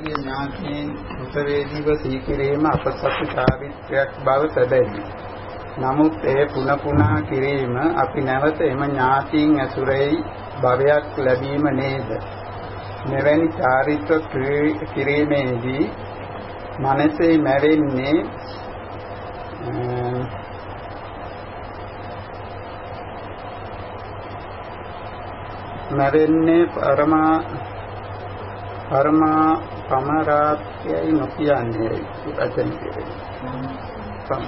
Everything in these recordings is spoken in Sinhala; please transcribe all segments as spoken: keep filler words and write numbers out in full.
අපගේ ඥාතීන් උපවේදීව සීකිරීම අපසතු චාරිත්‍රයක් බව සැබෑයි. නමුත් එය පුන පුනා කිරීම අපි නැවත එම ඥාතීන් ඇසුරෙහි භවයක් ලැබීම නේද? මෙවැනි චාරිත්‍ර කිරීමේදී මනසේ මැවෙන්නේ මැවෙන්නේ පරමා පරමා පමරාත්‍යයි නොකියන්නේ වචන කෙරේ.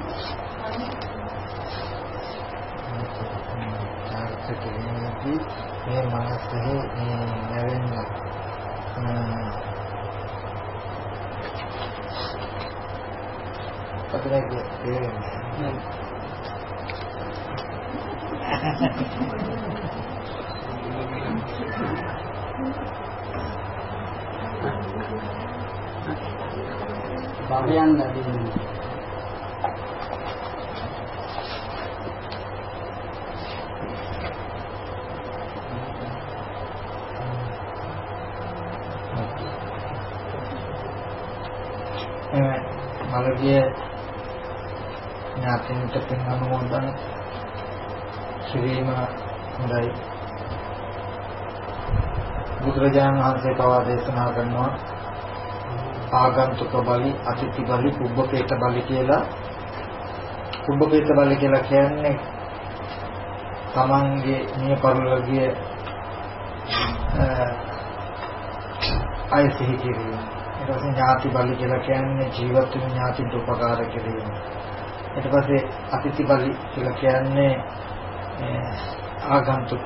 මේ මනසේ නැවෙන්නේ අපිට තේරෙන්නේ භවයන් ලැබෙන්නේ මලගේ ඥාතින්ට පින් අනුමෝදන් කිරීම හොඳයි. බුදුරජාණන් වහන්සේ පවා දේශනා කරනවා ආගන්තුක බලි, අතිථි බලි, කුබ්බපේත බලි කියලා. කුබ්බපේත බලි කියලා කියන්නේ තමන්ගේ නිය පරිලෝකීය අය සිහි කිරීම. ඊට පස්සේ ඥාති බලි කියලා කියන්නේ ජීවත් වෙන ඥාතින්ට උපකාර කිරීම. ඊට පස්සේ අතිථි බලි කියලා කියන්නේ ආගන්තුක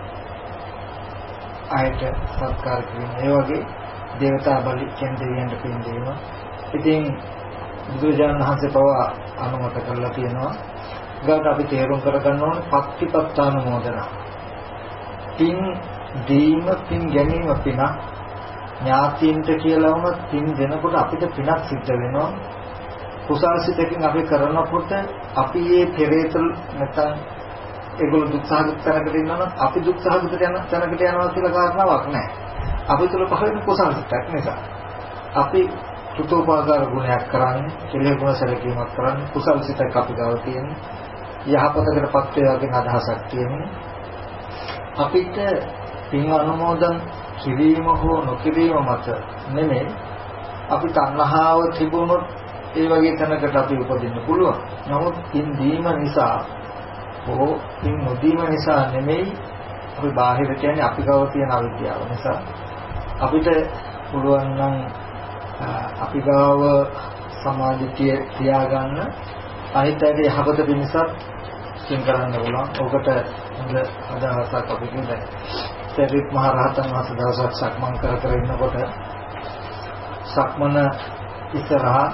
අයට සත්කාර කිරීම. ඒ වගේ දේවතා බලි කියන දෙවියන්ට පින් දීම. ඉතින් බුදුරජාණන් වහන්සේ පවා අනුමත කරලා තියෙනවා. ගාට අපි තේරුම් කරගන්න ඕනේ පත්තිපත්තානුමෝදන. පින් දීම, පින් ගැනීම පින. ඥාතියින්ට කියලා වුණත් පින් දෙනකොට අපිට පිනක් සිද්ධ වෙනවා. කුසල්සිතකින් අපි කරනකොට අපි මේ පෙරේත නැත්නම් ඒගොල්ලෝ දුක් සහගත තැනකට ඉන්නවනම් අපි දුක් සහගත යන තැනකට යනවා කියලා කාරණාවක් නැහැ. අපි තුල පහළ කුසල්සිතක් නිසා අපි සුතෝපාකාර ගුණයක් කරන්නේ, කෙලෙස් ගුණ සැලකීමක් කරන්නේ, කුසල්සිතක් අපි ගාව තියෙන්නේ, යහපතකටපත් වේගෙන අදහසක් තියෙන්නේ. අපිට පින් අනුමෝදන් කිරීම හෝ නොකිරීම මත නෙමෙයි, අපි තණ්හාව තිබුණොත් ඒ වගේ තැනකට අපි උපදින්න පුළුවන්. නමුත් පින් දීම නිසා හෝ පින් නොදීම නිසා නෙමෙයි, අපි බාහිර කියන්නේ අපි ගාව තියෙන අවිද්‍යාව නිසා අපිට පුළුවන් නම් අපි ගාව සමාධිය තියාගන්න, අනිත් අයට යහපත පිණිසත් පින් කරන්න පුළුවන්. ඔකට හොඳ අදහසක් අපි කියන්නේ. සරිත් මහ රහතන් වහන්සේ දවසක් සක්මන් කර කර ඉන්නකොට සක්මන ඉස්සරහා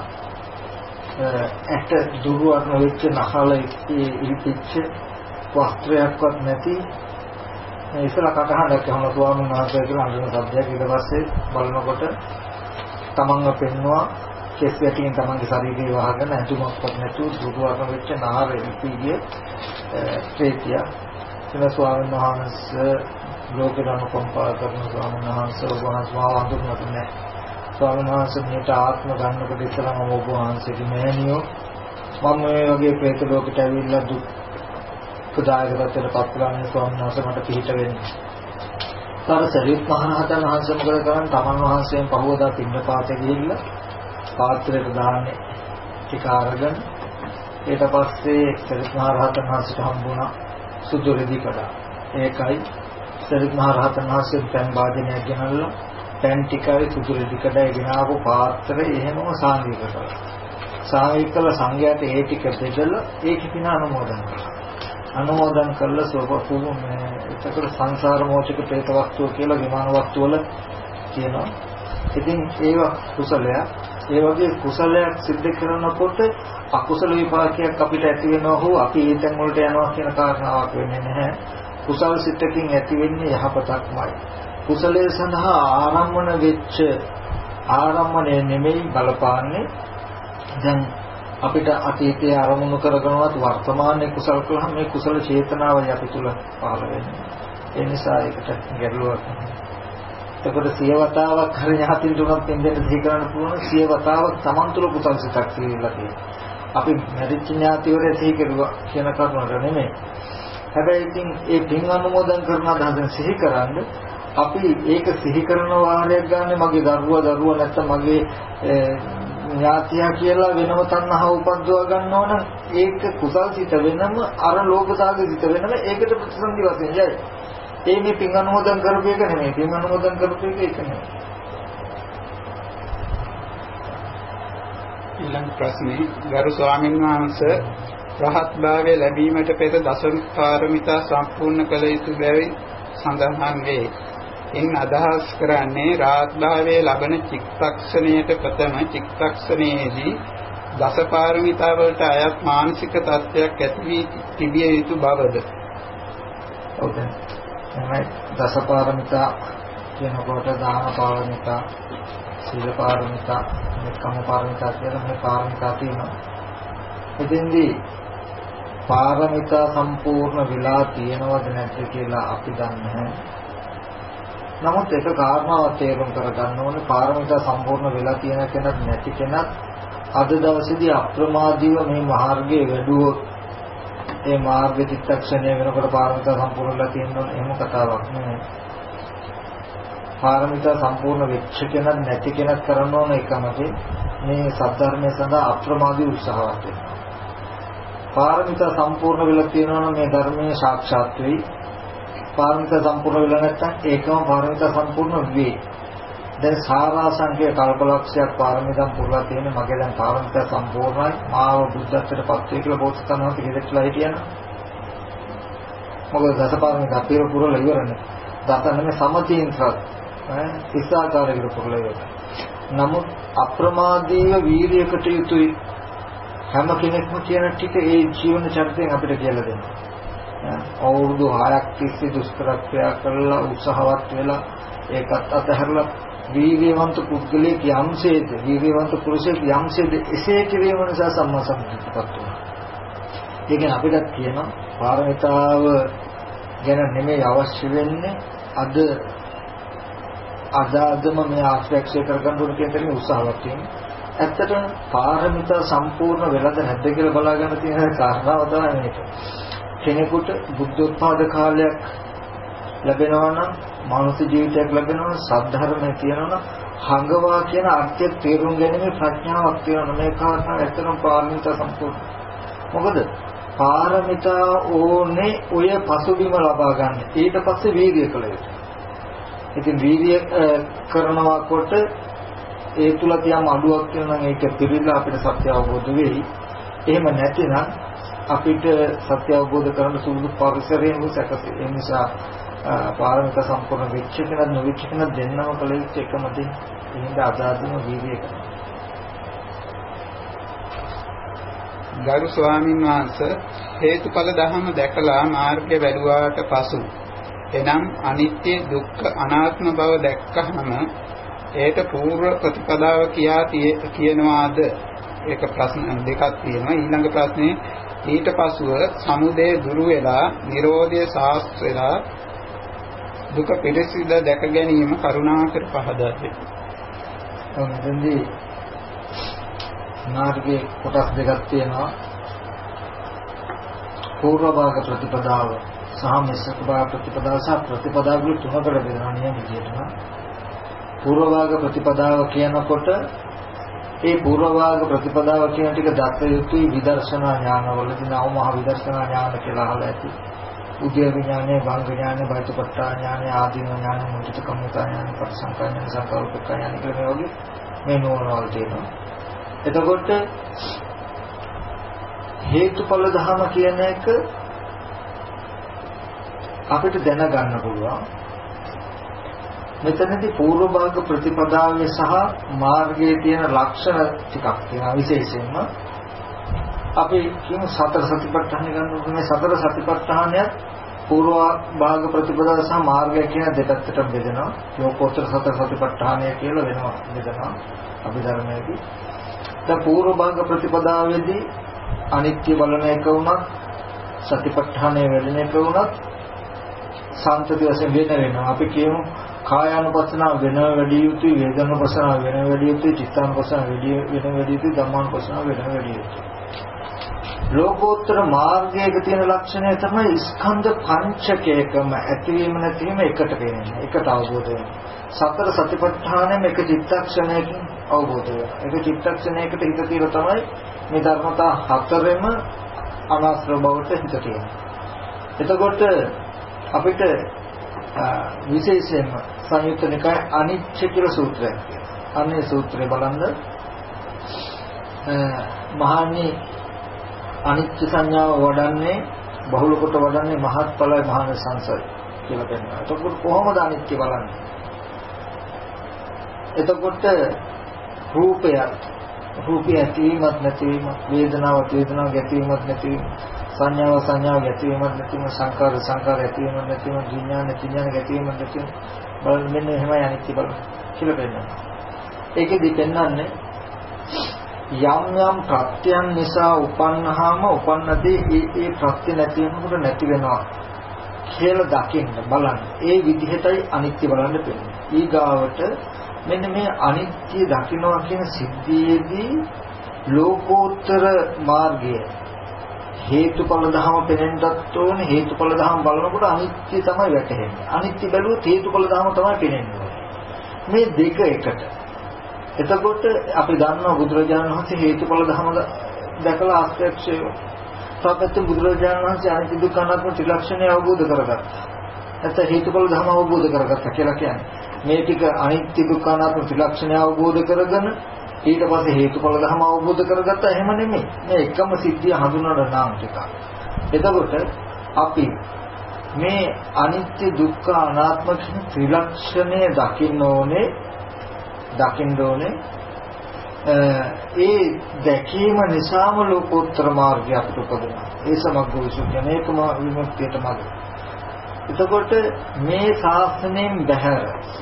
ඇට දුරුවන වෙච්ච නහල ඉලිපිච්ච වස්ත්‍රයක්වත් නැති ඉස්සරහ කටහඬක් අහන ස්වාමීන් වහන්සේ කියලා අඳුන සබ්දයක්. ඊට පස්සේ බලනකොට තමන්ව පෙන්නවා කෙස් වැටින් තමන්ගේ ශරීරය වහගෙන ඇඳුමක්වත් නැතුව දුරුවන වෙච්ච නහර ඉලිපිගේ ප්‍රේතිය. එන ස්වාමීන් වහන්සේ ලෝකෙට අනුකම්පා කරන ස්වාමීන් වහන්සේ වහන්සේ වඳුනට නැහැ. ස්වාමීන් වහන්සේ මේට ආත්ම ගන්නකොට ඉස්සරහම ඔබ වහන්සේගේ මෑණියෝ මම මේ වගේ ප්‍රේත ලෝකෙට ඇවිල්ලා දුක් ප්‍රදායක තත්ත්වයට පත් කරන්නේ ස්වාමීන් වහන්සේ මට පිළිහිට වෙන්නේ. තර සරිත් මහ රහතන් වහන්සේ මොකද කරන්නේ? තමන් වහන්සේෙන් පහවදා පින්නපාතේ ගිහිල්ලා පාත්‍රයට දාන්නේ ටික අරගෙන ඊට පස්සේ සරිත් මහ රහතන් වහන්සේට හම්බුණා සුදු රෙදි කඩා. ඒකයි සරිත් මහ රහතන් වහන්සේ පෑන් වාදනයක් ගෙනල්ලා පෑන් ටිකයි සුදු රෙදි කඩයි ගෙනාවු පාත්‍රය එහෙමම සාංගික කරලා. සාංගික කළ සංඝයාට ඒ ටික බෙදලා ඒක පින අනුමෝදන් කළා. අනුමෝදන් කළ සෝපපුම ඒකට සංසාර මොචක ප්‍රේත වස්තුව කියලා විමාන වස්තු වල කියනවා. ඉතින් ඒවා කුසලය. ඒ වගේ කුසලයක් සිද්ධ කරනකොට අකුසල විපාකයක් අපිට ඇති වෙනවා හෝ අපි ඒ තැන් වලට යනවා කියන කාරණාවක් වෙන්නේ නැහැ. කුසල සිතකින් ඇති වෙන්නේ යහපතක්මයි. කුසලයේ සඳහා ආරම්භන වෙච්ච ආරම්භණය නෙමෙයි බලපාන්නේ. දැන් අපිට අතීතයේ අරමුණු කරගෙනවත් වර්තමානයේ කුසල කළාම මේ කුසල චේතනාවයි අපි තුල පහළ වෙන්නේ. ඒ නිසා ඒකට ගැටලුවක් නැහැ. එතකොට සිය වතාවක් හරි ඥාතින්ට උනත් පින්දෙන්න සිහි කරන්න පුළුවන් සිය වතාවක් Taman තුල කුසල් සිතක් තියෙලා තියෙනවා. අපි මැරිච්ච ඥාතිවරේ සිහි කරුවා කියන කරුණට නෙමෙයි. හැබැයි ඉතින් ඒ පින් අනුමෝදන් කරන අදහසෙන් සිහි කරන්නේ අපි ඒක සිහි කරන වාරයක් ගන්න මගේ දරුවා දරුවා නැත්නම් මගේ ඥාතියා කියලා වෙනම තණ්හාව උපද්දවා ගන්නවා නම් ඒක කුසල් සිත වෙනම අර ලෝභතාවගේ සිත වෙනම ඒකට ප්‍රතිසන්දි වශයෙන් යයි. ඒ මේ පින් අනුමෝදන් කරපු එක නෙමෙයි. පින් අනුමෝදන් කරපු එක ඒක නෙමෙයි. ඊළඟ ප්‍රශ්නේ ගරු ස්වාමීන් වහන්සේ රහත් භාවය ලැබීමට පෙර දසම පාරමිතා සම්පූර්ණ කළ යුතු බැවින් සඳහන් වේ. ඉන් අදහස් කරන්නේ රහත් භාවයේ ලබන චිත්තක්ෂණයට ප්‍රථම චිත්තක්ෂණයේදී දස පාරමිතා වලට අයත් මානසික තත්ත්වයක් ඇති වී තිබිය යුතු බවද? ඔව් දැන් තමයි දස පාරමිතා කියනකොට දාන පාරමිතා, සීල පාරමිතා, මෙත්කම පාරමිතා කියලා මේ පාරමිතා තියෙනවා. එතෙන්දී පාරමිතා සම්පූර්ණ වෙලා තියෙනවද නැද්ද කියලා අපි දන්නේ නැහැ. නමුත් ඒක කාරණාවක් තේරුම් කරගන්න ඕනේ පාරමිතා සම්පූර්ණ වෙලා තියෙන කෙනත් නැති කෙනත් අද දවසේදී අප්‍රමාදීව මේ මාර්ගයේ වැඩුවොත් ඒ මාර්ග චිත්තක්ෂණය වෙනකොට පාරමිතා සම්පූර්ණ වෙලා තියෙනවා එහෙම කතාවක් නෙමෙයි. පාරමිතා සම්පූර්ණ වෙච්ච කෙනත් නැති කෙනත් කරන්න ඕන එකමදී මේ සද්ධර්මයේ සඳහා අප්‍රමාදී උත්සාහවත් වෙනවා. පාරමිතා සම්පූර්ණ වෙලා තියෙනවා නම් මේ ධර්මයේ සාක්ෂාත් වෙයි. පාරමිතා සම්පූර්ණ වෙලා නැත්නම් ඒකම පාරමිතා සම්පූර්ණ වෙයි. දැන් සාරාංශික කල්පලක්ෂයක් පාරමිතා පුරලා තියෙන මගේ දැන් පාරමිතා සම්පූර්ණයි මාව බුද්ධත්වයට පත් වේ කියලා බෝසතාණන් වහන්සේ කිව්වෙట్లా හිටියනම් මොකද දසපාරමිතා පෙර පුරලා ඉවරනේ. දසනමේ සමතීන්ත්‍රත් ඈ ඉස්සාකාරයකට පුරලා ඉවරයි. නමුත් අප්‍රමාදීව වීර්යයකට යුතුයි හැම කෙනෙක්ම කියන ටික ඒ ජීවන චරිතයෙන් අපිට කියලා දෙනවා. අවුරුදු හයක් තිස්සේ දුෂ්කරක්‍රියා කරලා උත්සාහවත් වෙලා ඒකත් අතහැරලා වීර්යවන්ත පුද්ගලයෙක් යම්සේද වීර්යවන්ත පුරුෂයෙක් යම්සේද එසේ කිරීම නිසා සම්මා සම්බුද්ධපත් වෙනවා. ඒ කියන්නේ අපිට කියනවා පාරමිතාව ගැන නෙමෙයි අවශ්‍ය වෙන්නේ අද අදාදම මේ ආශ්‍රයක්ෂය කරගන්න ඕන කියන තරමේ උත්සාහවත් වෙන්නේ. ඇත්තටම පාරමිතා සම්පූර්ණ වෙලද නැද්ද කියලා බලාගන්න තියෙන කාරණාව තමයි මේක. කෙනෙකුට බුද්ධෝත්පාද කාලයක් ලැබෙනවා නම් මානව ජීවිතයක් ලැබෙනවා නම් සද්ධර්මය තියෙනවා නම් හංගවා කියන අර්ථය තේරුම් ගැනීමේ ප්‍රඥාවක් තියෙනවා. මේ කාරණා ඇත්තටම පාරමිතා සම්පූර්ණ. මොකද පාරමිතා ඕනේ ඔය පසුබිම ලබා ගන්න. ඊට පස්සේ වීර්ය කළ යුතුයි. ඉතින් වීර්ය කරනවා කොට ඒ තුල තියම් අඩුවක් වෙනවා නම් ඒක පිළිලා අපිට සත්‍ය අවබෝධ වෙයි. එහෙම නැතිනම් අපිට සත්‍ය අවබෝධ කරගන්න සුදුසු පරිසරයෙන් සැකසෙයි. ඒ නිසා පාරමිතා සම්පූර්ණ වෙච්ච කෙනා නොවෙච්ච කෙනා දෙන්නම කල යුත්තේ එකම දේ. එහෙනම් අදාදම වීර්යය කරනවා. ගරු ස්වාමීන් වහන්සේ හේතුඵල ධර්ම දැකලා මාර්ගය වැළුවාට පසු එනම් අනිත්‍ය දුක්ඛ අනාත්ම බව දැක්කහම ඒට පූර්ව ප්‍රතිපදාව කියා කියනවාද? ඒක ප්‍රශ්න දෙකක් තියෙනවා. ඊළඟ ප්‍රශ්නේ ඊට පසුව සමුදය දුරු වෙලා නිරෝධය සාස්ත්‍ර වෙලා දුක පිළිසිඳ දැක ගැනීම කරුණාකර පහදා දෙන්න. එතෙන්දී මාර්ගයේ කොටස් දෙකක් තියෙනවා. පූර්ව භාග ප්‍රතිපදාව සහ මිශ්‍ර භාග ප්‍රතිපදාව සහ ප්‍රතිපදාව වල තුනකට බෙදනවා නියම විදිහටම. පූර්ව භාග ප්‍රතිපදාව කියනකොට ඒ පූර්ව භාග ප්‍රතිපදාව කියන ටික දත යුතුයි විදර්ශනා ඥානවලදී නව මහ විදර්ශනා ඥාන කියලා අහලා ඇති. උද්‍ය විඥානය, භංග ඥානය, බයිතපට්ඨා ඥානය, ආදීන ඥානය, මුචිත කම්මිතා ඥානය, පරිසංකා ඥානය, සංකල්පක ඥානය කියලා මේ වගේ මේ නෝනවල තියෙනවා. එතකොට හේතුඵල ධර්ම කියන එක අපිට දැනගන්න පුළුවන්. මෙතනදී පූර්ව භාග ප්‍රතිපදාවේ සහ මාර්ගයේ තියෙන ලක්ෂණ ටිකක් තියෙනවා. විශේෂයෙන්ම අපි කියමු සතර සතිපට්ඨාන ගන්නකොට මේ සතර සතිපට්ඨානය පූර්ව භාග ප්‍රතිපදාව සහ මාර්ගය කියන දෙකකට බෙදෙනවා. ලෝකෝත්තර සතර සතිපට්ඨානය කියලා වෙනවා බෙදනවා අපි ධර්මයේදී. දැන් පූර්ව භාග ප්‍රතිපදාවේදී අනිත්‍ය බලන එක වුණත් සතිපට්ඨානය වැඩෙන එක වුණත් සම්පති වශයෙන් වෙන වෙනවා. අපි කියමු කායානුපස්සනාව වෙන වැඩි යුතුයි, වේදනානුපස්සනාව වෙන වැඩි යුතුයි, චිත්තානුපස්සනාව වැඩි වෙන වැඩි යුතුයි, ධම්මානුපස්සනාව වෙන වැඩි යුතුයි. ලෝකෝත්තර මාර්ගයක තියෙන ලක්ෂණය තමයි ස්කන්ධ පංචකයකම ඇතිවීම නැතිවීම එකට වෙන්නේ. එකට අවබෝධ වෙනවා. සතර සතිපට්ඨානෙම එක චිත්තක්ෂණයකින් අවබෝධ වෙනවා. එක චිත්තක්ෂණයකට හිත තියලා තමයි මේ ධර්මතා හතරෙම අනාශ්‍රව බවට හිත තියෙන්නේ. එතකොට අපිට විශේෂයෙන්ම සංයුත්ත නිකාය අනිච්ච කියලා සූත්‍රයක් තියෙනවා. අන්නේ සූත්‍රය බලන්න මහානි අනිත්‍ය සංඥාව වඩන්නේ බහුල කොට වඩන්නේ මහත්ඵලයි මහානිසංසයි කියලා කියනවා. එතකොට කොහොමද අනිත්‍ය බලන්නේ? එතකොට රූපය රූපය ඇතිවීමත් නැතිවීම, වේදනාව වේදනාව ගැටීමත් නැතිවීම, සංඥාව සංඥාව ගැටීමත් නැතිවීම, සංකාර සංකාර ඇතිවීමත් නැතිවීම, විඥාන විඥාන ගැටීමත් නැතිවීම බලන්න මෙන්න එහෙමයි අනිත්‍ය බලන්න කියලා කියනවා. ඒකෙදි පෙන්වන්නේ යම් යම් ප්‍රත්‍යයන් නිසා උපන්නාම උපන්නදී ඒ ඒ ප්‍රත්‍ය නැති වෙනකොට නැති වෙනවා කියලා දකින්න බලන්න. ඒ විදිහටයි අනිත්‍ය බලන්න පෙන්නේ. ඊගාවට මෙන්න මේ අනිත්‍ය දකින්නවා කියන සිද්ධියේදී ලෝකෝත්තර මාර්ගය හේතුඵල ධම පෙනෙන්නත් ඕනේ. හේතුඵල ධම බලනකොට අනිත්‍ය තමයි වැටහෙන්නේ. අනිත්‍ය බැලුවොත් හේතුඵල ධම තමයි පෙනෙන්නේ. මේ දෙක එකට. එතකොට අපි දන්නවා බුදුරජාණන් වහන්සේ හේතුඵල ධම දැකලා ආශ්‍රයක්ෂය. තාපත්‍ය බුදුරජාණන් වහන්සේ අනිත්‍ය දුක්ඛ අනාත්ම ත්‍රිලක්ෂණය අවබෝධ කරගත්තා. නැත්නම් හේතුඵල ධම අවබෝධ කරගත්තා කියලා කියන්නේ. මේ ටික අනිත්‍ය දුක්ඛ අනාත්ම ත්‍රිලක්ෂණය අවබෝධ කරගෙන ඊට පස්සේ හේතුඵල ධම අවබෝධ කරගත්තා. එහෙම නෙමෙයි. මේ එකම සිද්ධිය හඳුනන නාම ටික. එතකොට අපි මේ අනිත්‍ය දුක්ඛ අනාත්ම කියන ත්‍රිලක්ෂණය දකින්න ඕනේ. දකින්න ඕනේ. ඒ දැකීම නිසාම ලෝකෝත්තර මාර්ගය අපට උපදිනවා. ඒ සමග්ග විසුද්ධිය මේකම විමුක්තියට මඟ. එතකොට මේ ශාසනයෙන් බැහැර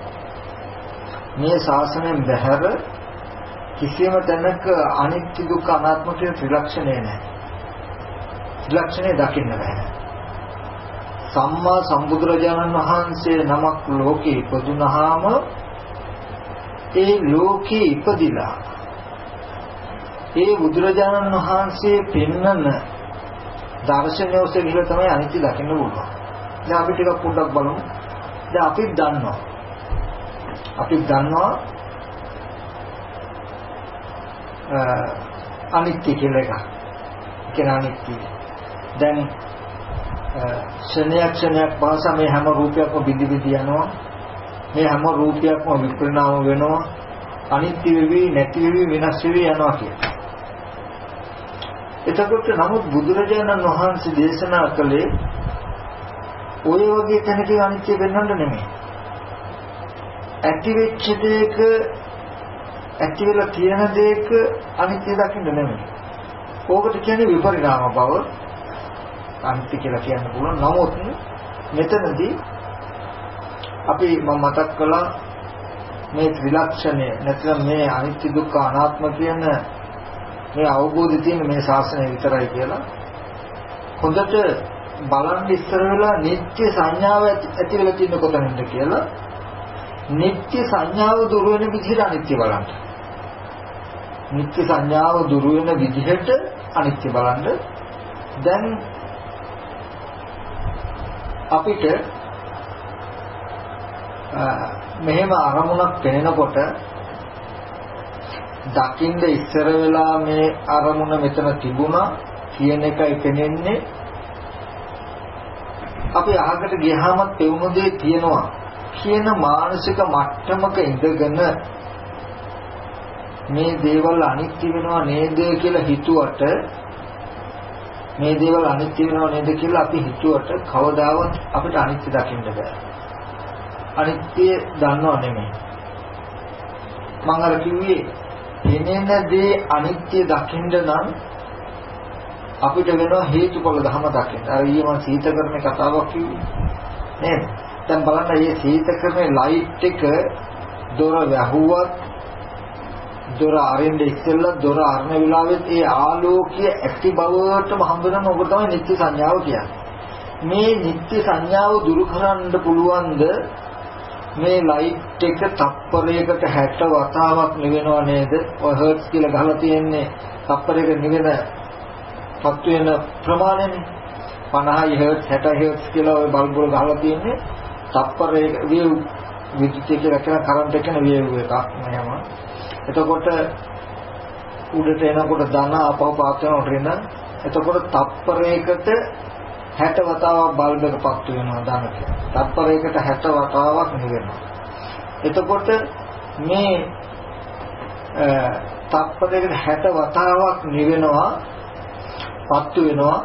මේ ශාසනයෙන් බැහැර කිසියම් තැනක අනිත්‍ය දුක්ඛ අනාත්ම කියන ත්‍රිලක්ෂණය නැහැ. ත්‍රිලක්ෂණය දකින්න බෑ. සම්මා සම්බුදුරජාණන් වහන්සේ නමක් ලෝකේ ඉපදුනහම ඒ ලෝකේ ඉපදිලා ඒ බුදුරජාණන් වහන්සේ පෙන්වන දර්ශනය ඔස්සේ ගිහලා තමයි අනිත්‍ය දකින්න පුළුවන්. දැන් අපි ටිකක් පොඩ්ඩක් බලමු. දැන් අපි දන්නවා. අපි දන්නවා අනිත්‍ය කියලා එකක්. කියන අනිත්‍ය. දැන් ක්ෂණයක් ක්ෂණයක් පාසා මේ හැම රූපයක්ම බිඳි බිඳි යනවා. මේ හැම රූපයක්ම විපරිණාම වෙනවා. අනිත්‍ය වෙවි නැති වෙවි විනාශ වෙවි යනවා කියලා. එතකොට නමුත් බුදුරජාණන් වහන්සේ දේශනා කළේ ඔය වගේ තැනක අනිත්‍ය වෙන්නන්න නෙමෙයි. ඇති වෙච්ච දෙයක ඇති වෙලා තියෙන දෙයක අනිත්‍ය දකින්න නෙමෙයි. ඕකට කියන්නේ විපරිණාම බව. අනිත්‍ය කියලා කියන්න පුළුවන්. නමුත් මෙතනදී අපි මම මතක් කළා මේ ත්‍රිලක්ෂණය නැත්නම් මේ අනිත්‍ය දුක්ඛ අනාත්ම කියන මේ අවබෝධය තියෙන මේ ශාසනය විතරයි කියලා. හොඳට බලන්න ඉස්සර වෙලා නිත්‍ය සංඥාව ඇති වෙලා තියෙන කොතනින්ද කියලා. නිත්‍ය සංඥාව දුර වෙන විදිහට අනිත්‍ය බලන්න. නිත්‍ය සංඥාව දුර වෙන විදිහට අනිත්‍ය බලන්න. දැන් අපිට මෙහෙම අරමුණක් පෙනෙනකොට දකින්න ඉස්සර වෙලා මේ අරමුණ මෙතන තිබුණා කියන එකයි පෙනෙන්නේ. අපි අහකට ගියාම තෙවුණු දේ තියෙනවා කියන මානසික මට්ටමක ඉඳගෙන මේ දේවල් අනිත්‍ය වෙනවා නේද කියලා හිතුවට මේ දේවල් අනිත්‍ය වෙනවා නේද කියලා අපි හිතුවට කවදාවත් අපිට අනිත්‍ය දකින්න බෑ. අනිත්‍ය දන්නව නෙමෙයි. මම අර කිව්වේ එනෙන දේ අනිත්‍ය දකින්න නම් අපිට වෙනවා හේතුඵල ධම දකින්න. අර ඊයේ මම සීතකරණේ කතාවක් කිව්වේ නේද? දැන් බලන්න මේ සීතකරණේ ලයිට් එක දොර වැහුවත් දොර අරින්න ඉස්සෙල්ලා දොර අරන වෙලාවෙත් ඒ ආලෝකයේ ඇති බවටම හඳුනන ඔබ තමයි නිත්‍ය සංඥාව කියන්නේ. මේ නිත්‍ය සංඥාව දුරු කරන්න පුළුවන්ද මේ ලයිට් එක තප්පරයකට හැට වතාවක් නිවෙනව නේද? ඔය හර්ට්ස් කියලා ගහලා තියෙන්නේ තප්පරයකට නිවෙන පත් වෙන ප්‍රමාණයනේ. පනහයි හර්ට්ස් හැටයි හර්ට්ස් කියලා ඔය බල්බ් වල ගහලා තියෙන්නේ තප්පරයක වේව් විද්‍යුත් කියලා කියන කරන්ට් එක න වේව් එකක් නෑම. එතකොට උඩට එනකොට ධන අපව පාත් වෙනකොට එන එතකොට තප්පරයකට හැට වතාවක් බල්බ් එක පත් වෙනවා ධනට. තප්පරයකට හැට වතාවක් නිවෙනවා. එතකොට මේ තප්පරයකට හැට වතාවක් නිවෙනවා පත් වෙනවා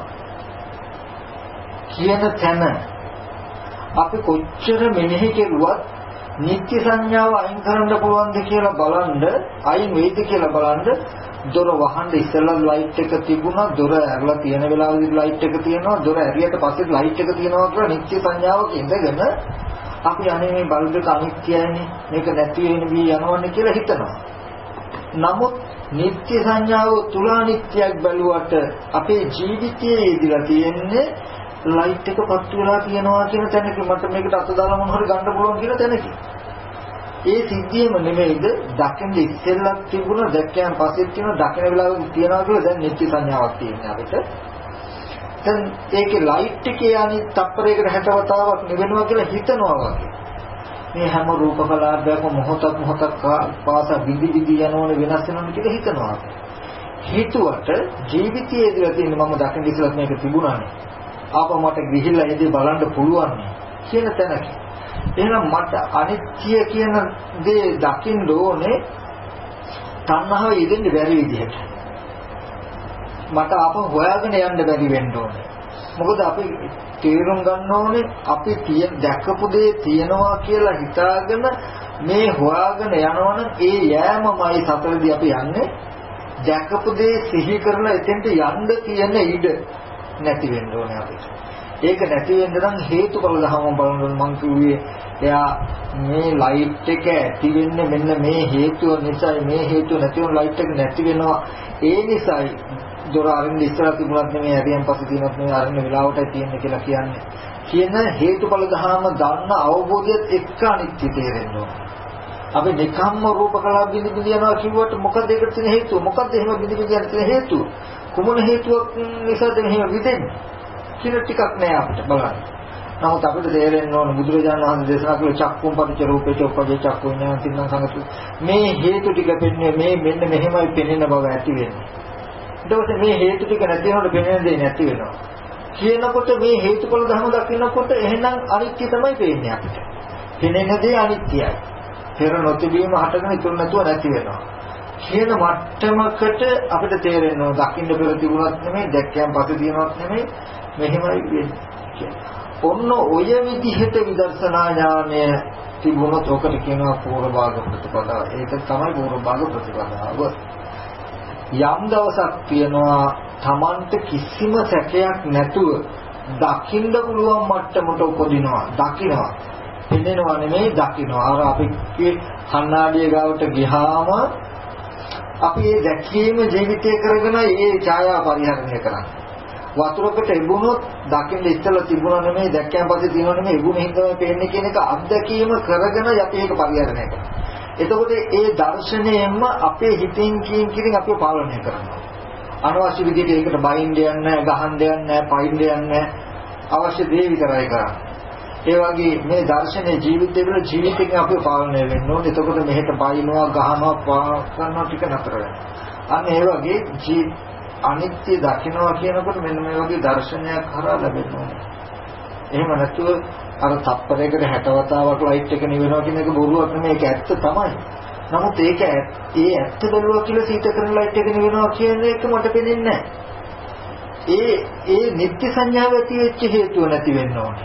කියන තැන අපි කොච්චර මෙනෙහි කෙරුවත් නිත්‍ය සංඥාව අයින් කරන්න පුළුවන්ද කියලා බලන්න, අයින් වෙයිද කියලා බලන්න. දොර වහන්න ඉස්සෙල්ලා ලයිට් එක තිබුණා, දොර ඇරලා තියෙන වෙලාවෙදි ලයිට් එක තියෙනවා, දොර ඇරියට පස්සේ ලයිට් එක තියෙනවා කියලා නිත්‍ය සංඥාවක ඉඳගෙන අපි අනේ මේ බල්බ් එක අනිත්‍යයිනේ, මේක නැති වෙන වී යනවන්නේ කියලා හිතනවා. නමුත් නිත්‍ය සංඥාව තුල අනිත්‍යයක් බැලුවට අපේ ජීවිතයේ ඉඳලා තියෙන්නේ ලයිට් එක පත් වෙලා තියෙනවා කියන තැනක මට මේකට අත දාලා මොන හරි ගන්න පුළුවන් කියන තැනක. ඒ සිද්ධියම නෙමෙයිද දකින්න ඉස්සෙල්ලක් තිබුණා, දැක්කයන් පස්සෙත් තියෙනවා, දකින වෙලාවෙත් තියෙනවා කියලා දැන් නිත්‍ය සංඥාවක් තියෙනවා අපිට. දැන් ඒකේ ලයිට් එකේ අනිත් තප්පරයකට හැට වතාවක් නිවෙනවා කියලා හිතනවා වගේ. මේ හැම රූප කලාපයක්ම මොහොතක් මොහොතක් පාසා විදි විදි යනවනේ වෙනස් වෙනවනේ කියලා හිතනවා. හිතුවට ජීවිතයේදී තියෙන මම දකින්න ඉස්සෙල්ලත් මේක තිබුණානේ. ආපහු මට ගිහිල්ලා ඒ දේ බලන්න පුළුවන් කියන තැනක. එහෙනම් මට අනිත්‍ය කියන දේ දකින්න ඕනේ තණ්හාව යෙදෙන්න බැරි විදිහට. මට ආපහු හොයාගෙන යන්න බැරි වෙන්න ඕනේ. මොකද අපි තේරුම් ගන්න ඕනේ අපි දැකපු දේ තියනවා කියලා හිතාගෙන මේ හොයාගෙන යනවනම් ඒ යෑමමයි සතරදී අපි යන්නේ. දැකපු දේ සිහි කරලා එතෙන්ට යන්න තියෙන ඉඩ නැති වෙන්න ඕනේ අපිට. ඒක නැති වෙන්න නම් හේතුඵල ධර්ම බලන්න මං කිව්වේ එයා මේ ලයිට් එක ඇති වෙන්නේ මෙන්න මේ හේතුව නිසායි, මේ හේතුව නැති වුණ ලයිට් එක නැති වෙනවා. ඒ නිසායි දොර අරින්න ඉස්සරහ තිබුණත් නෙමෙයි, ඇරියන් පස්සේ තිබුණත් නෙමෙයි, අරින්න වෙලාවටයි තියෙන්නේ කියලා කියන්නේ. කියන හේතුඵල ධර්ම දන්න අවබෝධයත් එක්ක අනිත්‍ය තේරෙන්න ඕනේ. අපි නිකම්ම රූප කලාප බිඳ බිඳ යනවා කිව්වට මොකද ඒකට තියෙන හේතුව? මොකද්ද එහෙම බිඳ බිඳ යන තියෙන හේතුව? කුමන හේතුවක් නිසාද මෙහෙම විදෙන්නේ කියලා ටිකක් නෑ අපිට බලන්න. නමුත් අපිට තේරෙන්න ඕන බුදුරජාණන් වහන්සේ දේශනා කළ චක්කුම් පටිච්ච රූපේච උපජ්ජ චක්කු විඥාන තින්න සංගත මේ හේතු ටික පෙන්නේ මේ මෙන්න මෙහෙමයි පෙනෙන බව ඇති වෙන්නේ. ඊට පස්සේ මේ හේතු ටික නැති වෙනකොට පෙනෙන දේ නැති වෙනවා. කියනකොට මේ හේතුඵල ධර්ම දකින්නකොට එහෙනම් අනිත්‍ය තමයි පේන්නේ අපිට. පෙනෙන දේ අනිත්‍යයි. පෙර නොතිබීම හටගෙන ඉතුරු නැතුව නැති වෙනවා. කියන මට්ටමකට අපිට තේරෙනවා දකින්න පෙර තිබුණත් නෙමෙයි, දැක්කයන් පස්සේ තියෙනවත් නෙමෙයි, මෙහෙමයි වෙන්නේ. ඔන්න ඔය විදිහට විදර්ශනා ඥානය තිබුණොත් ඔකට කියනවා පූර්ව භාග ප්‍රතිපදාව. ඒක තමයි පූර්ව භාග ප්‍රතිපදාව. යම් දවසක් කියනවා Tamante කිසිම සැකයක් නැතුව දකින්න පුළුවන් මට්ටමට උපදිනවා. දකින්නවා. පෙනෙනවා නෙමෙයි දකින්නවා. අර අපි කණ්ණාඩිය ගාවට ගියාම අපි මේ දැකීම ජීවිතය කරගෙන ඒ ඡායාව පරිහරණය කරන්නේ. වතුරකට එබුණොත් දකින්න ඉස්සලා තිබුණා නෙමෙයි, දැක්කයන් පස්සේ තියෙනව නෙමෙයි, එබුණ හින්දාම පේන්නේ කියන එක අත්දැකීම කරගෙන අපි ඒක පරිහරණය කරනවා. එතකොට ඒ දර්ශනයෙන්ම අපේ හිතින් කියින් කියින් අපිව පාලනය කරනවා. අනවශ්‍ය විදිහට ඒකට බයින්ඩ යන්නේ නැහැ, ගහන්න යන්නේ නැහැ, පයින්ඩ යන්නේ නැහැ. අවශ්‍ය දේ විතරයි කරන්නේ. ඒ වගේ මේ දර්ශනයේ ජීවිතේ වල ජීවිතයෙන් අපිව පාලනය වෙන්න ඕනේ. එතකොට මෙහෙට බයිනවා, ගහනවා, පා කරනවා ටික නතර වෙනවා. අන්න ඒ වගේ ජී අනිත්‍ය දකින්නවා කියනකොට මෙන්න මේ වගේ දර්ශනයක් හරහා ලැබෙන්න ඕනේ. එහෙම නැතුව අර තප්පරයකට හැට වතාවක් ලයිට් එක නිවෙනවා කියන එක බොරුවක් නෙමෙයි, ඒක ඇත්ත තමයි. නමුත් ඒක ඒ ඇත්ත බැලුවා කියලා සීත කරන ලයිට් එක නිවෙනවා කියන එක මට පේන්නේ නැහැ. ඒ ඒ නිත්‍ය සංඥාව ඇති වෙච්ච හේතුව නැති වෙන්න ඕනේ.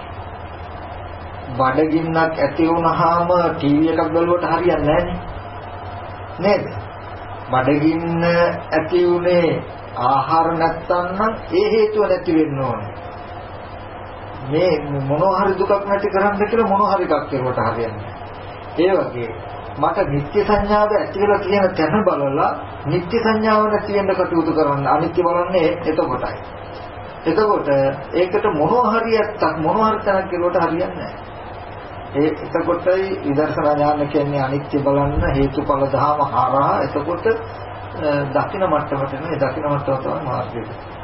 බඩගින්නක් ඇති වුනහම ටීවී එකක් බලුවට හරියන්නේ නැහැ නේද? බඩගින්න ඇති උනේ ආහාර නැත්තම් නම් ඒ හේතුව නැති වෙන්න ඕනේ. මේ මොනවා හරි දුකක් නැති කරන්න කියලා මොනවා හරි එකක් කරුවට හරියන්නේ. ඒ වගේ මට නිත්‍ය සංඥාව ඇති වෙලා තියෙන තැන බලලා නිත්‍ය සංඥාව නැති වෙන්න කටයුතු කරන්න. අනිත්‍ය බලන්නේ එතකොටයි. එතකොට ඒකට මොනවා හරි ඇත්තක් මොනවා හරි තැනක් කරුවට හරියන්නේ නැහැ. ඒ එතකොටයි විදර්ශනා ඥාන කියන්නේ අනිත්‍ය බලන්න හේතුඵල ධාම හරහා එතකොට දකින මට්ටමට නේ දකින මට්ටම තමයි මාර්ගය.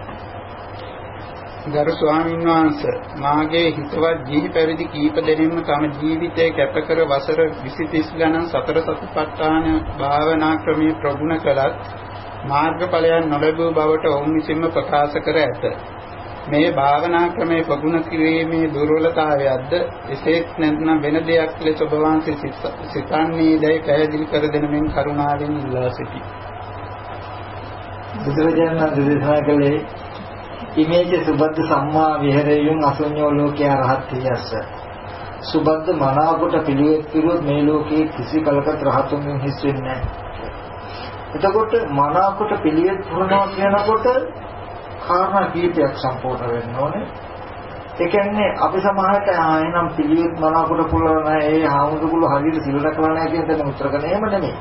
ගරු ස්වාමීන් වහන්සේ මාගේ හිතවත් ජීවි පැවිදි කීප දෙනෙක්ම තම ජීවිතය කැපකර වසර විසි තිස් ගණන් සතර සතිපට්ඨාන භාවනා ක්‍රමයේ ප්‍රගුණ කළත් මාර්ගඵලයන් නොලැබූ බවට ඔවුන් විසින්ම ප්‍රකාශ කර ඇත. මේ භාවනා ක්‍රමයේ ප්‍රගුණ කිරීමේ දුර්වලතාවයක්ද එසේත් නැත්නම් වෙන දෙයක් ලෙස ඔබ වහන්සේ සිතන්නේ දැයි පැහැදිලි කර දෙන මෙන් කරුණාවෙන් ඉල්ලා සිටි. බුදුරජාණන් වහන්සේ දේශනා කළේ ඉමේජ සුබද්ද සම්මා විහෙරයන් අසඤ්ඤෝ ලෝකේ රහත් තියස්ස. සුබද්ද මනාවකට පිළිවෙත් පිළිවෙත් මේ ලෝකේ කිසි කලකට රහතුන්ගෙන් හිස් වෙන්නේ නැහැ. එතකොට මනාවකට පිළිවෙත් පුරනවා කියනකොට කාරණා කීපයක් සම්පූර්ණ වෙන්න ඕනේ. ඒ කියන්නේ අපි සමහරට ආයෙනම් පිළිවෙත් මනාවකට පුරලා නැහැ. ඒ ආමුදුගුළු හරියට සිල් රැකලා නැහැ කියන දේ උත්තර ගන්න එහෙම නෙමෙයි.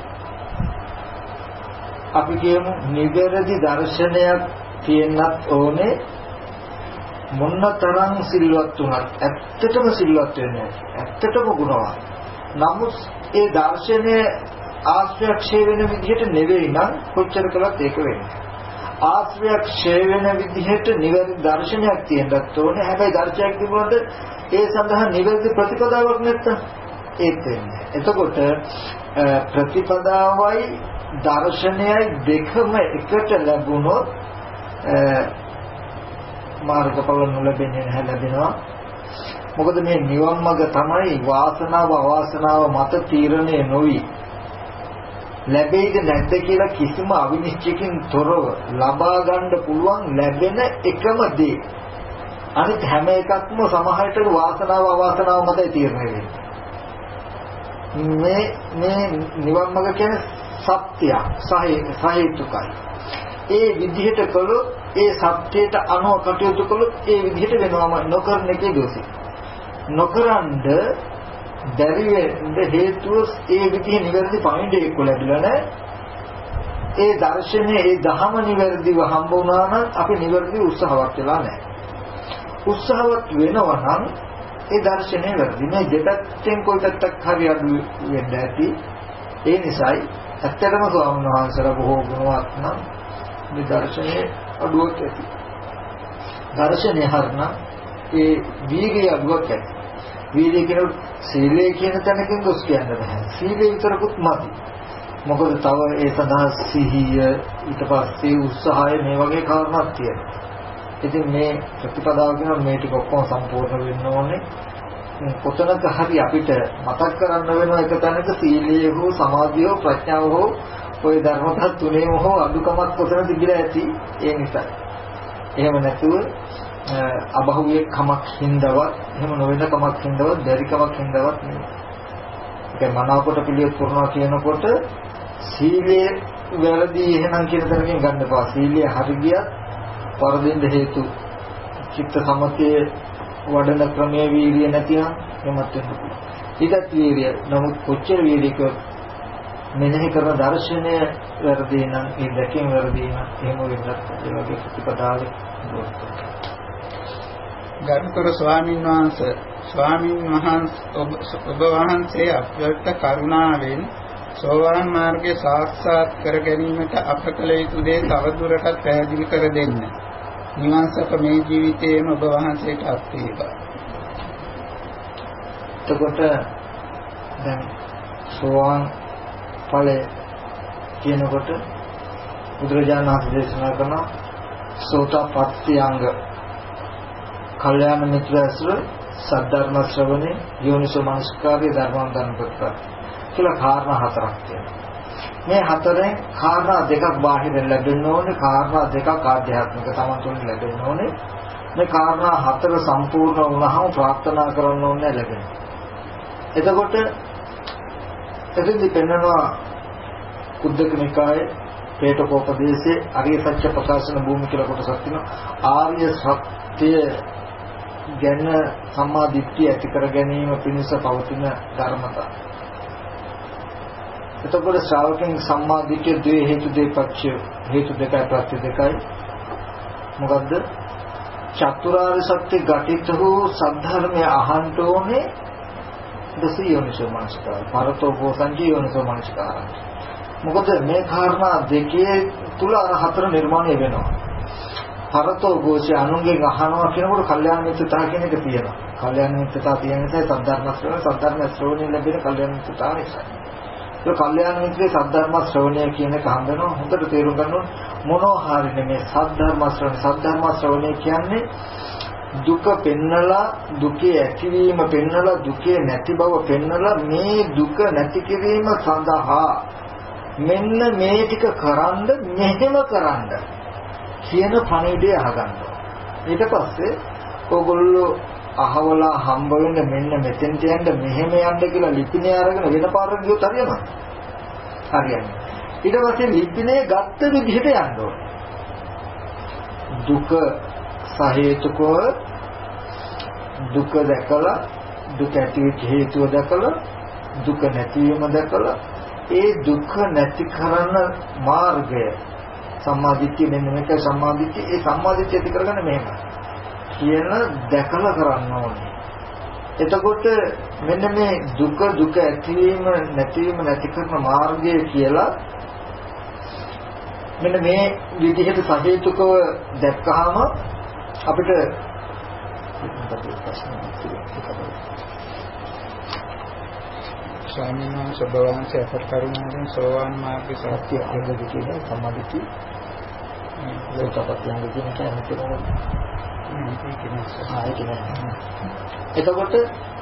අපි කියමු නිවැරදි දර්ශනයක් තියෙන්නත් ඕනේ මොනතරම් සිල්වත් වුණත් ඇත්තටම සිල්වත් වෙන්නේ ඇත්තටම ගුණවත්. නමුත් ඒ දර්ශනය ආශ්‍රයක්ෂය වෙන විදිහට නෙවෙයි නම් කොච්චර කළත් ඒක වෙන්නේ. ආශ්‍රයක්ෂය වෙන විදිහට නිවැරදි දර්ශනයක් තියෙන්නත් ඕනේ. හැබැයි දර්ශනයක් තිබුණාට ඒ සඳහා නිවැරදි ප්‍රතිපදාවක් නැත්තම් ඒක වෙන්නේ. එතකොට ප්‍රතිපදාවයි දර්ශනයයි දෙකම එකට ලැබුණොත් මාර්ගඵල නොලැබෙන්නේ නැහැ ලැබෙනවා. මොකද මේ නිවන් මඟ තමයි වාසනාව අවාසනාව මත තීරණය නොවි ලැබෙයිද නැද්ද කියලා කිසිම අවිනිශ්චයකින් තොරව ලබා ගන්න පුළුවන් ලැබෙන එකම දේ. අනිත් හැම එකක්ම සමහරට වාසනාව අවාසනාව මතයි තීරණය වෙන්නේ. මේ මේ නිවන් මඟ කියන්නේ සත්‍ය සහේතුකයි. ඒ විදිහට කළොත් ඒ සත්‍යයට අනුව කටයුතු කළොත් ඒ විදිහට වෙනවම නොකරන එකේ දෝෂය. නොකරනද බැරි වෙන්න හේතුව ඒ විදිහ නිවැරදි පණිඩේක ලැබිලා නැහැ. ඒ දර්ශනේ ඒ ධහම නිවැරදිව හම්බ වුණා නම් අපි නිවැරදි උත්සාහවත් වෙලා නැහැ. උත්සාහවත් වෙනවා නම් ඒ දර්ශනේ වැරදි. මේ දෙපැත්තෙන් કોઈ පැත්තක් හරි අඩු වෙන්න ඇති. ඒ නිසායි ඇත්තටම ස්වාමීන් වහන්සේලා බොහෝ ගුණවත් නම් මේ දර්ශනේ අඩුවක් ඇති. දර්ශනේ හරන ඒ වීර්ය අඩුවක් ඇති. වීර්ය කියන සීලය කියන තැනකින් දොස් කියන්න බෑ. සීලය විතරකුත් මදි. මොකද තව ඒ සඳහා සිහිය ඊට පස්සේ උත්සාහය මේ වගේ කාරණාක් තියෙනවා. ඉතින් මේ ප්‍රතිපදාව කියන මේ ටික ඔක්කොම සම්පූර්ණ වෙන්න ඕනේ. කොතනක හරි අපිට මතක් කරන්න වෙනවා එක තැනක සීලය හෝ සමාධිය හෝ ප්‍රඥාව හෝ ඔය ධර්මතා තුනේම හෝ අදුකමක් කොතනද කියලා ඇති. ඒ නිසා එහෙම නැතුව අබහුවේ කමක් හින්දවත් එහෙම නොවන කමක් හින්දවත් බැරි කමක් හින්දවත් නෙවෙයි. ඒක මනාවකට පිළිවෙත් කරනවා කියනකොට සීලය වැරදි එහෙනම් කියන තරකින් ගන්න එපා. සීලය හරි ගියත් වරදින්න හේතු චිත්ත සමතයේ වඩන ක්‍රමයේ වීර්ය නැතිනම් එමත් වෙන්න පුළුවන්. ඊටත් වීර්ය නමුත් කොච්චර වීර්යක මෙනෙහි කරන දර්ශනය වැරදි නම් ඒ දැකීම වැරදි නම් එහෙම වෙන්නත් ඒ වගේ ප්‍රතිපදාවේ ගරුතර ස්වාමීන් වහන්සේ ස්වාමීන් වහන්සේ ඔබ වහන්සේ අපට කරුණාවෙන් සෝවාන් මාර්ගයේ සාක්ෂාත් කර ගැනීමට අප කළ යුතු දේ තවදුරටත් පැහැදිලි කර දෙන්න. නිවන් සප මේ ජීවිතයේම ඔබ වහන්සේට අත් වේවා. එතකොට දැන් සෝවාන් ඵලය කියනකොට බුදුරජාණන් වහන්සේ දේශනා කරන සෝතාපට්ටි අංග කල්යාණ මිත්‍ර ඇසුර සද්ධර්ම ශ්‍රවණේ යෝනිසෝ මනස්කාරය ධර්මාන්තන ප්‍රතිපද කියලා කාරණා හතරක් තියෙනවා. මේ හතරෙන් කාරණා දෙකක් බාහිරින් ලැබෙන්න ඕනේ, කාරණා දෙකක් ආධ්‍යාත්මික සමතුලිත ලැබෙන්න ඕනේ. මේ කාරණා හතර සම්පූර්ණ වුණාම ප්‍රාර්ථනා කරන්න ඕනේ ලැබෙන. එතකොට එතෙන්දි පෙන්වනවා කුද්දක නිකායේ පේටකෝපදේශයේ ආර්ය සත්‍ය ප්‍රකාශන භූමි කියලා කොටසක් තියෙනවා. ආර්ය සත්‍ය ගැන සම්මා දිට්ඨිය ඇති කර ගැනීම පිණිස පවතින ධර්මතා. එතකොට ශ්‍රාවකයන් සම්මා දිට්ඨිය ද්වේ හේතු දෙපක්ෂ හේතු දෙකයි ප්‍රත්‍ය දෙකයි. මොකද්ද? චතුරාර්ය සත්‍ය ඝටිත වූ සද්ධර්මය අහන්න ඕනේ. දසියෝනිසෝ මනස්කාර පරතෝ ගෝසංජී යෝනිසෝ මනස්කාර. මොකද මේ කාරණා දෙකේ තුල අර හතර නිර්මාණය වෙනවා. පරතෝ ගෝෂය අනුන්ගෙන් අහනවා කියනකොට කල්යාණ මිත්‍රතාව කියන එක තියෙනවා. කල්යාණ මිත්‍රතාව තියෙන නිසා සද්ධර්ම ශ්‍රවණ සද්ධර්ම ශ්‍රවණය ලැබෙන කල්යාණ මිත්‍රතාව නිසා. ඒ කල්යාණ මිත්‍රේ සද්ධර්ම ශ්‍රවණය කියන එක හඳුනන හොඳට තේරුම් ගන්න ඕන මොනවා හරි නෙමේ සද්ධර්ම ශ්‍රවණ සද්ධර්ම ශ්‍රවණය කියන්නේ දුක පෙන්නලා දුකේ ඇතිවීම පෙන්නලා දුකේ නැති බව පෙන්නලා මේ දුක නැති කිරීම සඳහා මෙන්න මේ ටික කරන්ද මෙහෙම කරන්ද කියන පණිවිඩය අහගන්න. ඊට පස්සේ ඕගොල්ලෝ අහවලා හම්බ වෙන්න මෙන්න මෙතෙන්ට යන්න මෙහෙම යන්න කියලා ලිපිනේ අරගෙන වෙන පාරකට ගියොත් හරියනවා. හරියන්නේ. ඊට පස්සේ ලිපිනේ ගත්ත විදිහට යන්න ඕනේ. දුක සහේතුකව දුක දැකලා දුක ඇතිවෙච්ච හේතුව දැකලා දුක නැතිවීම දැකලා ඒ දුක නැති කරන මාර්ගය සම්මාදිට්ඨිය මෙන්න මේක සම්මාදිට්ඨිය ඒ සම්මාදිට්ඨිය ඇති කරගන්න මෙහෙම කියන දැකලා කරන්න ඕනේ. එතකොට මෙන්න මේ දුක දුක ඇතිවීම නැතිවීම නැති කරන මාර්ගය කියලා මෙන්න මේ විදිහට සහේතුකව දැක්කහම අපිට ස්වාමීන් වහන්සේ බවන්සේ අපට කරුණාවෙන් සෝවාන් මාර්ගයේ සත්‍ය අංගද කියන සම්මාදිට්ඨිය ලෝකපත්‍යංග කියන එක හිතනවා. එතකොට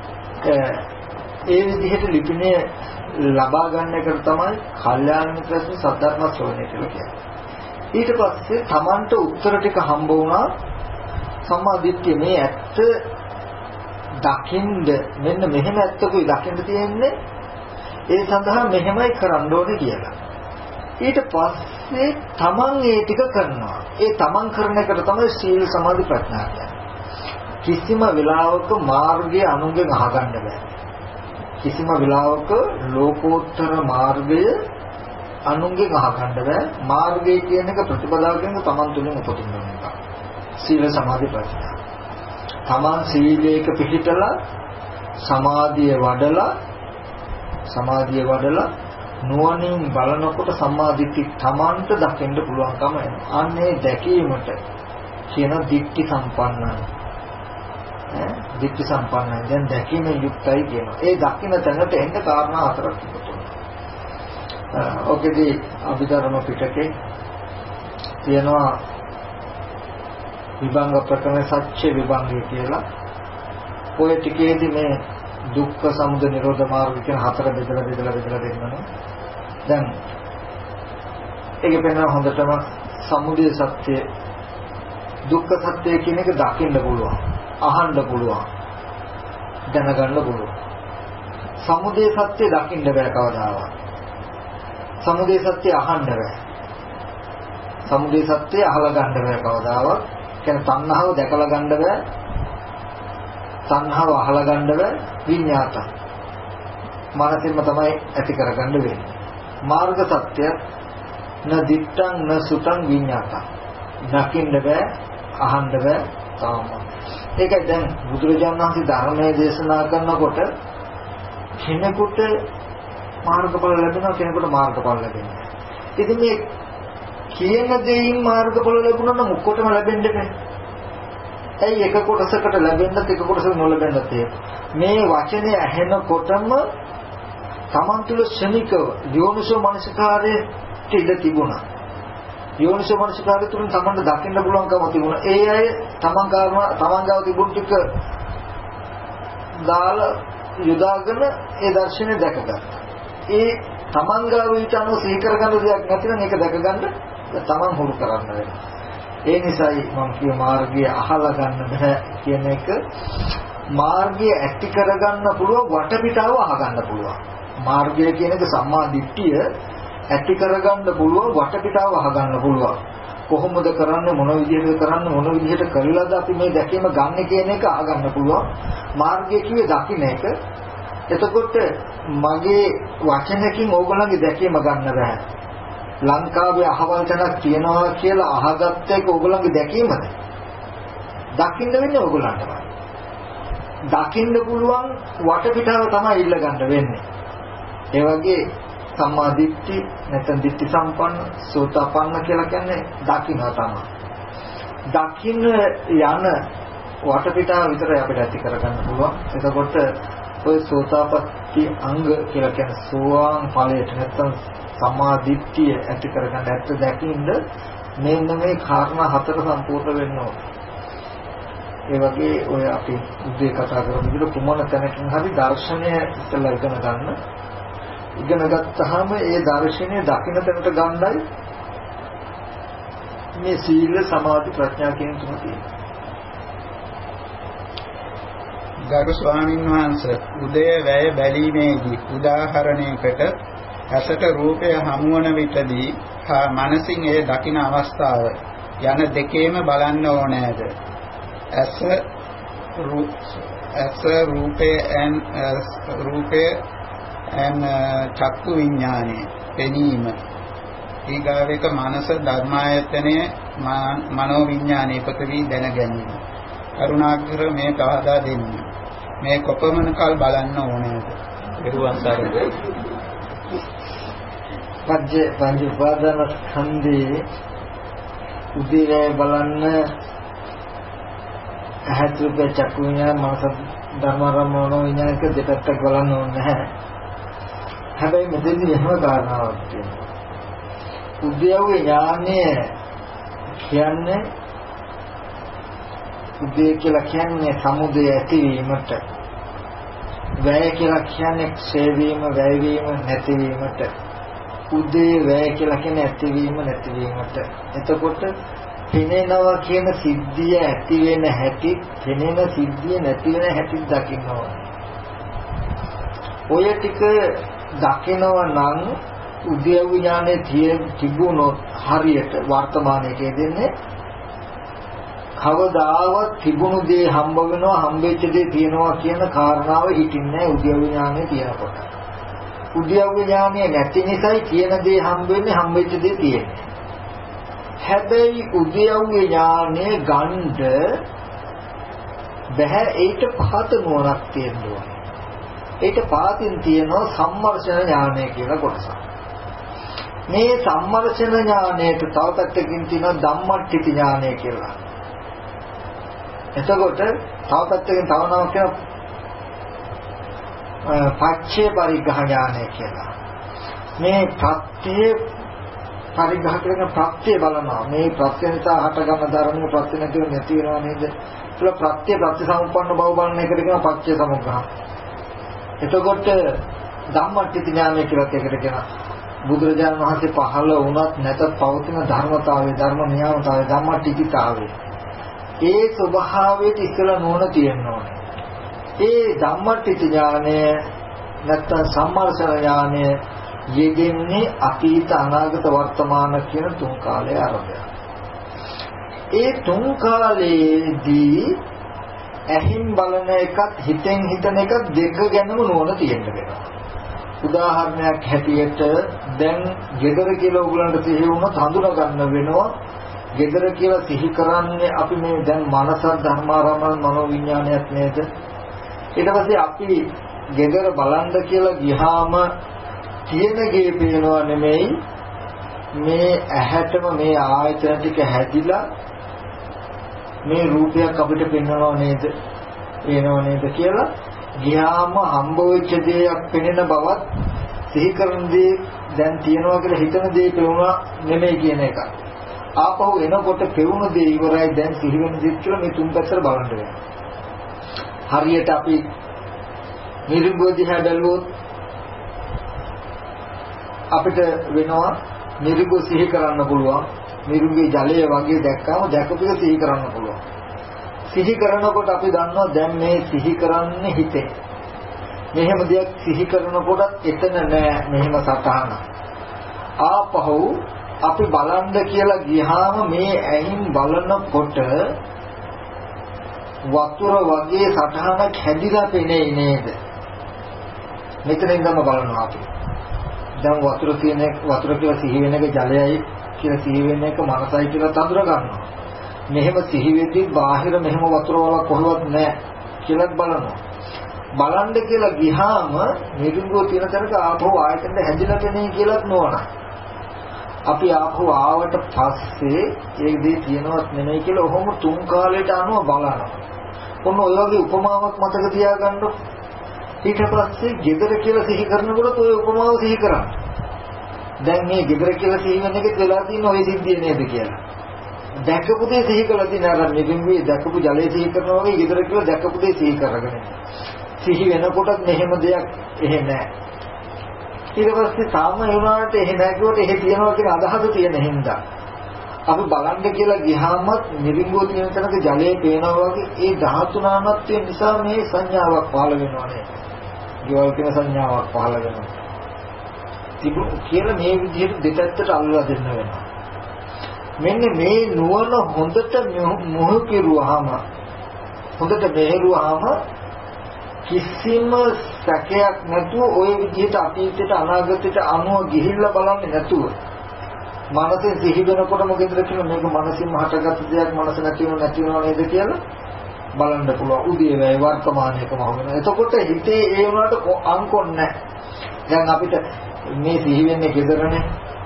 ඒ විදිහට ලිපිනේ ලබා ගන්න එකට තමයි කල්යාණ මිත්‍රත්ව සද්ධර්ම ශ්‍රවණය කියලා කියන්නේ. ඊට පස්සේ Tamanට උත්තර ටික හම්බ වුණා සම්මාදිට්ඨිය මේ ඇත්ත දකින්ද මෙන්න මෙහෙම ඇත්තකුයි දකින්න තියෙන්නේ ඒ සඳහා මෙහෙමයි කරන්න ඕනේ කියලා. ඊට පස්සේ Taman ඒ ටික කරනවා. ඒ Taman කරන එකට තමයි සීල සමාධි ප්‍රඥා කියන්නේ. කිසිම වෙලාවක මාර්ගය අනුගෙන් අහගන්න බෑ. කිසිම වෙලාවක ලෝකෝත්තර මාර්ගය අනුන්ගෙන් අහගන්න බෑ. මාර්ගය කියන එක ප්‍රතිපදාවකින් තමන් තුළින් උපදින්න ඕන එක. සීල සමාධි ප්‍රඥා. තමන් සීලයක පිහිටලා සමාධිය වඩලා සමාධිය වඩලා නුවණින් බලනකොට සම්මාදිට්ඨි තමන්ට දකින්න පුළුවන්කම එනවා. අන්නේ දැකීමට කියන දිට්ඨි සම්පන්නයි. ඈ දිට්ඨි සම්පන්නයි. දැන් දැකීමේ යුක්තයි කියනවා. ඒ දකින්න තැනට එන්න කාරණා හතරක් තිබුණා. ඔකේදී අභිධර්ම පිටකේ තියෙනවා විභංග ප්‍රකරණ සත්‍ය විභංගය කියලා. ඔය ටිකේදී මේ දුක්ඛ සමුදය නිරෝධ මාර්ග කියන හතර බෙදලා බෙදලා බෙදලා දෙන්නවා. දැන් ඒකේ පෙන්වන හොඳටම සමුදය සත්‍ය දුක්ඛ සත්‍ය කියන එක දකින්න පුළුවන්, අහන්න පුළුවන්, දැනගන්න පුළුවන්. සමුදය සත්‍ය දකින්න බෑ කවදාවත්. සමුදය සත්‍ය අහන්න බෑ. සමුදය සත්‍ය අහලා ගන්න බෑ කවදාවත්. කියන්නේ තණ්හාව දැකලා ගන්න බෑ. තණ්හාව අහලා ගන්න බෑ. විඤ්ඤාත. මානසිකව තමයි ඇති කරගන්න වෙන්නේ. මාර්ග සත්‍ය න දිත්තං න සුතං විඤ්ඤාත. දකින්න බෑ, අහන්න බෑ තාම. ඒකයි දැන් බුදුරජාණන් වහන්සේ ධර්මයේ දේශනා කරනකොට කෙනෙකුට මාර්ගඵල ලැබෙනවා, කෙනෙකුට මාර්ගඵල ලැබෙන්නේ නැහැ. ඉතින් මේ කියන දෙයින් මාර්ගඵල ලැබුණා නම් ඔක්කොටම ලැබෙන්නේ නැහැ. ඇයි එක කොටසකට ලැබෙන්නත් එක කොටසකට නොලැබෙන්නත් මේ වචනේ ඇහෙනකොටම තමන් තුළ ශනිකව යෝනිසෝ මනසිකාරයේ ඉඳ තිබුණා. යෝනිසෝ මනසිකාරය තුළින් තමන්ට දකින්න පුළුවන්කම තිබුණා. ඒ අය තමන් කාරම තමන් ගාව තිබුණු ටික දාලා යොදාගෙන ඒ දර්ශනය දැකගත්තා. ඒ තමන් ගාව ඊට අනුව සිහි කරගන්න දෙයක් නැතිනම් ඒක දැකගන්න තමන් හුරු කරන්න වෙනවා. ඒ නිසායි මම කිය මාර්ගය අහලා ගන්න බෑ කියන එක. මාර්ගය ඇති කරගන්න පුළුවන්, වටපිටාව අහගන්න පුළුවන්. මාර්ගය කියන එක සම්මා දිට්ඨිය ඇති කරගන්න පුළුවන්, වටපිටාව අහගන්න පුළුවන්. කොහොමද කරන්නේ, මොන විදිහටද කරන්නේ, මොන විදිහට කළාද අපි මේ දැකීම ගන්න කියන එක අහගන්න පුළුවන්. මාර්ගය කියේ දකින්න එක. එතකොට මගේ වචනකින් ඕගොල්ලන්ගේ දැකීම ගන්න බෑ. ලංකාවේ අහවල් තැනක් තියනවා කියලා අහගත්ත එක ඕගොල්ලන්ගේ දැකීමද? දකින්න වෙන්නේ ඕගොල්ලන්ටමයි. දකින්න පුළුවන් වටපිටාව තමයි ඉල්ල ගන්න වෙන්නේ. ඒ වගේ සම්මා දිට්ඨි නැත්නම් දිට්ඨි සම්පන්න සෝතාපන්න කියලා කියන්නේ දකින්නවා තමයි. දකින්න යන වටපිටාව විතරයි අපිට ඇති කරගන්න පුළුවන්. එතකොට ඔය සෝතාපට්ටි අංග කියලා කියන්නේ සෝවාන් ඵලයට නැත්නම් සම්මා දිට්ඨිය ඇති කරගන්න ඇත්ත දැකින්න මෙන්න මේ කාරණා හතර සම්පූර්ණ වෙන්න ඕනේ. ඒ වගේ ඔය අපි උදේ කතා කරපු විදිහට කුමන තැනකින් හරි දර්ශනය ඉස්සෙල්ලා ඉගෙන ගන්න. ඉගෙන ගත්තාම ඒ දර්ශනය දකින්න තැනට ගන්නයි මේ සීල සමාධි ප්‍රඥා කියන තුන තියෙන්නේ. ගරු ස්වාමීන් වහන්සේ උදය වැය බැලීමේදී උදාහරණයකට ඇසට රූපය හමුවන විටදී හා මනසින් එය දකින අවස්ථාව යන දෙකේම බලන්න ඕනෑද? ඇස ඇස රූපය and රූපය and චක්කු විඥානය පෙනීම ඊගාවේක මනස ධර්මායතනයේ මනෝ විඥානය ඉපත වී දැන ගැනීම. කරුණාකර මේ පහදා දෙන්න. මේ කොපමණ කල් බලන්න ඕනේද? පෙරුවන් සරණයි. පංච පංච උපාදාන ස්කන්ධේ උදේ බලන්න ඇහත් රූප චක්කු විඤ්ඤාණ මනස ධර්මාරම්ම මනෝ විඤ්ඤාණක දෙපැත්තක් බලන්න ඕනේ නැහැ. හැබැයි මෙතනදී එහෙම කාරණාවක් තියෙනවා. උද්‍යව ඥානය කියන්නේ උදේ කියලා කියන්නේ සමුදය ඇතිවීමට, වැය කියලා කියන්නේ ක්ෂය වීම, වැය වීම, නැතිවීමට. උදේ වැය කියලා කියන්නේ ඇතිවීම, නැතිවීමට. එතකොට පෙනෙනවා කියන සිද්ධිය ඇති වෙන හැටි, පෙනෙන සිද්ධිය නැති වෙන හැටි දකින්න ඕනේ. ඔය ටික දකිනවා නම් උද්‍යව ඥානයේ තිබුණොත් හරියට වර්තමානයේ දෙන්නේ කවදාවත් තිබුණු දේ හම්බ වෙනවා, හම්බෙච්ච දේ තියෙනවා කියන කාරණාව හිතින්නේ උද්‍යව ඥානයේ තියනකොට. උද්‍යව ඥානය නැති නිසායි කියන දේ හම්බ වෙන්නේ, හම්බෙච්ච දේ තියෙන්නේ. හැබැයි උද්‍යව ඥානයේ ගණ්ඩ බෑ, ඒට පහත නුවණක් තියෙනවා. ඒට පාතින් තියෙනවා සම්මර්ෂණ ඥානය කියලා කොටසක්. මේ සම්මර්ෂණ ඥානයට තව පැත්තකින් තියෙනවා ධම්මට්ඨිති ඥානය කියලා. එතකොට තව පැත්තකින් තව නමක් කියන පච්චේ පරිග්‍රහ ඥානය කියලා. මේ ප්‍රත්‍ය පරිග්‍රහ කියන ප්‍රත්‍ය බලනවා. මේ ප්‍රත්‍ය නිසා හටගන්න ධර්මක ප්‍රත්‍ය නැතිව නැති වෙනවා නේද? ඒක ප්‍රත්‍ය ප්‍රතිසම්පන්න බව බලන එකට කියන පච්චේ සමුග්‍රහ. එතකොට ධම්මට්ඨිති ඥානය කියලා එකට කියන බුදුරජාණන් වහන්සේ පහළ වුණත් නැතත් පවතින ධර්මතාවය, ධර්ම නියමතාවය, ධම්මට්ඨිතිතාවය. ඒ ස්වභාවයට ඉස්සලා නොන තියෙන්න ඕනේ. ඒ ධම්මට්ඨිත ඥානය නැත්නම් සම්මර්ෂණ ඥානය යෙදෙන්නේ අතීත අනාගත වර්තමාන කියන තුන් කාලයේ ආරම්භය. ඒ තුන් කාලයේදී ඇහින් බලන එකත් හිතෙන් හිතන එකත් දෙක ගැනම නොන තියෙන්න වෙනවා. උදාහරණයක් හැටියට දැන් gedara කියලා ඔයගලන්ට සිහි වුණොත් හඳුනා ගන්න වෙනවා. gedara කියලා සිහි කරන්නේ අපි මේ දැන් මනස ධර්මාරම්මන මනෝ විඥානයක් නේද? ඊට පස්සේ අපි gedara බලන්න කියලා ගියාම තියෙන ගේ පේනවා නෙමෙයි, මේ ඇහැටම මේ ආයතන ටික හැදිලා මේ රූපයක් අපිට පෙන්වනව නේද? පේනව නේද කියලා ගියාම හම්බ වෙච්ච දේයක් පෙනෙන බවත් සිහි කරන දේ දැන් තියනවා කියලා හිතන දේ පෙවුණා නෙමෙයි කියන එක. ආපහු එනකොට පෙවුණු දේ ඉවරයි, දැන් සිහි වෙන දේ කියලා මේ තුන් පැත්තට බලන්න වෙනවා. හරියට අපි නිරුංගෝ දිහා බැලුවොත් අපිට වෙනවා නිරුංගෝ සිහි කරන්න පුළුවන්. නිරුංගේ ජලය වගේ දැක්කම දැකපිට සිහි කරන්න පුළුවන්. සිහි කරනකොට අපි දන්නවා දැන් මේ සිහි කරන්නේ හිතේ. මෙහෙම දෙයක් සිහි කරනකොට එතන නෑ මෙහෙම සතහන. ආපහු අපි බලන්න කියලා ගියාම මේ ඇහින් බලනකොට වතුර වගේ සතහනක් හැදිලා පෙනේ නේද? මෙතන ඉඳන්ම බලනවා අපි. දැන් වතුර තියෙන වතුර කියලා සිහි වෙන එක ජලයයි කියලා සිහි වෙන එක මනසයි කියලා තඳුර ගන්නවා. මෙහෙම සිහි වෙද්දී බාහිර මෙහෙම වතුර වල කොහොමවත් නැහැ කියලාත් බලනවා. බලන්න කියලා ගියාම නිරුංගෝ තියෙන තැනක ආපහු ආයතනට හැදිලා තැනේ කියලාත් නෝනා. අපි ආපහු ආවට පස්සේ ඒ දේ තියෙනවත් නෙමෙයි කියලා ඔහොම තුන් කාලයට අනුව බලනවා. ඔන්න ඔය වගේ උපමාවක් මතක තියාගන්න. ඊට පස්සේ gedara කියලා සිහි කරනකොට ඔය උපමාව සිහි කරන්න. දැන් මේ gedara කියලා සිහි වෙන එකේ වෙලා තියෙන ඔය සිද්ධිය නේද කියලා. දැකපු දේ සිහි කළා තියෙන අර නිවිංගුවේ දැකපු ජලයේ සිහි කරනවා වගේ gedara කියලා දැකපු දේ සිහි කරගෙන. සිහි වෙනකොටත් මෙහෙම දෙයක් එහෙ නැහැ. ඊට පස්සේ තාම ඒ වුණාට එහෙ නැගුවට එහෙ තියනවා කියන අදහස තියෙන හින්දා අපි බලන්න කියලා ගියාමත් නිවිංගුව තියෙන තැනක ජලයේ පේනවා වගේ ඒ ධාතු නාමත්වය නිසා මේ සංඥාවක් පහළ වෙනවා නේද? ජීවල් කියන සංඥාවක් පහළ වෙනවා. තිබුණු කියලා මේ විදිහට දෙපැත්තට අල්ලලා දෙන්න වෙනවා. මෙන්න මේ නුවණ හොඳට මොහු කෙරුවාම හොඳට මෙහෙරුවාම කිසිම සැකයක් නැතුව ওই විදිහට අතීතයට අනාගතයට අනුව ගිහිල්ලා බලන්නේ නැතුව මනසේ සිහි වෙනකොට මොකද කියලා මේක මනසින්ම හටගත් දෙයක් මනස නැතිව නැතිව නේද කියලා බලන්න පුළුවන්. උදේවැය වර්තමානයේකම හොයන. එතකොට හිතේ ඒ වුණාට අංකොන් නැහැ. දැන් අපිට මේ සිහි වෙන්නේ gedaraනේ.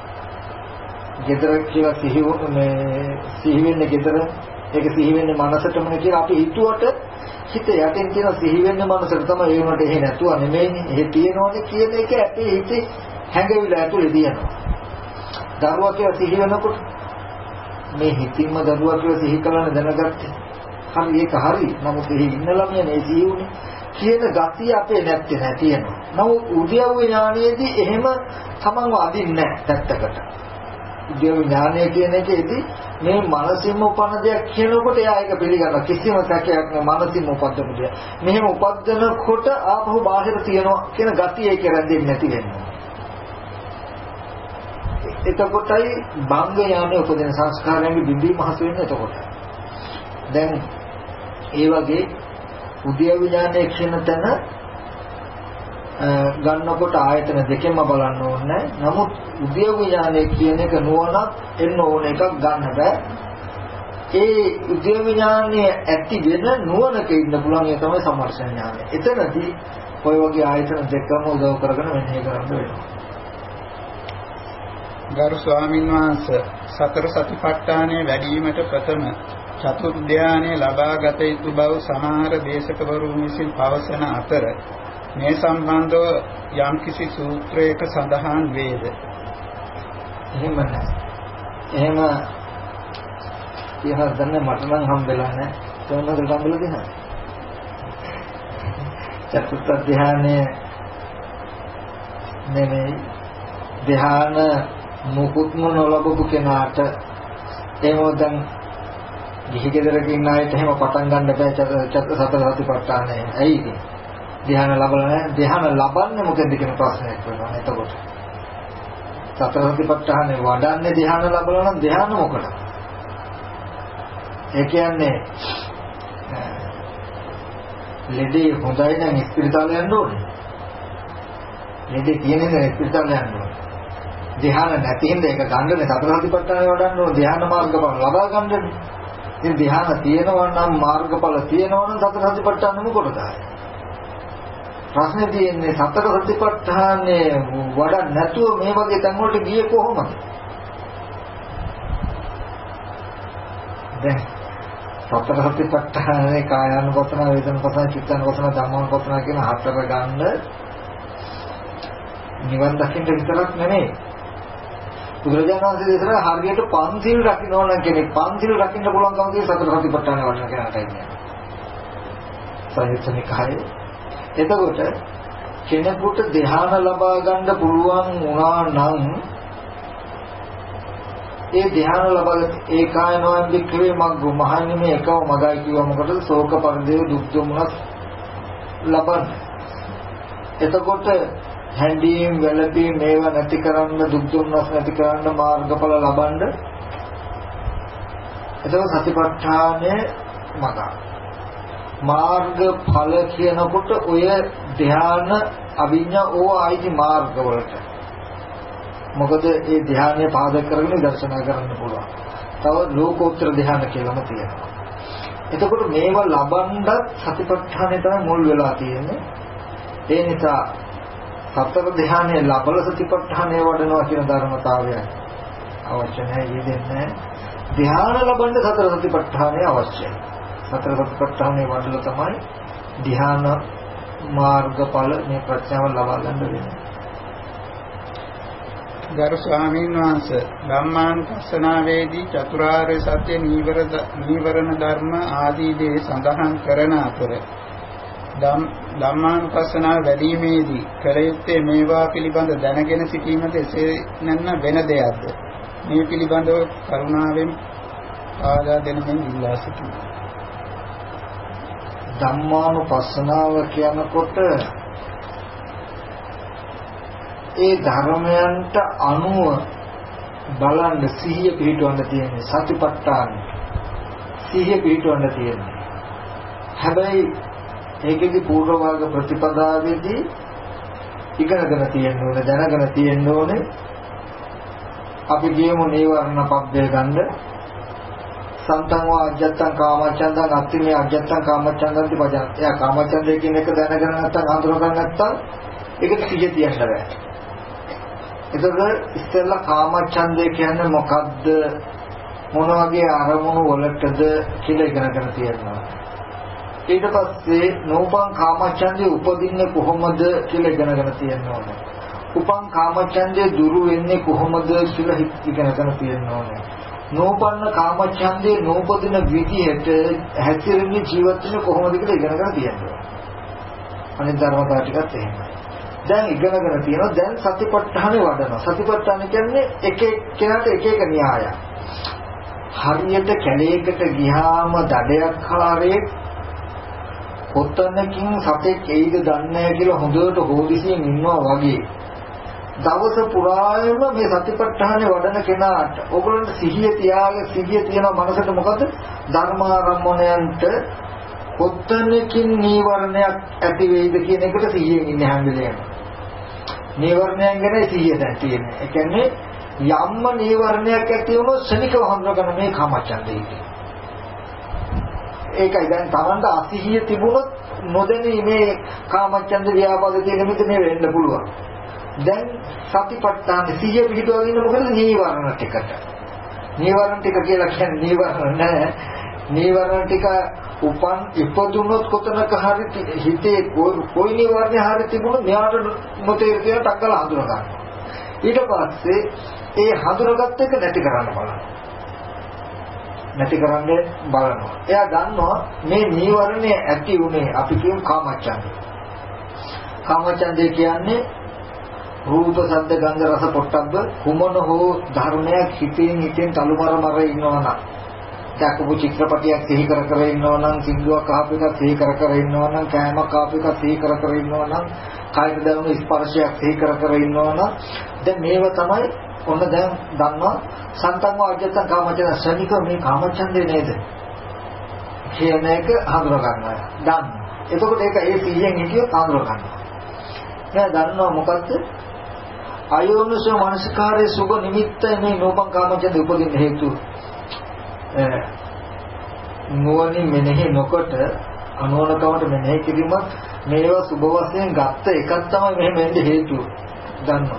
gedara කියලා සිහි මේ සිහි වෙන්නේ gedara. ඒක සිහි වෙන්නේ මනසටම කියලා අපි හිතුවට හිත යටින් තියෙන සිහි වෙන්නේ මනසට තමයි. ඒ වුණාට එහෙ නැතුව නෙමෙයිනේ. එහෙ තියෙනෝනේ කියන එක අපේ හිතේ හැඟවිලා ඇතුලේ තියෙනවා. දරුවා කියලා සිහි වෙනකොට මේ හිතින්ම දරුවා කියලා සිහි කරන්න දැනගත්තේ. හරි ඒක හරි. නමුත් එහි ඉන්න ළමයා නේ සිහි වුනේ කියන ගතිය අපේ නැත්තේ නැහැ තියෙනවා. නමුත් උද්‍යව ඥානයේදී එහෙම තමන්ව අදින්නේ නැහැ පැත්තකට. උද්‍යව ඥානය කියන එකේදී මේ මනසින්ම උපන්න දෙයක් කියනකොට එයා ඒක පිළිගන්න කිසිම සැකයක් නැහැ. මනසින්ම උපද්දපු දෙයක්. මෙහෙම උපද්දනකොට ආපහු බාහිර තියනවා කියන ගතිය ඒක රැඳෙන්නේ නැති වෙනවා. එතකොටයි භංග ඥානයේ උපදින සංස්කාරයන්ගේ බිඳීම හසු වෙන්නේ එතකොට. දැන් ඒ වගේ උද්‍යව ඥානයේ කියන තැන ගන්නකොට ආයතන දෙකෙන්ම බලන්න ඕනේ. නමුත් උද්‍යව ඥානයේ කියන එක නුවණක් එන්න ඕන එකක් ගන්න බෑ. ඒ උද්‍යව ඥානයේ ඇති වෙන නුවණක ඉන්න පුළුවන් ඒ තමයි සම්මර්ෂණ ඥානය. එතනදී ඔය වගේ ආයතන දෙකම උදව් කරගෙන මෙහෙය කරන්න වෙනවා. ගරු ස්වාමීන් වහන්සේ සතර සතිපට්ඨානයේ වැඩිවීමට ප්‍රථම චතුර් ධානයේ ලබා ගත යුතු බව සමහර දේශකවරුන් විසින් පවසන අතර මේ සම්බන්ධව යම්කිසි සූත්‍රයක සඳහන් වේද? එහෙම නැහැ. එහෙම ඉහළ දැන මට නම් හම්බෙලා නැහැ. කොහොමද හම්බෙලා දෙන්නේ? චතුර්ථ ධානයේ නෙමෙයි ධාන මුකුත්ම නොලබපු කෙනාට එහෙම දැන් ගිහි ගෙදරක ඉන්න අයට එහෙම පටන් ගන්න බෑ චතුරාර්ය සතර සතිපට්ඨානය. ඇයිද? ධ්‍යාන ලැබලා නැහැ. ධ්‍යාන ලබන්නේ මොකද කියන ප්‍රශ්නයක් වෙනවා. එතකොට සතර සතිපට්ඨානේ වඩන්නේ ධ්‍යාන ලැබලා නම් ධ්‍යාන මොකද? ඒ කියන්නේ ලෙඩේ හොඳයි නම් ස්පිරිතාලේ යන්න ඕනේ. ලෙඩේ තියෙන්නේ ස්පිරිතාලේ යන්න ඕනේ. ධ්‍යාන නැති හින්දා ඒක ගන්නනේ සතර සතිපට්ඨානේ වඩන්න ඕනේ. ධ්‍යාන මාර්ගඵල ලබා ගන්නනේ. ඉතින් ධ්‍යාන තියෙනවා නම් මාර්ගඵල තියෙනවා නම් සතර සතිපට්ඨානෙ මොකටද? ප්‍රශ්නේ තියෙන්නේ සතර සතිපට්ඨානේ වඩා නැතුව මේ වගේ තැන් වලට ගියේ කොහොමද? දැන් සතර සතිපට්ඨානේ කායानुපස්සන, වේදනානුපස්සන, චිත්තානුපස්සන, ධම්මානුපස්සන කියන හතර ගන්න නිවන් දකින්න විතරක් නෙමෙයි. බුදුරජාණන් වහන්සේ දේශනා හරියට පන්සිල් රකින්න ඕන කෙනෙක් පන්සිල් රකින්න පුළුවන් කම කියන සතර සතිපට්ඨාන වඩන කෙනාටයි කියන්නේ. සංයුත්තනිකායේ. එතකොට කෙනෙකුට ධ්‍යාන ලබා ගන්න පුළුවන් වුණා නම් ඒ ධ්‍යාන ලබාගත් ඒකායනෝන් වික්‍රේ මග්ග මහන්නේ මේ එකව මගයි කිව්ව මොකටද? ශෝක පරිදේව දුක් දුමුනස් ලබන්නේ. එතකොට හැඬීම් වැළපීම් මේවා නැති කරන්න දුක් දුන්නස් නැති කරන්න මාර්ගඵල ලබන්න එතකොට සතිපට්ඨානයේ මග මාර්ගඵල කියනකොට ඔය ධ්‍යාන අවිඤ්ඤා ඕ ආයිති මාර්ගවලට මොකද ඒ ධ්‍යානය පාදක කරගෙන දර්ශනා කරන්න පුළුවන්. තව ලෝකෝත්තර ධ්‍යාන කියලාම තියෙනවා. එතකොට මේවා ලබන්නත් සතිපට්ඨානය තමයි මුල් වෙලා තියෙන්නේ. ඒ නිසා සතර ධ්‍යානයේ ලබල සතිපට්ඨානය වඩනවා කියන ධර්මතාවය අවශ්‍ය නැහැ. යෙදෙන්නේ ධ්‍යාන ලබන්න සතර සතිපට්ඨානය අවශ්‍යයි. සතර සතිපට්ඨානය වඩලා තමයි ධ්‍යාන මාර්ගඵල මේ ප්‍රඥාව ලබා ගන්න වෙන්නේ. ගරු ස්වාමීන් වහන්සේ ධම්මානුපස්සනාවේදී චතුරාර්ය සත්‍ය නීවරණ ධර්ම ආදී දේ සඳහන් කරන අතර ධම්මානුපස්සනාව වැඩිීමේදී කල යුත්තේ මේවා පිළිබඳ දැනගෙන සිටීමද එසේ නැත්නම් වෙන දෙයක්ද? මේ පිළිබඳව කරුණාවෙන් ආදා දෙනමින් ඉල්ලා සිටිනවා. ධම්මානුපස්සනාව කියනකොට ඒ ධර්මයන්ට අනුව බලන්න සිහිය පිහිටවන්න තියෙන්නේ. සතිපට්ඨාන සිහිය පිහිටවන්න තියෙන්නේ. හැබැයි ඒකෙදි පූර්ව භාග ප්‍රතිපදාවේදී ඉගෙනගෙන තියෙන්න ඕනේ, දැනගෙන තියෙන්න ඕනේ. අපි කියමු නීවරණ පබ්බේ ගන්න සන්තං වා අජත්තං කාමච්ඡන්දං අත්තිමේ අජත්තං කාමච්ඡන්දං තිපජං. එයා කාමච්ඡන්දේ කියන එක දැනගෙන නැත්නම් හඳුනගන්න නැත්නම් ඒකට සිහිය තියන්න බෑ. එතකොට ඉස්සෙල්ලා කාමච්ඡන්දේ කියන්නේ මොකද්ද, මොන වගේ අරමුණු වලටද කියලා ඉගෙනගෙන තියෙනවා. ඊට පස්සේ නෝපං කාමච්ඡන්දේ උපදින්නේ කොහොමද කියලා ඉගෙනගෙන තියෙනවා. උපං කාමච්ඡන්දේ දුරු වෙන්නේ කොහොමද කියලා ඉගෙනගෙන තියෙනවා. නෝපන්න කාමච්ඡන්දේ නෝපදින විදිහට හැසිරෙන්නේ ජීවත් වෙන්නේ කොහොමද කියලා ඉගෙනගෙන තියෙනවා. අනිත් ධර්මතාව ටිකත් එහෙමයි. දැන් ඉගෙනගෙන තියෙනවා. දැන් සතිපට්ඨානෙ වඩනවා. සතිපට්ඨාන කියන්නේ එක එක්කෙනාට එක එක න්‍යාය. හරියට කැලේකට ගියාම දඩයක් කාරේ කොතනකින් සතෙක් එයිද දන්නේ නැහැ කියලා හොඳට හොදිසියෙන් ඉන්නවා වගේ. දවස පුරාම මේ සතිපට්ඨානෙ වඩන කෙනාට ඕගොල්ලන්ට සිහිය තියාගෙන සිහිය තියන මනසට මොකද ධර්මාරම්මණයන්ට කොතනකින් නීවරණයක් ඇති වෙයිද කියන එකට සිහියෙන් ඉන්න හැම වෙලේම. නීවරණයන් ගැන සිහිය දැන් තියෙන්නේ. ඒ කියන්නේ යම්ම නීවරණයක් ඇති වුණොත් ශනිකව හඳුනගන්න මේ කාමච්ඡන්දේ කියන්නේ. ඒකයි දැන් Tamanda අසිහිය තිබුණොත් නොදැනී මේ කාමච්ඡන්ද ව්‍යාපාද තියෙන මිත මේ වෙන්න පුළුවන්. දැන් සතිපට්ඨාන සිහිය පිටුවගෙන ඉන්න මොකද නීවරණ ටිකට. නීවරණ ටික කියලා කියන්නේ නීවරණ නෑ. නීවරණ ටික උපන් ඉපදුනොත් කොතනක හරි හිතේ කොයි නීවරණය හරි තිබුණොත් මෙයාට නොතේර කියලා ටක්කලා හඳුනා ගන්නවා. ඊට පස්සේ ඒ හඳුනාගත්ත එක නැති කරන්න බලනවා. නැති කරන්නේ බලනවා. එයා දන්නවා මේ නීවරණය ඇති උනේ අපි කියමු කාමච්ඡන්දය. කාමච්ඡන්දය කියන්නේ රූප, ශබ්ද, ගන්ධ, රස, පොට්ටබ්බ කුමන හෝ ධර්මයක් හිතෙන් හිතෙන් තලුමර මර ඉන්නවා නම්, දැකපු චිත්‍රපටියක් සිහි කර කර ඉන්නවා නම්, සිංදුවක් අහපු එකක් සිහි කර කර ඉන්නවා නම්, කෑමක් අහපු එකක් සිහි කර කර ඉන්නවා නම්, කායික දැනුණු ස්පර්ශයක් සිහි කර කර ඉන්නවා නම්, දැන් මේව තමයි ඔන්න දැන් දන්නවා සන්තං වාජ්‍යත්තං කාමච්ඡන්ද ශනික මේ කාමච්ඡන්දේ නේද කියන එක හඳුනා ගන්නවා. දන්න. එතකොට ඒක ඒ සිහියෙන් හිතියොත් හඳුනා ගන්නවා. නෑ දන්නවා මොකද්ද? අයෝනිසෝ මනසිකාරයේ සුබ නිමිත්තයි මේ නෝපං කාමච්ඡන්ද උපදින්න හේතු. නුවණින් මෙනෙහි නොකොට අනෝනකමට මෙනෙහි කිරීම මේවා සුබ වශයෙන් ගත්ත එකක් තමයි මෙහෙම වෙන්න හේතුව. දන්නවා.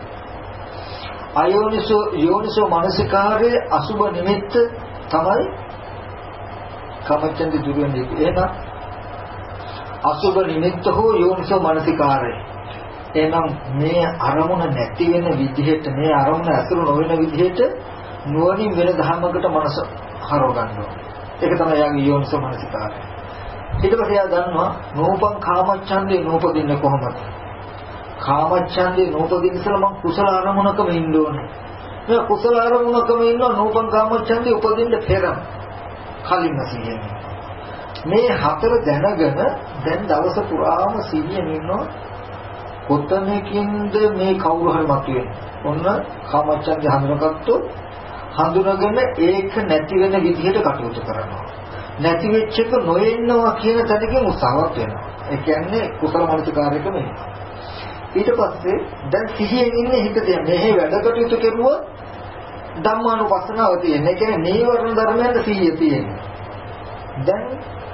අයෝනිසෝ යෝනිසෝ මනසිකාරයේ අසුබ නිමිත්ත තමයි කාමච්ඡන්ද දුර වෙන්නේ. එහෙනම් අසුබ නිමිත්ත හෝ යෝනිසෝ මනසිකාරය. එහෙනම් මේ අරමුණ නැති වෙන විදිහට මේ අරමුණ අසුරු නොවන විදිහට නුවණින් වෙන ධර්මයකට මනස හරව ගන්නවා. ඒක තමයි යාගේ යෝනිසෝ මනසිකාරය. ඊට පස්සේ යා දන්නවා නෝපං කාමච්ඡන්දේ නෝපදින්නේ කොහොමද? කාමච්ඡන්දේ නෝපදින්න ඉස්සෙල්ලා මම කුසල අරමුණකම ඉන්න ඕනේ. මේ කුසල අරමුණකම ඉන්නවා නෝපං කාමච්ඡන්දේ උපදින්න පෙර කලින්ම සිහියෙන්. මේ හතර දැනගෙන දැන් දවස පුරාම සිහියෙන් ඉන්නවා. කොතනකින්ද මේ කවුරු හරි මතුවෙන්නේ? ඔන්න කාමච්ඡන්දේ හඳුනගත්තොත් හඳුනගෙන ඒක නැති වෙන විදිහට කටයුතු කරනවා. නැති වෙච්ච එක නොයෙන්නවා කියන තැනකින් උත්සාහවත් වෙනවා. ඒ කියන්නේ කුසල මනසිකාරයකම ඉන්නවා. ඊට පස්සේ දැන් සිහියෙන් ඉන්නේ හිත දෙන්නේ මෙහි වැඩ කටයුතු කරුවොත් ධම්මානුපස්සනාව තියෙන. ඒ කියන්නේ නීවරණ ධර්මයන්ට සිහිය තියෙනවා. දැන්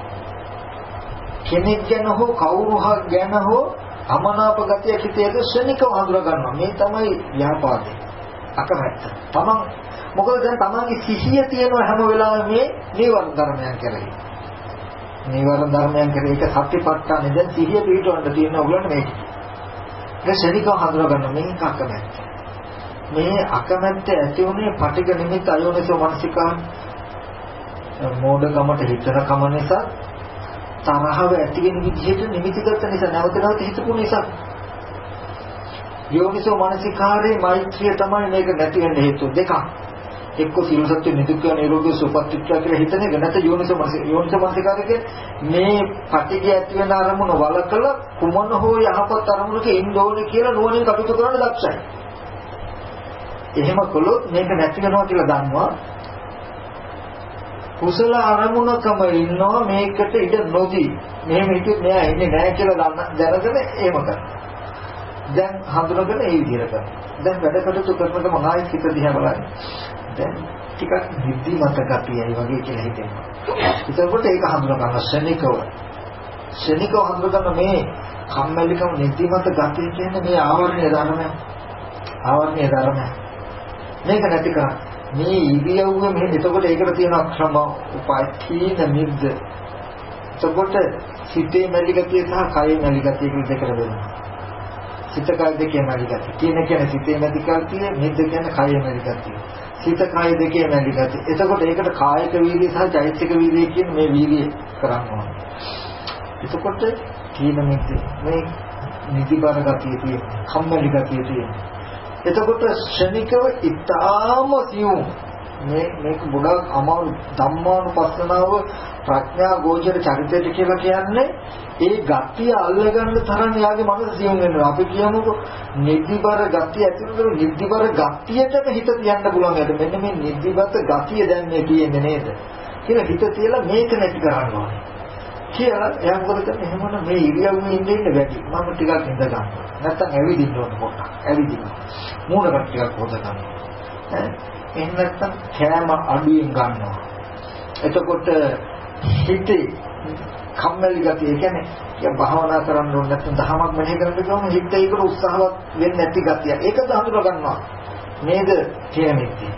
කෙනෙක් ගැන හෝ කවුරු ගැන හෝ අමනාප ගතියක් හිතේද ශනිකව හඳුනා ගන්නවා. මේ තමයි ව්‍යාපාදේ. අකමැත්ත. තමන් මොකද දැන් තමන්ගේ සිහිය තියෙන හැම වෙලාවෙම මේ නීවරණ ධර්මයන් කරේ. නීවරණ ධර්මයන් කරේ ඒක සත්‍යපට්ඨානේ දැන් සිහිය පිටවන්න තියෙන උගලන්න මේක. ඒ ශනිකව හඳුනා ගන්න මේක අකමැත්ත. මේ අකමැත්ත ඇති උනේ පටිඝ නිමිත්ත අයෝනිසෝ මනසිකාර මෝඩකමට හිතන කම නිසා තරහව ඇති වෙන විදිහට නිමිතිගත නිසා නැවත නැවත හිතපු නිසා යෝනිසෝ මනසිකාරේ මෛත්‍රිය තමයි මේක නැති වෙන්න හේතුව දෙකක්. එක්ක සියලු සත්‍ය නිදුක්ඛ නිරෝධ සුවපත්ත්‍ය කියලා හිතන එක නැත්නම් යෝනිසෝ මනසික යෝනිසෝ මනසිකාරයේ මේ පටිඝය ඇති වෙන අරමුණ වලකල කුමන හෝ යහපත් අරමුණක ඉන්න ඕනේ කියලා නුවණින් කටයුතු කරන්න දක්ෂයි. එහෙම කළොත් මේක නැති වෙනවා කියලා දන්නවා. කුසල අරමුණකම ඉන්නවා මේකට ඉඩ නොදී මෙහෙම හිතුවේ මෙයා ඉන්නේ නැහැ කියලා දැනගෙන එහෙම කරනවා. දැන් හඳුනගෙන ඒ විදිහට කරනවා. දැන් වැඩ කටයුතු කරනකොට මම ආයෙත් හිත දිහා බලන්නේ. දැන් ටිකක් නිදිමත ගතියයි වගේ කියලා හිතෙනවා. ඒකකොට ඒක හඳුනා ගන්න ශනිකව. ශනිකව හඳුනා ගන්න මේ කම්මැලිකම නිදිමත ගතිය කියන්නේ මේ ආවරණීය ධර්මය. ආවරණීය ධර්මය. මේක නැති කරා මේ ඉරියව්ව මෙහෙ එතකොට ඒකට තියෙන අක්‍රම උපාය තීන මිද්ද. එතකොට සිතේ මැලි ගතිය සහ කයේ මැලි ගතිය කියන දෙකට වෙනවා. සිත කය දෙකේ මැලි ගතිය. කියන කියන්නේ සිතේ මැලි ගතිය, මිද්ද කියන්නේ කයේ මැලි ගතිය. සිත කය දෙකේ මැලි ගතිය. එතකොට ඒකට කායික වීර්යය සහ චෛතසික වීර්යය කියන මේ වීර්යය කරන්න ඕනේ. එතකොට තීන මිද්ද මේ නිදිබර ගතිය තියෙන, කම්මැලි ගතිය තියෙන. එතකොට ශනිකව ඊටාම සියුම් මේ මේක ගොඩක් අමාරු ධම්මානුපස්සනාව ප්‍රඥා ගෝචර චරිතයට කියලා කියන්නේ ඒ ගතිය අල්ලගන්න තරම් යාගේ මනස සියුම් වෙනවා. අපි කියමුකෝ නිදිබර ගතිය ඇතිවෙන නිදිබර ගතියටම හිත තියන්න පුළුවන් යට. මෙන්න මේ නිදිබත ගතිය දැන් මේ කියන්නේ නේද කියලා හිත තියලා මේක නැති කරන්න ඕනේ කියලා එයා මොකද කරන්නේ? එහෙමනම් මේ ඉරියව්වේ ඉන්න ඉන්න වැඩි මම ටිකක් ඉඳ ගන්නවා. නැත්තම් ඇවිදින්න ඕන පොඩ්ඩක්. ඇවිදින්න. මූණකට ටිකක් හොද ගන්නවා. ඈ එහෙම නැත්තම් කෑම අඩුවෙන් ගන්නවා. එතකොට හිතේ කම්මැලි ගතිය කියන්නේ ය භාවනා කරන්න ඕන නැත්නම් දහමක් මෙහෙ කරන්න ගියාම හිත ඒකට උත්සාහවත් වෙන්නේ නැති ගතිය. ඒක දහඳුර ගන්නවා. නේද කියන්නේ.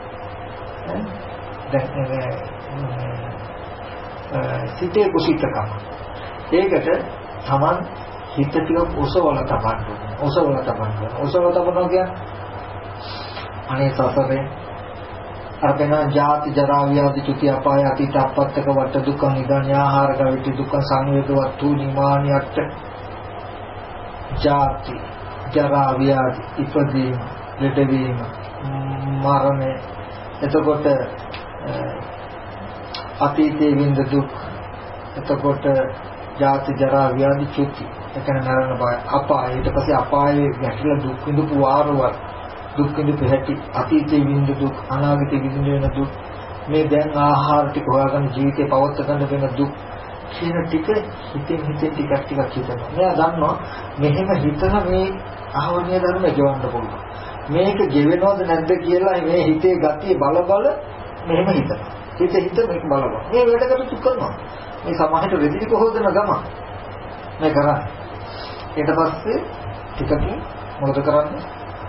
දැන් සිතේ කුසිතකම. ඒකට තමන් හිත ටික ඔසවලා තබන්න ඕනේ. ඔසවලා තබන්න ඕනේ. ඔසවලා තබනවා කියන්නේ අනේ සසරේ අර්ථන ජාති ජරා ව්‍යාධි චුති අපාය අතීත අපත්තක වට දුක්ඛ නිදාන ආහාර ගවිති දුක්ඛ සංවේද වත්තු නිමානියට ජාති ජරා ව්‍යාධි ඉපදීම ලෙඩවීම මරණය එතකොට අතීතයේ විඳ දුක් එතකොට ජාති ජරා ව්‍යාධි චුති එකන මරණ බය අපාය ඊට පස්සේ අපායේ ගැටලා දුක් විඳපු වාරවල් දුක් විඳපු හැටි අතීතයේ විඳ දුක් අනාගතයේ විඳින වෙන දුක් මේ දැන් ආහාර ටික හොයාගෙන ජීවිතේ පවත්වා ගන්න වෙන දුක් කියන ටික හිතෙන් හිතෙන් ටිකක් ටිකක් හිතනවා. මෙයා දන්නවා මෙහෙම හිතන මේ ආවර්ණීය ධර්ම ගෙවන්න පුළුවන්. මේක ගෙවෙනවද නැද්ද කියලා මේ හිතේ ගතිය බල බල මෙහෙම හිතනවා. හිත හිත මේක බල බල. මේ වැඩකට තුක් කරනවා. මේ සමාහයට රෙදිලි කොහොදන ගම මේ කරන්නේ. ඊට පස්සේ ටිකකින් මොකද කරන්නේ?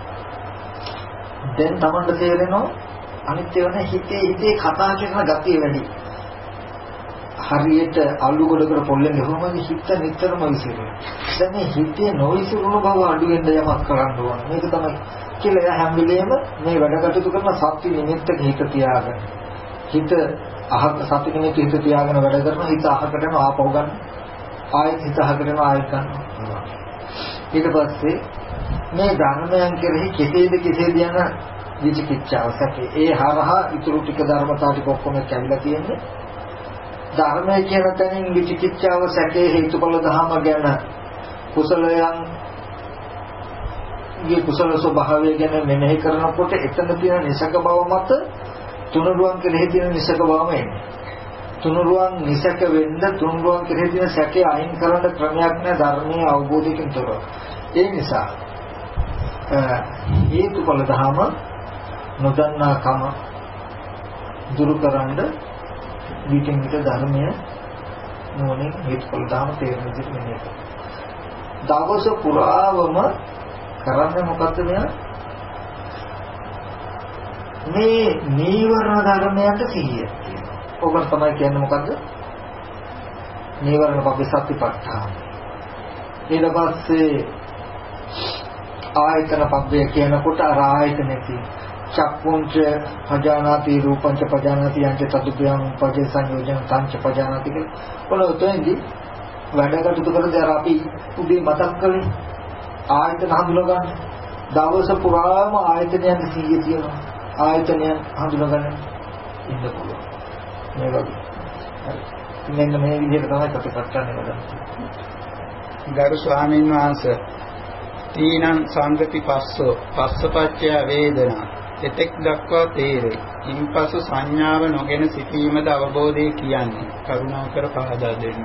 දැන් Tamanට තේරෙනවා අනිත් ඒවා හිතේ හිතේ කතා කරන ගතිය වැඩි. හරියට අලු ගොඩකට පොල්ලෙන් ගහුවම හිත නිතරම විසිරෙනවා. දැන් මේ හිතේ නොවිසිරුණු බව අඩු වෙන්න යමක් කරන්න ඕන. මේක තමයි කියලා එයා හැම වෙලේම මේ වැඩ කටයුතු කරන සත්‍ය නිමිත්තක හිත තියාගන්න. හිත අහක සත්‍ය නිමිත්ත හිත තියාගෙන වැඩ කරන හිත අහකට යන ආපහු ගන්න. ආයෙත් හිත අහකට යන ආයෙත් ගන්නවා. ඊට පස්සේ මේ ධර්මයන් කෙරෙහි කෙසේද කෙසේද යන විචිකිච්ඡාව සැකේ ඒ හරහා ඊතුරු ටික ධර්මතාව ටික ඔක්කොම කැවිලා තියෙන්නේ ධර්මය කියන තැනින් විචිකිච්ඡාව සැකේ හේතුඵල ධහම ගැන කුසලයන් ගේ කුසල ස්වභාවය ගැන මෙනෙහි කරනකොට එතන තියෙන නිසක බව මත තුනුරුවන් කෙරෙහි තියෙන නිසක බවම එන්නේ තුනුරුවන් නිසක වෙන්න තුනුරුවන් කෙරෙහි තියෙන සැකේ අයින් කරන්න ක්‍රමයක් නැහැ ධර්මයේ අවබෝධයකින් තොරව ඒ නිසා හේතුඵල ධහම නොදන්නා කම දුරු කරන්න විටින් විට ධර්මය නෝනේ හේතුඵල ධර්ම තේරෙන විදිහට මෙහෙය කරනවා. දවස පුරාවම කරන්නේ මොකද්ද මෙයා? මේ නීවරණ ධර්මයන්ට සිහිය තියෙනවා. ඔබ තමයි කියන්නේ මොකද්ද? නීවරණ පබ්බසතිපට්ඨාන. ඊට පස්සේ ආයතන පබ්බය කියනකොට අර ආයතනෙති චක්කුංච පජානාති රූපංච පජානාති යංච තදුපයං පජේ සංයෝජන සංච පජානාති කියලා. ඔන්න උතෙන්දී වැඩ කටයුතු කරද්දී අර අපි උදේ මතක් කළේ ආයතන හඳුනා ගන්න. දවස පුරාම ආයතනයන් සිහිය තියෙනවා. ආයතනයන් හඳුනා ගන්න ඉන්න පුළුවන්. මේ වගේ. මෙන්න මේ විදිහට තමයි ප්‍රතිපත්තන්නේ කරන්නේ. ගරු ස්වාමීන් වහන්සේ තීනං සංගති පස්සෝ පස්සපච්චය වේදනා එතෙක් දක්වා තේරේ. ඉන්පසු සංඥාව නොගෙන සිටීමද අවබෝධය කියන්නේ. කරුණාකර පහදා දෙන්න.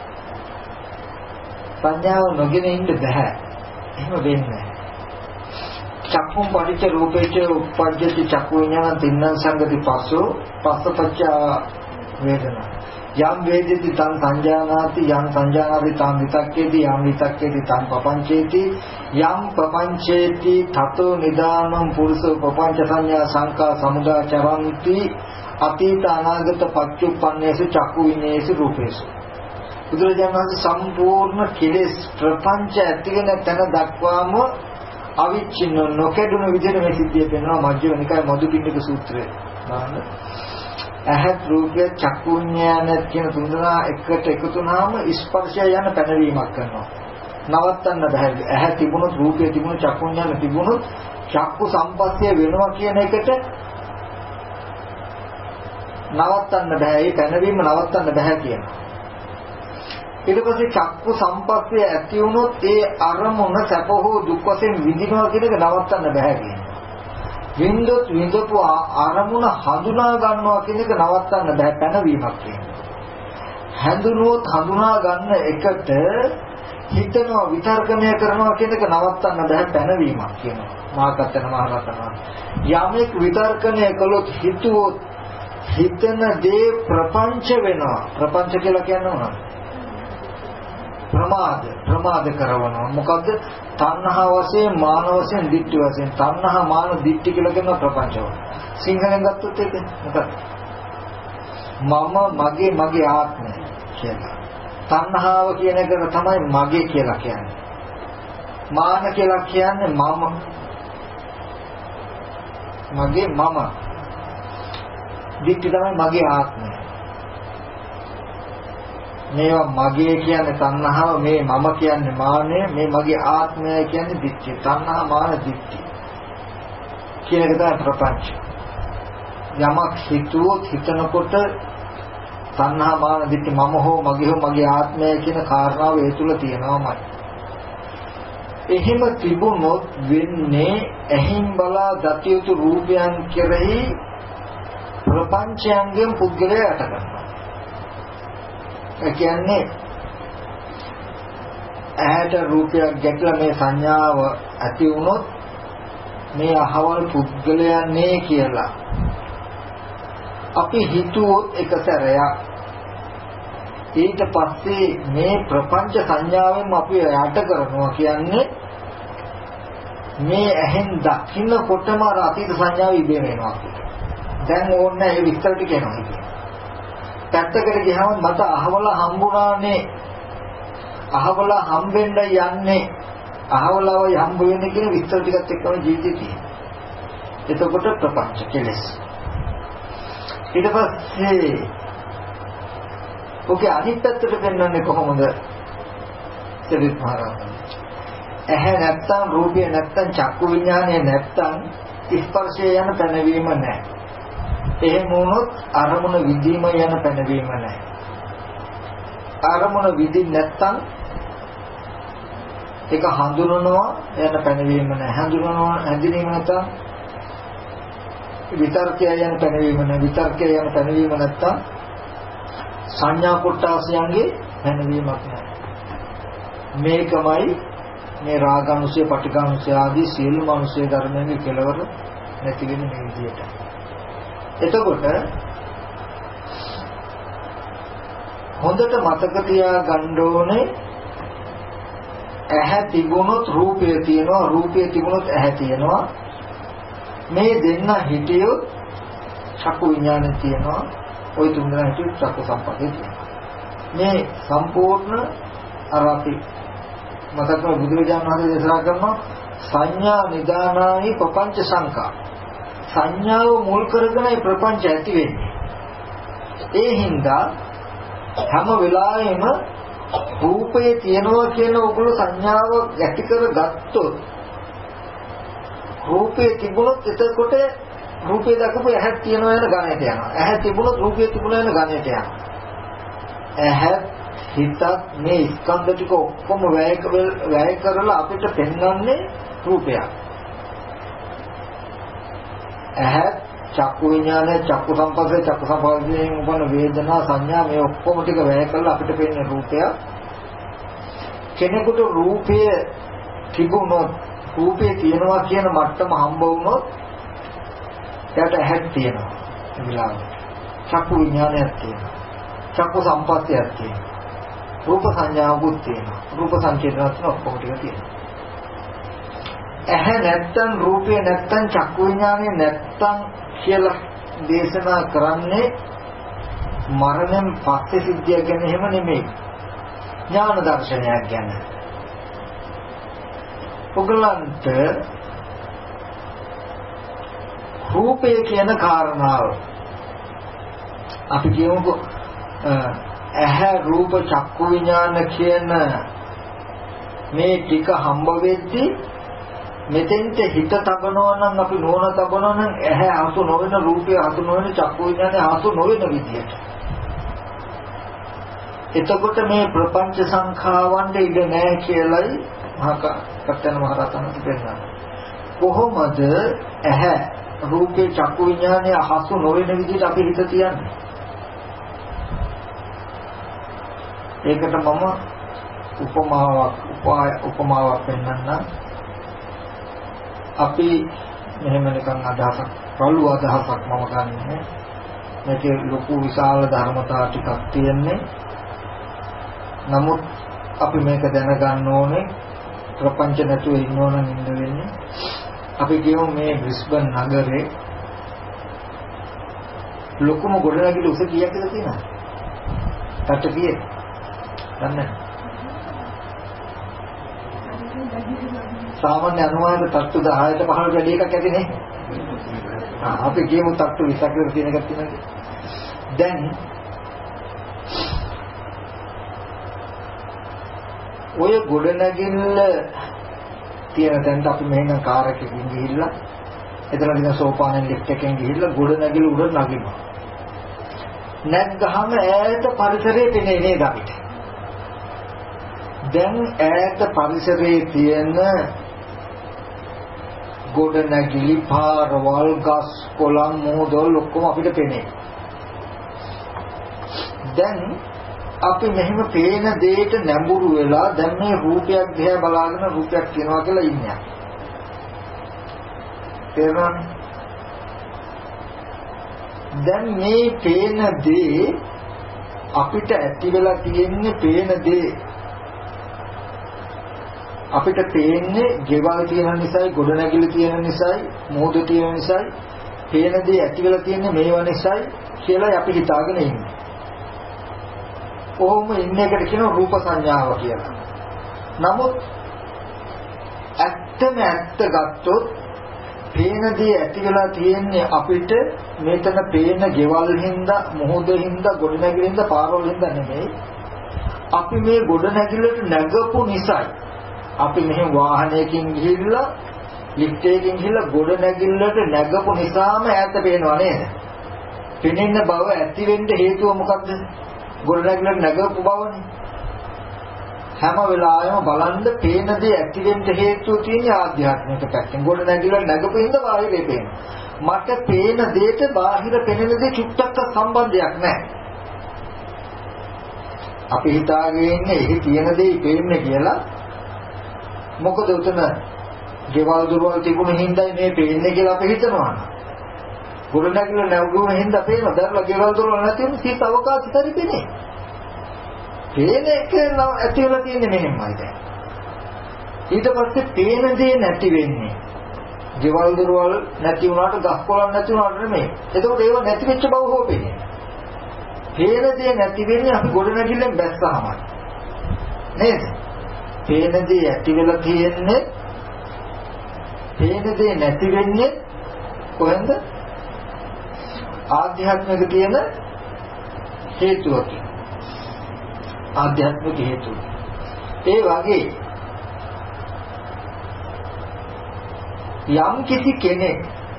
සංඥාව නොගෙන ඉන්න බෑ. එහෙම වෙන්නේ නැහැ. චක්කුම් පටිච්ච රූපේච උප්පජ්ජති චක්කු විඥාන තින්න සංගති පස්සෝ පස්සපච්චය වේදනා යම් වේදිති තං සංජානාති යම් සංජානාති තං විතක්කේති යම් විතක්කේති තං පපංචේති යම් පපංචේති තතෝ නිදානං පුරුෂෝ පපංච සංඥා සංකා සමුදාචරಂತಿ අතීත අනාගත පච්චුප්පන්නේසු චක්කු විඤ්ඤේසු රූපේසු. බුදුරජාණන් වහන්සේ සම්පූර්ණ කෙලෙස් ප්‍රපංච ඇති වෙන තැන දක්වාම අවිච්ඡින්න නොකඩුණු විදිහට මේ සිද්ධිය පෙන්වනවා මජ්ක්‍ධිම නිකායේ මදුපිණ්ඩික සූත්‍රයේ. බලන්න. ඇහත් රූපය චක්කු විඥාන කියන තුන්දෙනා එකට එකතු වුණාම ස්පර්ශය යන පැනවීමක් කරනවා. නවත්තන්න බෑ. ඇහ තිබුණොත් රූපය තිබුණොත් චක්කු විඥාන තිබුණොත් චක්කු සම්පස්ය වෙනවා කියන එකට නවත්තන්න බෑ. ඒ පැනවීම නවත්තන්න බෑ කියනවා. ඊට පස්සේ චක්කු සම්පස්ය ඇති වුණොත් ඒ අරමුණ සැප හෝ දුක් වශයෙන් විඳිනවා කියන එක නවත්තන්න බෑ කියනවා. වින්දොත් විඳපු අරමුණ හඳුනා ගන්නවා කියන එක නවත්තන්න බෑ පැනවීමක් කියනවා. හඳුනුවොත් හඳුනා ගන්න එකට හිතනවා විතර්කණය කරනවා කියන එක නවත්තන්න බෑ පැනවීමක් කියනවා. මාකත්තන මහරතන යමෙක් විතර්කණය කළොත් හිතුවොත් හිතන දේ ප්‍රපංච වෙනවා. ප්‍රපංච කියලා කියන්නේ මොනවද? ප්‍රමාද ප්‍රමාද කරනවා. මොකද්ද? තණ්හා වශයෙන් මාන වශයෙන් දිට්ඨි වශයෙන් තණ්හා මාන දිට්ඨි කියලා කියන ප්‍රපංචව. සිංහලෙන් ගත්තොත් ඒක මොකක්ද? මම මගේ මගේ ආත්මය කියලා. තණ්හාව කියන එක තමයි මගේ කියලා කියන්නේ. මාන කියලා කියන්නේ මම මගේ මම. දිට්ඨි තමයි මගේ ආත්මය. මේවා මගේ කියන්නේ තණ්හාව, මේ මම කියන්නේ මානය, මේ මගේ ආත්මය කියන්නේ දිට්ඨිය. තණ්හා මාන දිට්ඨි කියන එක තමයි ප්‍රපංච. යමක් හිතුවොත් හිතනකොට තණ්හා මාන දිට්ඨි මම හෝ මගේ හෝ මගේ ආත්මය කියන කාරණාව ඒ තුල තියෙනවාමයි. එහෙම තිබුණොත් වෙන්නේ ඇහින් බලා දත යුතු රූපයන් කෙරෙහි ප්‍රපංචයන්ගෙන් පුද්ගලයා යට කරනවා. ඒ කියන්නේ ඇහැට රූපයක් ගැටලා මේ සංඥාව ඇති වුණොත් මේ අහවල් පුද්ගලයන්නේ කියලා අපි හිතුවොත් එක සැරයක් ඊට පස්සේ මේ ප්‍රපංච සංඥාවෙන් අපි යට කරනවා කියන්නේ මේ ඇහෙන් දකින්නකොටම අර අතීත සංඥාව ඉබේම එනවා අපිට. දැන් ඕන්නේ ඒ විස්තර ටික එනවා කියන්නේ. පැත්තකට ගියාම මට අහවල හම්බුණානේ. අහවල හම්බෙන්න යන්නේ. අහවලව හම්බ වෙන්නේ කියන විස්තර ටිකත් එක්කම ජීවිතේ තියෙනවා. එතකොට ප්‍රපංච කෙලස්. ඊට පස්සේ ඔකේ අනිත් පැත්තට පෙන්වන්නේ කොහොමද? සරිත් මහරහතන්. ඇහැ නැත්තම් රූපය නැත්තම් චක්කු විඥානය නැත්තම් ස්පර්ශය යන පැනවීම නැහැ. එහෙම වුණොත් අරමුණ විදීම යන පැනවීම නැහැ. අරමුණ විදින් නැත්තම් ඒක හඳුනනවා යන පැනවීම නැහැ. හඳුනනවා හැඳිනීම නැත්තම් විතර්කය යන පැනවීම නැහැ. විතර්කය යන පැනවීම නැත්තම් සංඥා කොටාසයන්ගේ පැනවීමක් නැහැ. මේකමයි මේ රාගානුසය, පටිඝානුසය ආදී සියලුම අනුසය ධර්මයන්ගේ කෙලවර නැති වෙන මේ විදියට. එතකොට හොඳට මතක තියාගන්න ඕනේ ඇහැ තිබුණොත් රූපය තියෙනවා, රූපය තිබුණොත් ඇහැ තියෙනවා. මේ දෙන්න හිටියොත් චක්කු විඥානය තියෙනවා. ওই තුන් දෙනා හිටියොත් චක්කු සම්පස්සේ තියෙනවා. මේ සම්පූර්ණ අර අපි මතකව බුදුරජාණන් වහන්සේ දේශනා කරනවා සංඥා නිදානානි ප්‍රපංච සංකා. සංඥාව මුල් කරගෙනයි ප්‍රපංච ඇති වෙන්නේ. ඒ හින්දා හැම වෙලාවෙම රූපේ තියෙනවා කියන ඔගොල්ලෝ සංඥාව ගැටි කරගත්තොත් රූපේ තිබුණොත් එතකොට රූපේ දක්වපු ඇහක් තියෙනවා යන ගණයට යනවා. ඇහ තිබුණොත් රූපේ තිබුණා යන ගණයට යනවා. ඇහ හිතත් මේ ස්කන්ධ ටික ඔක්කොම වැය වැය කරලා අපිට පෙන්වන්නේ රූපයක්. ඇහ චක්කු විඥානය, චක්කු සංපස්සේ, චක්කු සංපස්සයෙන් උපන්න වේදනා, සංඥා මේ ඔක්කොම ටික වැය කරලා අපිට පෙන්වන රූපයක්. කෙනෙකුට රූපය තිබුණොත්, රූපේ තියෙනවා කියන මට්ටම හම්බ වුණොත් එයාට ඇහක් තියෙනවා. ඒ විලාසෙ. චක්කු විඥානයක් තියෙනවා. චක්කු සංපස්සයක් තියෙනවා. රූප සංඥාවකුත් තියෙනවා. රූප සංකේතනත් ඔක්කොම ටික තියෙනවා. ඇහැ නැත්තම් රූපය නැත්තම් චක්කු විඥානය නැත්තම් කියලා දේශනා කරන්නේ මරණයෙන් පස්සේ සිද්ධිය ගැන එහෙම නෙමෙයි. ඥාන දර්ශනයක් ගැන. ඔගලන්ට රූපය කියන කාරණාව අපි කියමුකෝ ඇහැ රූප චක්කු විඥාන කියන මේ ටික හම්බ වෙද්දී මෙතෙන්ට හිත තබනවා නම් අපි නෝන තබනවා නම් ඇහැ හසු නොවන රූපය හසු නොවන චක්කු විඥානය හසු නොවන විදියට. එතකොට මේ ප්‍රපංච සංඛාවන්ට ඉඩ නැහැ කියලයි මහා කත්තන මහ රහතන් කියනවා. කොහොමද ඇහැ රූපේ චක්කු විඥානය හසු නොවන විදියට අපි හිත තියන්නේ? ඒකට මම උපමාවක් උපමාවක් පෙන්නන්නම්. අපි මෙහෙම නිකන් අදහසක් රළු අදහසක් මම ගන්නෙ. මේකේ ලොකු විශාල ධර්මතාව ටිකක් තියෙන්නේ. නමුත් අපි මේක දැනගන්න ඕනේ ප්‍රපංච නැතුව ඉන්න ඕන නින්ද වෙන්නේ. අපි කියමු මේ බ්‍රිස්බන් නගරේ ලොකුම ගොඩනැගිලි උස කීයක්ද තියෙනවද? තත්ත්ව කීයද? දන්නේ සාමාන්‍ය අනුමානක තත්ත්ව දහයට පහළට වැඩි එකක් ඇති නේ. ආ අපි කියමු තත්ත්ව විස්සක් විතර තියෙන එකක් තියෙනවා. දැන් ඔය ගොඩනැගිල්ල තියෙන තැනට අපි මෙහෙනම් කාර් එකකින් ගිහිල්ලා එතන තියෙන සෝපානෙන් ලිෆ්ට් එකෙන් ගිහිල්ලා ගොඩනැගිල්ල උඩ නගිනවා. නැග්ගහම ඈත පරිසරයේ පෙනේ නේද අපිට? දැන් ඈත පරිසරයේ තියෙන ගොඩනැගිලි පාරවල් ගස් කොළන් මුහුදල් ඔක්කොම අපිට පෙනේ. දැන් අපි මෙහෙම පේන දෙයට නැඹුරු වෙලා දැන් මේ රූපයක් දිහා බලාගෙන රූපයක් කියනවා කියලා ඉන්නේ. තේරුණාද? දැන් මේ පේන දේ අපිට ඇති වෙලා තියෙන්නේ පේන දේ අපිට පේන්නේ ගෙවල් තියෙන නිසායි ගොඩනැගිලි තියෙන නිසායි මෝද තියෙන නිසායි පේන දේ ඇති වෙලා තියෙන්නේ මේවා නිසායි කියලා අපි හිතාගෙන ඉන්නේ. කොහොම ඉන්නේ එකට කියනවා රූප සංඥාව කියලා. නමුත් ඇත්තම ඇත්ත ගත්තොත් පේන දේ ඇති වෙලා තියෙන්නේ අපිට මෙතන පේන ගෙවල් හින්දා මොහොත හින්දා ගොඩනැගිලි හින්දා පාරවල් හින්දා නෙමෙයි. අපි මේ ගොඩනැගිල්ලට නැගපු නිසායි අපි මෙහෙම වාහනයකින් ගිහිල්ලා ලිෆ්ට් එකකින් ගිහිල්ලා ගොඩනැගිල්ලට නැගපු නිසාම ඈත පේනවා නේද? පෙනෙන්න බව ඇති වෙන්න හේතුව මොකක්ද? ගොඩනැගිල්ලට නැගපු බවනේ. හැම වෙලාවෙම බලන්න පේන දේ ඇති වෙන්න හේතුව තියෙන ආධ්‍යාත්මික පැත්තෙන්. ගොඩනැගිල්ලට නැගපු හින්දා බාහිරේ පේනවා. මට පේන දෙයට බාහිර පෙනෙන දේ චුට්ටක් සම්බන්ධයක් නැහැ. අපි හිතාගෙන ඉන්නේ එහි තියෙන දේ පේන්නේ කියලා. මොකද උතන ගෙවල් දොරවල් තිබුණ හින්දායි මේ පේන්නේ කියලා අපි හිතනවා. ගොඩනැගිල්ල නැවුම හින්දා පේනවා. දැන්ලා ගෙවල් දොරවල් නැති වුණොත් සිත අවකාශ පරිපෙනේ. පේන එක ඇති වෙලා තියෙන්නේ මෙහෙමයි දැන්. ඊට පස්සේ පේන දේ නැති වෙන්නේ. ගෙවල් දොරවල් නැති වුණාට ගස් කොළන් නැති වුණාට නෙමෙයි. එතකොට ඒව නැති වෙච්ච බව හොපෙන්නේ. පේන දේ නැති වෙන්නේ අපි ගොඩ නැගිල්ලෙන් බැස්සාමයි. නේද? පේන දේ ඇති වෙලා තියෙන්නේ පේන දේ නැති වෙන්නේ කොහෙන්ද? ආධ්‍යාත්මික තියෙන හේතුවකින්. ආධ්‍යාත්මික හේතුව. ඒ වගේ යම් කිසි කෙනෙක්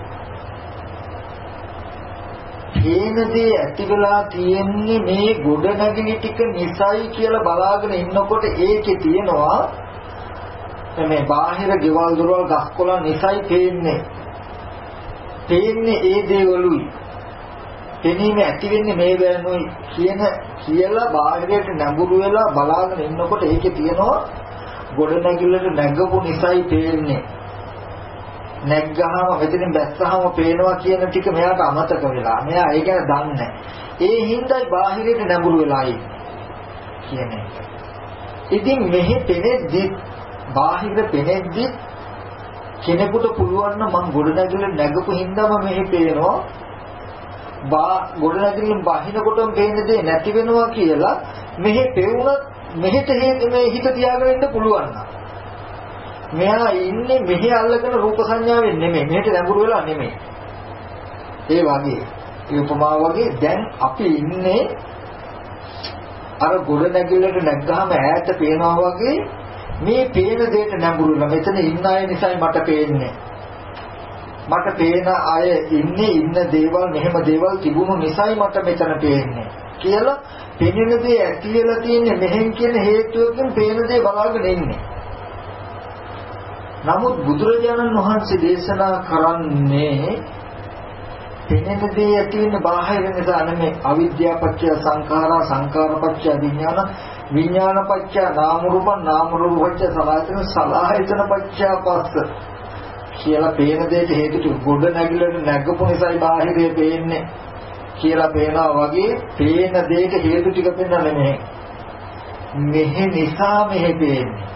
පේන දේ ඇති වෙලා තියෙන්නේ මේ ගොඩනැගිලි ටික නිසයි කියලා බලාගෙන ඉන්නකොට ඒකේ තියෙනවා මේ බාහිර ගෙවල් දොරවල් ගස්කොළන් නිසයි පේන්නේ. පේන්නේ ඒ දේවලුයි. පෙනීම ඇති වෙන්නේ මේ බෑනුයි කියන කියලා බාහිරයට නැඹුරු වෙලා බලාගෙන ඉන්නකොට ඒකේ තියෙනවා ගොඩනැගිල්ලට නැගපු නිසයි පේන්නේ. නැග්ගහම මෙතනින් බැස්සහම පේනවා කියන ටික මෙයාට අමතක වෙලා. මෙයා ඒක ගැන දන්නේ නැහැ. ඒ හින්දායි බාහිරයට නැඹුරු වෙලා ඉන්නේ කියන එක. ඉතින් මෙහි පෙනෙද්දි බාහිර පෙනෙද්දි කෙනෙකුට පුළුවන් නම් මං ගොඩනැගිල්ල නැගපු හින්දාම මෙහි පේනවා. බා ගොඩනැගිල්ලෙන් බහිනකොටම පේන දේ නැති වෙනවා කියලා මෙහි පෙවුනත් මෙහෙට මේ හිත තියාගෙන ඉන්න පුළුවන් නම් මෙයා ඉන්නේ මෙහි අල්ලගෙන රූප සංඥාවෙන් නෙමෙයි මෙහෙට නැඹුරු වෙලා නෙමෙයි. ඒ වගේ ඒ උපමාව වගේ දැන් අපි ඉන්නේ අර ගොඩනැගිල්ලට නැග්ගාම ඈත පේනවා වගේ මේ පේන දෙයට නැඹුරු වෙලා මෙතන ඉන්න අය නිසායි මට පේන්නේ. මට පේන අය ඉන්නේ ඉන්න දේවල් මෙහෙම දේවල් තිබුණු නිසායි මට මෙතන පේන්නේ කියලා පෙනෙන දේ ඇති වෙලා තියෙන්නේ මෙහෙන් කියන හේතුවකින් පේන දේ බලාගෙන ඉන්නේ. නමුත් බුදුරජාණන් වහන්සේ දේශනා කරන්නේ පෙනෙන දේ ඇති වෙන බාහිර නිසා නෙමෙයි. අවිද්‍යාව පත්‍ය සංඛාරා සංඛාර පත්‍ය විඥාන විඥාන පත්‍ය නාම රූප නාම රූප පත්‍ය සලආයතන සලආයතන පත්‍ය පස්ස කියලා පේන දෙයට හේතු ගොඩ නැගිලට නැගපු නිසායි බාහිරේ පේන්නේ කියලා පේනවා වගේ පේන දෙයට හේතු ටික පෙන්වන්නේ නැහැ. මෙහෙ නිසා මෙහෙ පේන්නේ.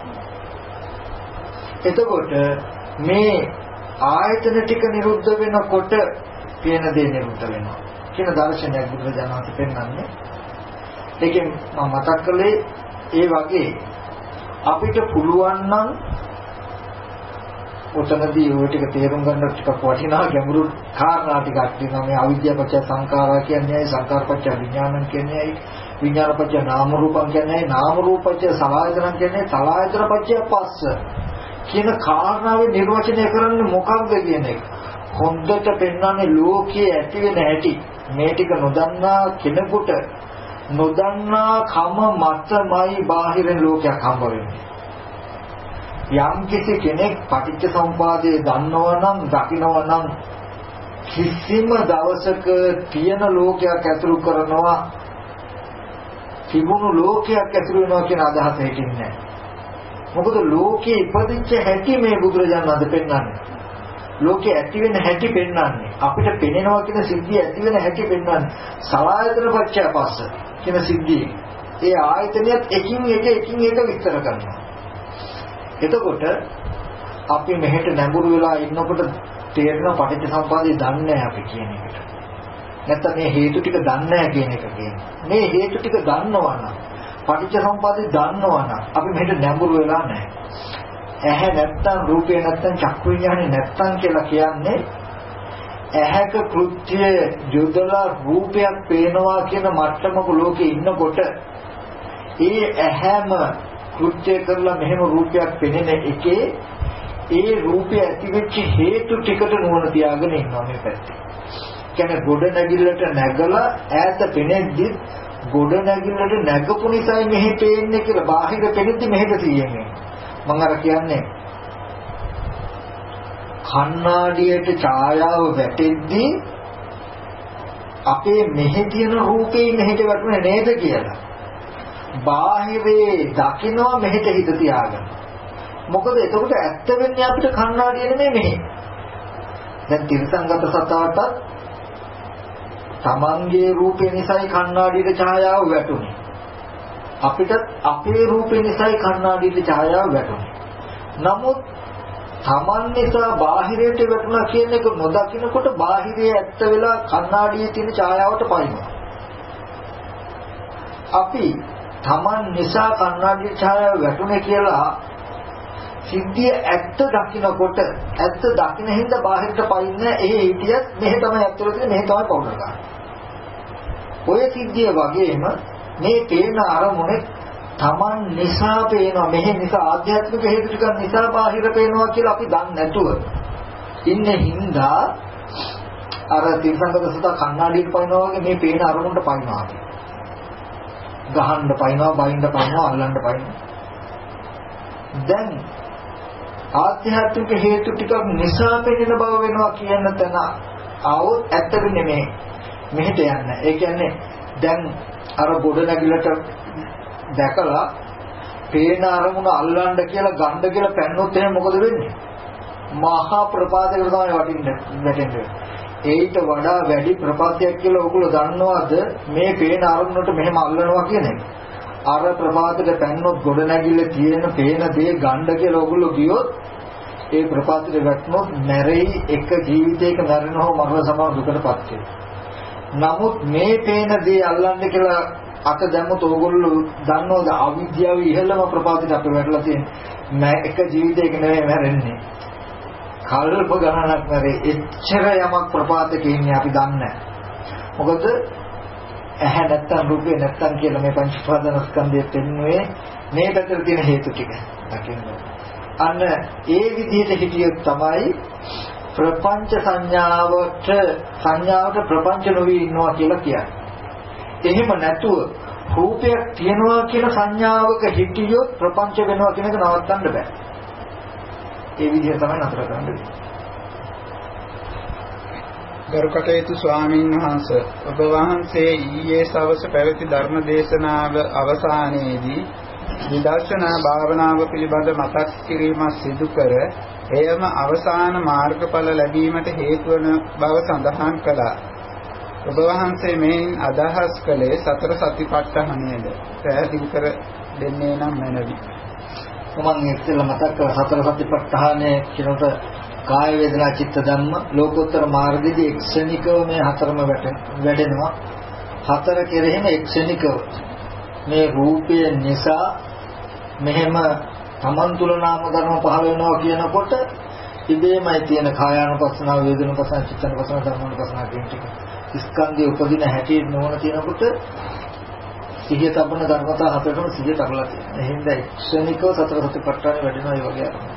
එතකොට මේ ආයතන ටික නිරුද්ධ වෙනකොට පේන දේ නිරුද්ධ වෙනවා කියන දර්ශනයක් බුදුරජාණන් වහන්සේ පෙන්වන්නේ. ඒකෙන් මම මතක් කළේ ඒ වගේ අපිට පුළුවන් නම් ඔතනදී ওই ටික තේරුම් ගන්න ටිකක් වටිනා ගැඹුරු කාරණා ටිකක් තියෙනවා. මේ අවිද්‍යාව පත්‍ය සංඛාරා කියන්නේ සංඛාර පත්‍ය විඥානං කියන්නේ විඥාන පත්‍ය නාම රූපං කියන්නේ නාම රූප පත්‍ය සලආයතන කියන්නේ සලආයතන පත්‍ය පස්ස කියන කාරණාවේ නිර්වචනය කරන්නේ මොකක්ද කියන එක. හොඳට පෙන්වන්නේ ලෝකයේ ඇති වෙන හැටි. මේ ටික නොදන්නා කෙනෙකුට නොදන්නා කම මතමයි බාහිර ලෝකයක් හම්බ වෙන්නේ. යම් කිසි කෙනෙක් පටිච්ච සමුපාදයේ දන්නවා නම් දකිනවා නම් කිසිම දවසක තියෙන ලෝකයක් ඇතුළු කරනවා තිබුණු ලෝකයක් ඇතුළු වෙනවා කියන අදහස හිටින්නේ නැහැ. මොකද ලෝකේ ඉපදිච්ච හැටි මේ බුදුරජාණන් වහන්සේ පෙන්වන්නේ. ලෝකේ ඇති වෙන හැටි පෙන්වන්නේ. අපිට පෙනෙනවා කියන සිද්ධිය ඇති වෙන හැටි පෙන්වන්නේ. සලආයතන පත්‍ය පස්ස කියන සිද්ධිය. ඒ ආයතනයත් එකින් එක එකින් එක විස්තර කරනවා. එතකොට අපි මෙහෙට නැඹුරු වෙලා ඉන්නකොට තේරෙන පටිච්ච සමුප්පාදය දන්නේ නැහැ අපි කියන එකට. නැත්නම් මේ හේතු ටික දන්නේ නැහැ කියන එක කියන්නේ. මේ හේතු ටික දන්නවා නම් පටිච්ච සමුප්පාදය දන්නවා නම් අපි මෙහෙට නැඹුරු වෙලා නැහැ. ඇහැ නැත්තම් රූපේ නැත්තම් චක්කු විඤ්ඤාණය නැත්තම් කියලා කියන්නේ ඇහැක කෘත්‍ය යොදලා රූපයක් පේනවා කියන මට්ටමක ලෝකේ ඉන්නකොට ඒ ඇහැම කෘත්‍ය කරලා මෙහෙම රූපයක් පෙනෙන එකේ ඒ රූපය ඇතිවෙච්ච හේතු ටිකට නුවණ තියාගෙන ඉන්නවා මේ පැත්තේ. කියන්නේ ගොඩ නැගිල්ලට නැගලා ඈත පෙනෙද්දි ගොඩ නැගිල්ලට නැගපු නිසායි මෙහෙ පේන්නේ කියලා බාහිර පෙනෙද්දි මෙහෙට තියෙන්නේ. මම අර කියන්නේ කණ්ණාඩියට ඡායාව වැටෙද්දි අපේ මෙහෙ තියෙන රූපේ මෙහෙට වැටුනේ නේද කියලා. බාහිරේ දකින්නවා මෙහෙට හිත තියාගන්න. මොකද එතකොට ඇත්ත වෙන්නේ අපිට කණ්ණාඩිය නෙමෙයි මෙහෙ. දැන් තිරසංගත සතාට තමන්ගේ රූපේ නිසායි කණ්ණාඩියට ඡායාව වැටුනේ. අපිට අපේ රූපේ නිසායි කණ්ණාඩියේ ඡායාව වැටුනේ. නමුත් තමන් නිසා බාහිරයට වැටුණා කියන එක නොදකිනකොට බාහිරයේ ඇත්ත වෙලා කණ්ණාඩියේ තියෙන ඡායාවට පයින්නවා. අපි තමන් නිසා කණ්ණාඩියේ ඡායාව වැටුනේ කියලා සිද්ධිය ඇත්ත දකිනකොට ඇත්ත දකින හින්දා බාහිරට පයින්නේ එහෙ හිටියත් මෙහෙ තමයි ඇත්තට තියෙන්නේ මෙහෙ තමයි පවුඩර් ගන්න. ඔය සිද්ධිය වගේම මේ පේන අරමුණේ තමන් නිසා පේනවා මෙහෙ නිසා ආධ්‍යාත්මික හේතු ටික නිසා බාහිර පේනවා කියලා අපි දන්නේ නැතුව ඉන්නේ හින්දා අර තිරසංගත සතා කණ්ණාඩියට පයින්නවා වගේ මේ පේන අරමුණට පයින්නවා. ගහන්න පයින්නවා, බයින්න පයින්නවා, අල්ලන්න පයින්නවා. දැන් ආධ්‍යාත්මික හේතු ටිකක් නිසා පෙනෙන බව වෙනවා කියන තැන આવොත් ඇත්තද නෙමෙයි මෙහෙට යන්න. ඒ කියන්නේ දැන් අර ගොඩ නැගිලට දැකලා පේන අරමුණ අල්ලන්න කියලා ගන්න කියලා පැන්නොත් එහෙනම් මොකද වෙන්නේ? මහා ප්‍රපාතයකට තමයි වටින්නේ වැටෙන්නේ. ඒකට වඩා වැඩි ප්‍රපාතයක් කියලා ඔයගොල්ලෝ දන්නවද මේ පේන අරමුණට මෙහෙම අල්ලනවා කියන එක? අර ප්‍රපාතයට පැන්නොත් ගොඩ නැගිල්ල තියෙන පේන දේ ගන්න කියලා ඔයගොල්ලෝ ගියොත් ඒ ප්‍රපාතයට වැටුනොත් මැරෙයි එක ජීවිතයක මැරෙනව මරණ සමාන දුකටපත් වෙනවා. නමුත් මේ පේන දේ අල්ලන්න කියලා අත දැම්මොත් ඕගොල්ලෝ දන්නවද අවිද්‍යාව ඉහළම ප්‍රපාතයට අපි වැටලා තියෙන්නේ. එක ජීවිතයක නෙවෙයි මැරෙන්නේ. කල්ප ගණනක් මැරෙයි. එච්චර යමක් ප්‍රපාතයක ඉන්නේ අපි දන්නේ නැහැ. මොකද ඇහැ නැත්තම් රූපේ නැත්තම් කියලා මේ පංච උපාදානස්කන්ධය පෙන්වන්නේ මේ පැත්තේ තියෙන හේතු ටික දකින්න. අන්න ඒ විදිහට හිතියොත් තමයි ප්‍රපංච සංඥාවට සංඥාවට ප්‍රපංච නොවි ඉන්නවා කියලා කියන්නේ. එහෙම නැතුව රූපයක් තියෙනවා කියන සංඥාවක හිතියොත් ප්‍රපංච වෙනවා කියන එක නවත්තන්න බෑ. ඒ විදිහ තමයි නතර කරන්න වෙන්නේ. ගරුකටයුතු ස්වාමීන් වහන්සේ ඔබ වහන්සේ ඊයේ සවස පැවති ධර්ම දේශනාව අවසානයේදී විදර්ශනා භාවනාව පිළිබඳ මතක් කිරීම සිදු කර එයම අවසාන මාර්ගඵල ලැබීමට හේතු වන බව සඳහන් කළා. ඔබ වහන්සේ මේන් අදහස් කළේ සතර සතිපට්ඨානයේද? පැහැදිලි කර දෙන්නේ නම් මැනවි. මම ඉස්සෙල්ලා මතක් කළ සතර සතිපට්ඨානයේ කියනට කාය වේදනා චිත්ත ධම්ම ලෝකෝත්තර මාර්ගයේදී එක්ෂණිකව මේ හතරම වැඩෙනවා. හතර කෙරෙහිම එක්ෂණිකව මේ රූපය නිසා මෙහෙම තමන් තුල නාම ධර්ම පහළ වෙනවා කියනකොට ඉබේමයි තියෙන කායානුපස්සනාව, වේදනානුපස්සනාව, චිත්තානුපස්සනාව, ධම්මානුපස්සනාව කියන ටික. ස්කන්ධයේ උපදින හැටි නොවන කියනකොට සිහිය තබන ධර්මතා හතරටම සිහිය තරලා තියෙනවා. එහෙනම් එක්ෂණිකව සතර සතිපට්ඨානෙ වැඩෙනවා ඒ වගේ අරමුණ.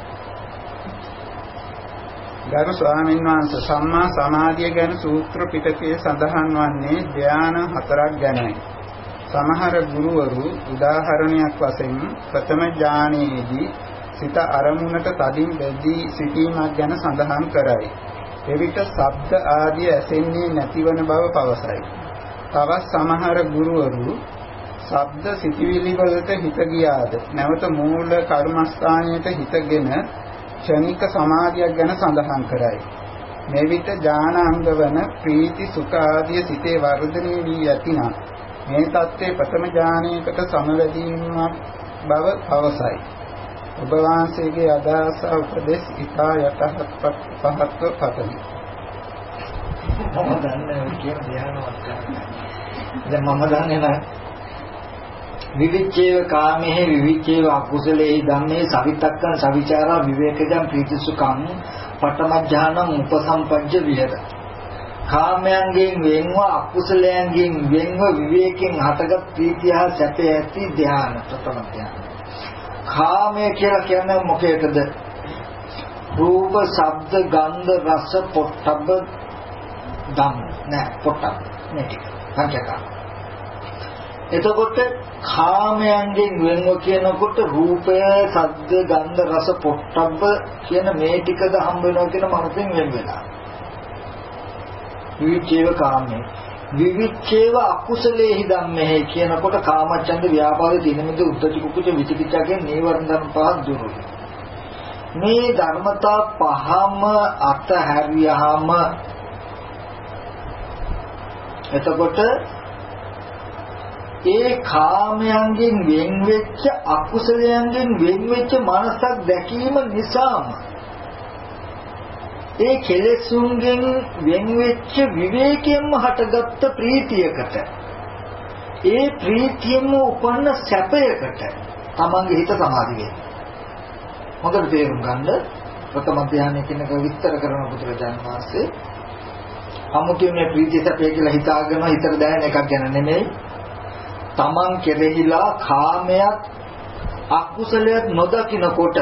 ගරු ස්වාමීන් වහන්සේ සම්මා සමාධිය ගැන සූත්‍ර පිටකයේ සඳහන් වන්නේ ධ්‍යාන හතරක් ගැනයි. සමහර ගුරුවරු උදාහරණයක් වශයෙන් ප්‍රථම ඥානයේදී සිත අරමුණට තදින් බැඳී සිටීමක් ගැන සඳහන් කරයි. එවිට ශබ්ද ආදී ඇසෙන්නේ නැතිවන බව පවසයි. තවත් සමහර ගුරුවරු ශබ්ද සිතිවිලි වලට හිත ගියාද නැවත මූල කර්මස්ථානයට හිතගෙන ක්ෂණික සමාධියක් ගැන සඳහන් කරයි. මේ විට ඥානාංග වන ප්‍රීති සුඛ ආදී සිතේ වර්ධනය වී ඇතිනම් මේ தත්ත්වයේ ප්‍රථම ඥානයකට සමවැදීමක් බව පවසයි. ඔබ වහන්සේගේ අදහස උපදෙස් ඉතා යටහත් පහත්ව පතමි. මම දන්නේ කියන ධ්‍යානවත්. දැන් මම දන්නේ නැහැ. විවිච්ඡේව කාමයේ විවිච්ඡේව අකුසලයේ ධම්මේ සවිතක්කන සවිචාරා විවේකජම් ප්‍රීතිසුඛං පඨමඥානං උපසම්පජ්ජ විහෙර. කාමයන්ගෙන් වෙන්ව අකුසලයන්ගෙන් වෙන්ව විවේකයෙන් හටගත් ප්‍රීතිය හා සැපය ඇති ධ්‍යාන ප්‍රථම ධ්‍යාන. කාමය කියලා කියන්නේ මොකේද? රූප, ශබ්ද, ගන්ධ, රස, පොට්ටබ්බ ධම්ම නෑ පොට්ටබ්බ මේ ටික පංචකාම. එතකොට කාමයන්ගෙන් වෙන්ව කියනකොට රූපය, ශබ්ද, ගන්ධ, රස, පොට්ටබ්බ කියන මේ ටිකද හම්බ වෙනවා කියන මනසෙන් වෙන් වෙලා. විවිච්ඡේව කාමයේ විවිච්ඡේව අකුසලේහි ධම්මේ කියනකොට කාමච්ඡන්ද, ව්‍යාපාද, තිනමිද, උද්ධච්ච, කුච්ච, විචිකිච්ඡා කියන නීවරණ ධර්ම පහ දුරුයි. මේ ධර්මතා පහම අතහැරියාම එතකොට ඒ කාමයන්ගෙන් වෙන් වෙච්ච අකුසලයන්ගෙන් වෙන් වෙච්ච මනසක් දැකීම නිසාම ඒ කෙලෙසුන්ගෙන් වෙන් වෙච්ච විවේකයෙන්ම හටගත්ත ප්‍රීතියකට ඒ ප්‍රීතියෙන්ම උපන්න සැපයකට තමන්ගේ හිත සමාධි වෙනවා. මොකද තේරුම් ගන්න ප්‍රථම ධ්‍යානයේ කෙනෙක් විස්තර කරන බුදුරජාණන් වහන්සේ අමුතුවෙන් මේ ප්‍රීතිය සැපය කියලා හිතාගෙන හිතට දැනෙන එකක් ගැන නෙමෙයි. තමන් කෙරෙහිලා කාමයක් අකුසලයක් නොදකිනකොට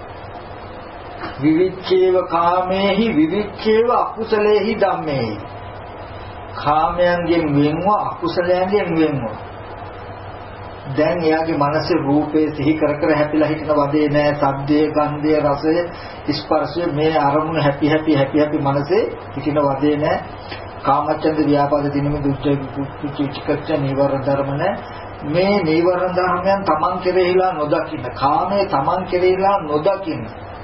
විවිච්ඡේව කාමේහි විවිච්ඡේව අකුසලේහි ධම්මේහි කාමයන්ගෙන් වෙන්ව අකුසලයන්ගෙන් වෙන්ව දැන් එයාගේ මනසේ රූපේ සිහි කර කර හැපිලා හිටින වදේ නෑ සද්දේ ගන්ධය රසය ස්පර්ශය මේ අරමුණ හැපි හැපි හැපි හැපි මනසේ හිටින වදේ නෑ කාමච්ඡන්ද ව්‍යාපාද දිනමි දුක්ඛ නීවරණ ධර්ම නෑ මේ නීවරණ ධර්මයන් තමන් කෙරෙහිලා නොදකින්න කාමයේ තමන් කෙරෙහිලා නොදකින්න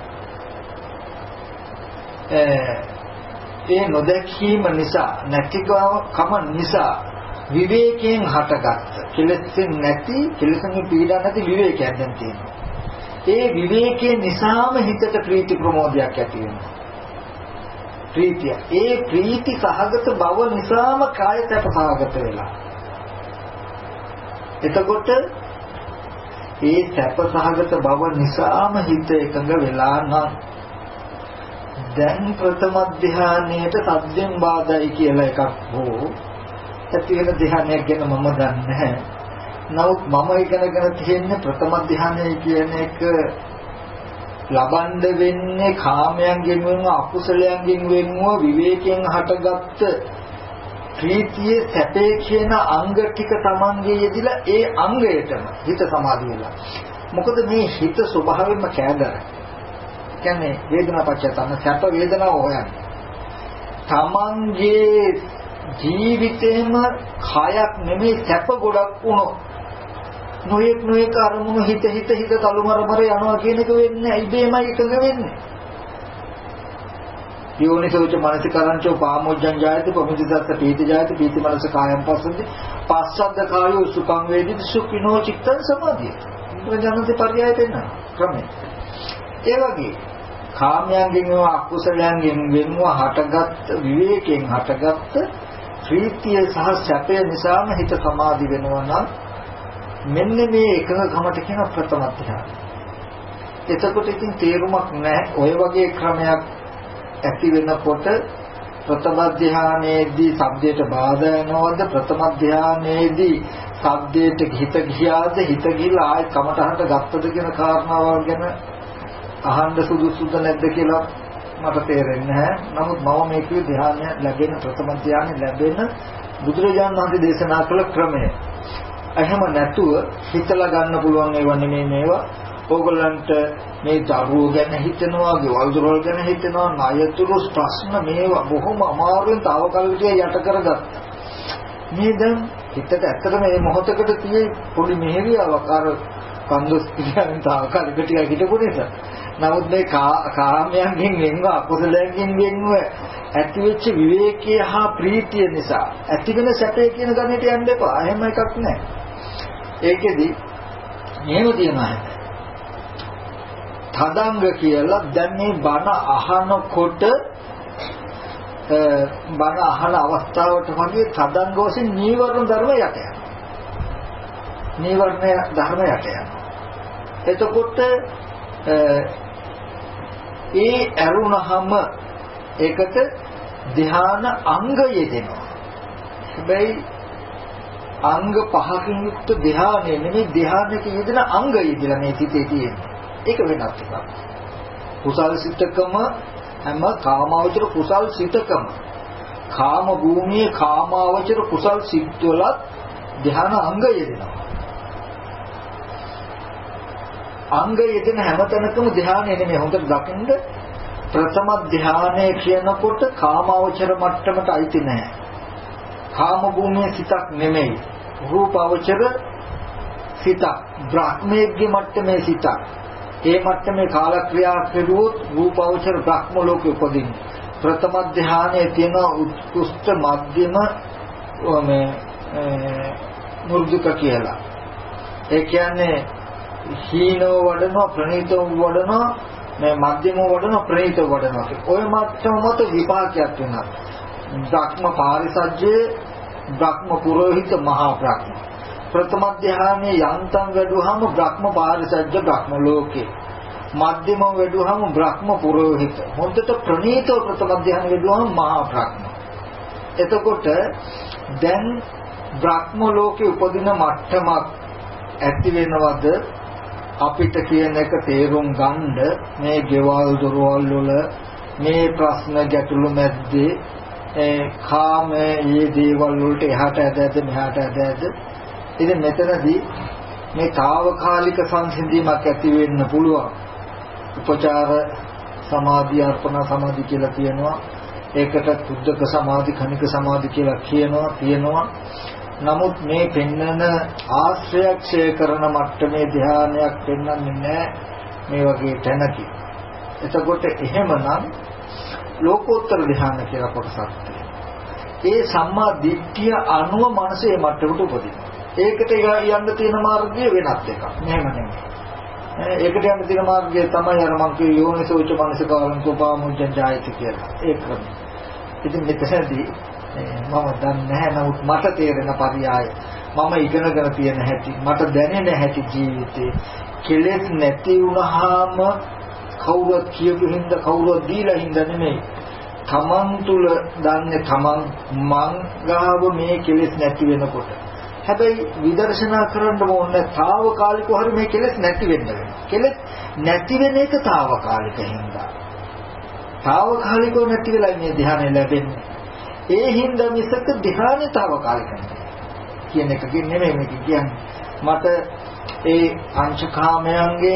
ඒ නොදැකීම නිසා නැතිකම නිසා විවේකයෙන් හටගත්ත කෙලෙස්ෙන් නැති කෙලෙසුන්ගේ පීඩා නැති විවේකයක් දැන් තියෙනවා. ඒ විවේකයේ නිසාම හිතට ප්‍රීති ප්‍රමෝදයක් ඇති වෙනවා. ප්‍රීතිය. ඒ ප්‍රීති සහගත බව නිසාම කාය සැප සහගත වෙලා. එතකොට ඒ සැප සහගත බව නිසාම හිත එකඟ වෙලා නම් දැන් ප්‍රථම ධ්‍යානයේට සද්දෙන් බාධායි කියලා එකක් හෝ ඇති වෙන ධ්‍යානයක් ගැන මම දන්නේ නැහැ. නමුත් මම ඉගෙනගෙන තියෙන්නේ ප්‍රථම ධ්‍යානය කියන එක ලබන්න වෙන්නේ කාමයන්ගෙන් වෙනව අකුසලයන්ගෙන් වෙනව විවේකයෙන් හටගත්ත ප්‍රීතියේ සැපේ කියන අංග ටික Tamange යෙදිලා ඒ අංගයටම හිත සමාධි වෙලා. මොකද මේ හිත ස්වභාවයෙන්ම කෑදරයි. කියන්නේ වේදනා පච්චතන සැප වේදනාව හොයන්නේ. තමන්ගේ ජීවිතේම කයක් නෙමෙයි සැප ගොඩක් වුණොත් නොයෙක් නොයෙක් අරමුණු හිත හිත හිත තලුමරමර යනවා කියන එක වෙන්නේ ඉබේමයි එකඟ වෙන්නේ. යෝනිසෝච මානසිකරංචෝ පාමොජ්ජං ජායති පමුදිසත්ත පීති ජායති පීති මනස කායම් පස්සන්ති පස්සද්ද කායෝ සුඛං වේදිත සුඛිනෝ චිත්තං සමාධිය. ප්‍රඥාන්ති පරියාය දෙන්න ක්‍රමය. ඒ වගේ කාමයන්ගෙන් වූ අකුසලයන්ගෙන් වෙන්ව හටගත් විවේකයෙන් හටගත් ප්‍රීතිය සහ සැපය නිසාම හිත සමාධි වෙනවා නම් මෙන්න මේ එකඟකමට කියන ප්‍රථම ධ්‍යාන. එතකොට ඉතින් තේරුමක් නැහැ ඔය වගේ ක්‍රමයක් ඇති වෙනකොට ප්‍රථම ධ්‍යානයේදී සබ්දයට බාධා වෙනවද ප්‍රථම ධ්‍යානයේදී සබ්දයට හිත ගියාද හිත ගිහලා ආයි කමටහට ගත්තද කියන කාරණාවල් ගැන අහන්න සුදුසුද නැද්ද කියලා මට තේරෙන්නේ නැහැ. නමුත් මම මේ කිව්වේ ධ්‍යානය ලැබෙන ප්‍රථම ධ්‍යානය ලැබෙන බුදුරජාණන් වහන්සේ දේශනා කළ ක්‍රමය. එහෙම නැතුව හිතලා ගන්න පුළුවන් ඒවා නෙමෙයි මේවා. ඕගොල්ලන්ට මේ දරුවෝ ගැන හිතනවා, ගෙවල් දොරවල් ගැන හිතනවා, ණයතුරු ප්‍රශ්න මේවා බොහොම අමාරුවෙන් తాවකාලිකව යට කරගත්තා. මේ දැන් හිතට ඇත්තටම මේ මොහොතකට තියෙන පොඩි මෙහෙරියාවක් අර කන්දොස් කියන తాවකාලික ටික හිටපු නිසා. නමුත් මේ කාමයන්ගෙන් වෙන්ව අකුසලයෙන් වෙන්ව ඇතිවෙච්ච විවේකයේ හා ප්‍රීතිය නිසා ඇතිවෙන සැපේ කියන ගණිතය යන්න එපා. එහෙම එකක් නැහැ. ඒකෙදි මේව තියෙනවා. තදංග කියලා දැන් මේ බණ අහනකොට බණ අහන අවස්ථාවට වගේ තදංග වශයෙන් නීවරණ ධර්ම යට යනවා. නීවරණ ධර්ම යට යනවා. එතකොට ඒ අරුණහම ඒකට ධ්‍යාන අංග යෙදෙනවා. හැබැයි අංග පහකින් යුක්ත ධ්‍යානෙ නෙමෙයි ධ්‍යානක යෙදෙන අංග යෙදලා මේ සිතේ තියෙන්නේ. ඒක වෙනත් එකක්. කුසල් සිතකම හැම කාමාවචර කුසල් සිතකම කාම භූමියේ කාමාවචර කුසල් සිත්වල ධ්‍යාන අංග යෙදෙනවා. අංග යෙදෙන හැමතැනකම ධ්‍යානෙ නෙමෙයි හොඳට දකින්න ප්‍රථම ධ්‍යානය කියනකොට කාමාවචර මට්ටමට අයිති නැහැ. කාම භූමියේ සිතක් නෙමෙයි. රූපාවචර සිතක්. බ්‍රහ්මයේ මට්ටමේ සිතක්. ඒ මට්ටමේ කාලක්‍රියා කෙරුවොත් රූපාවචර බ්‍රහ්ම ලෝකෙ උපදින්න. ප්‍රථම ධ්‍යානයේ තියෙන උත්කෘෂ්ඨ මධ්‍යම මේ මුර්ධික කියලා. ඒ කියන්නේ හීනෝ වඩනවා ප්‍රණීතෝ වඩනවා මේ මධ්‍යමෝ වඩනවා ප්‍රණීතෝ වඩනවා. ඔය මට්ටම මත විපාකයක් වෙනවා. බ්‍රහ්ම පාරිසජ්ජේ බ්‍රහ්ම පුරোহিত මහා බ්‍රහ්ම. ප්‍රථම ධ්‍යානයේ යන්තම් වැඩුවාම බ්‍රහ්ම පාරිසජ්ජ බ්‍රහ්ම ලෝකේ. මධ්‍යමෝ වැඩුවාම බ්‍රහ්ම පුරোহিত. හොඳට ප්‍රණීතෝ ප්‍රථම ධ්‍යාන වැඩුවාම මහා බ්‍රහ්ම. එතකොට දැන් බ්‍රහ්ම ලෝකේ උපදින මට්ටමක් ඇති වෙනවද අපිට කියන එක තේරුම් ගන්න මේ ගෙවල් දොරවල් වල මේ ප්‍රශ්න ගැටලු මැද්දේ ඒ කාමයේ මේ දේවල් වලට එහාට ඇදද මෙහාට ඇදද ඉතින් මෙතනදී මේ తాවකාලික සංසිඳීමක් ඇති වෙන්න පුළුවන්. උපචාර සමාධි අර්පණ සමාධි කියලා කියනවා. ඒකට කුද්දක සමාධි කණික සමාධි කියලා කියනවා තියෙනවා. නමුත් මේ පෙන්වන ආශ්‍රයක්ෂය කරන මට්ටමේ ධ්‍යානයක් පෙන්වන්නේ නැහැ මේ වගේ තැනකින්. එතකොට එහෙමනම් ලෝකෝත්තර ධ්‍යාන කියලා කොටසක් තියෙනවා. ඒ සම්මා දිට්ඨිය අනුව මනසේ මට්ටමට උපදිනවා. ඒකට යන්න තියෙන මාර්ගය වෙනත් එකක්. මෙහෙම නෙමෙයි. ඒකට යන්න තියෙන මාර්ගය තමයි අර මං කිය යෝනිසෝච මනසකාරං කෝපාමුජ්ජං ජායති කියලා. ඒක ක්‍රමය. ඉතින් මෙතනදී මම දන්නේ නැහැ නමුත් මට තේරෙන පරියාය මම ඉගෙනගෙන තියෙන හැටි මට දැනෙන හැටි ජීවිතේ කෙලෙස් නැති වුණාම කවුරුත් කියපු හින්දා කවුරුත් දීලා හින්දා නෙමෙයි තමන් තුල දන්නේ තමන් මං ගාව මේ කෙලෙස් නැති වෙනකොට හැබැයි විදර්ශනා කරන්න ඕනේ తాවකාලිකව හරි මේ කෙලෙස් නැති වෙන්න වෙනවා කෙලෙස් නැති වෙන එක తాවකාලික හින්දා తాවකාලිකව නැති වෙලා මේ ධ්‍යානෙ ලැබෙන්නේ ඒ හින්දා මිසක ධ්‍යානෙ తాවකාලික කියන එක නෙමෙයි මේක කියන්නේ මට ඒ පංචකාමයන්ගෙන්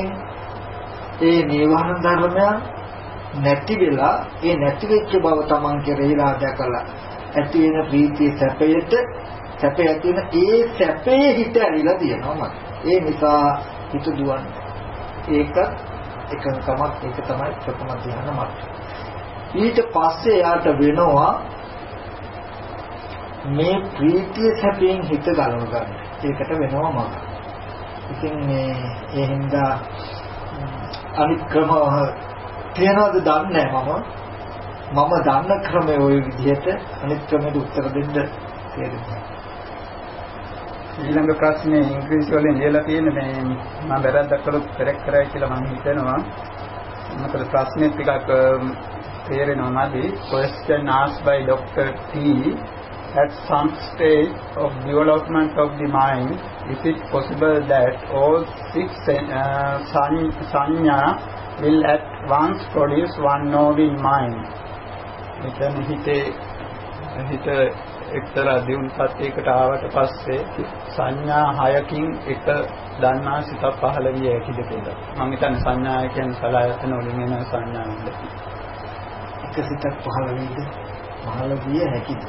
ඒ නීවරණ ධර්මයන් නැති වෙලා ඒ නැති වෙච්ච බව තමන් කෙරෙහිලා දැකලා ඇති වෙන ප්‍රීතිය සැපයට සැපය ඇති වෙන ඒ සැපේ හිත ඇරිලා තියෙනවා මට ඒ නිසා හිත දුවන්නේ ඒක එකකමක් ඒක තමයි ප්‍රථම ධ්‍යාන මට ඊට පස්සේ යාට වෙනවා මේ ප්‍රීතිය සැපයෙන් හිත ගලව ගන්න. ඒකට වෙනවා මග. ඉතින් මේ ඒ හින්දා අනිත් ක්‍රම තියනවාද දන්නේ නැහැ මම. මම දන්න ක්‍රමයේ ওই විදිහට අනිත් ක්‍රමයට උත්තර දෙන්න තේරෙනවා. ඊළඟ ප්‍රශ්නේ ඉංග්‍රීසි වලින් ලියලා තියෙන මේ මම වැරද්දක් කළොත් කරෙක්ට් කරයි කියලා මම හිතනවා. මතර ප්‍රශ්නේ ටිකක් තේරෙනවා නැති. Question asked by Doctor T. At some stage of development of the mind, is it possible that all six uh, sanya will at once produce one knowing mind? ඒ කියන්නේ හිතේ හිත එක්තරා දියුණුපත් එකකට ආවට පස්සේ සංඥා හයකින් එක දන්නා සිතක් පහළ විය හැකිද කියලා. මම හිතන්නේ සංඥා කියන්නේ සලආයතන වලින් එන සංඥාවද. එක සිතක් පහළ වීද පහළ විය හැකිද?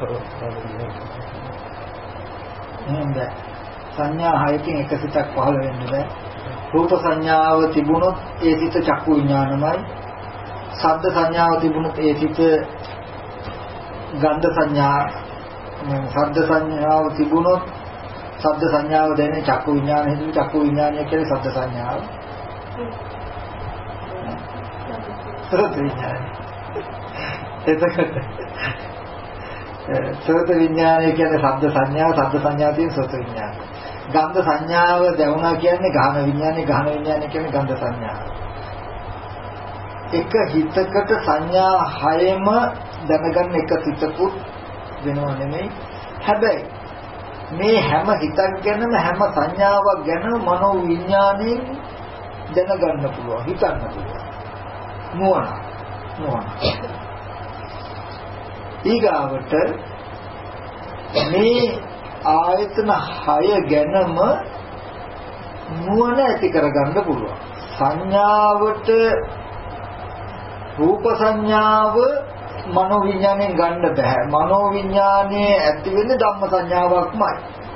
එහෙනම් සංඥා හයකින් එක සිතක් පහළ වෙන්නේ බෑ. රූප සංඥාව තිබුණොත් ඒ සිත චක්කු විඥානමයි. ශබ්ද සංඥාව තිබුණොත් ඒ සිත ගන්ධ සංඥා. ශබ්ද සංඥාව තිබුණොත් ශබ්ද සංඥාව දැනෙන චක්කු විඥාන හිතේ චක්කු විඥානය කියන්නේ ශබ්ද සංඥාව. සෝත විඥානය. එතකොට සෝත විඥානය කියන්නේ ශබ්ද සංඥාව, ශබ්ද සංඥාව තියෙන සෝත විඥානය. ගන්ධ සංඥාව දැනුණා කියන්නේ ගහන විඥානය, ගහන විඥානය කියන්නේ ගන්ධ සංඥාව. එක හිතකට සංඥා හයම දැනගන්න එක සිතකුත් වෙනව නෙමෙයි. හැබැයි මේ හැම හිතක් ගැනම හැම සංඥාවක් ගැනම මනෝ විඥාණයෙන් දැනගන්න පුළුවන්, හිතන්න පුළුවන්. නුවණ. නුවණ. ඊගාවට මේ ආයතන හය ගැනම නුවණ ඇති කරගන්න පුළුවන්. සංඥාවට රූප සංඥාව මනෝ විඥාණයෙන් ගන්න බෑ. මනෝ විඥානයේ ඇති වෙන්නේ ධම්ම සංඥාවක්මයි.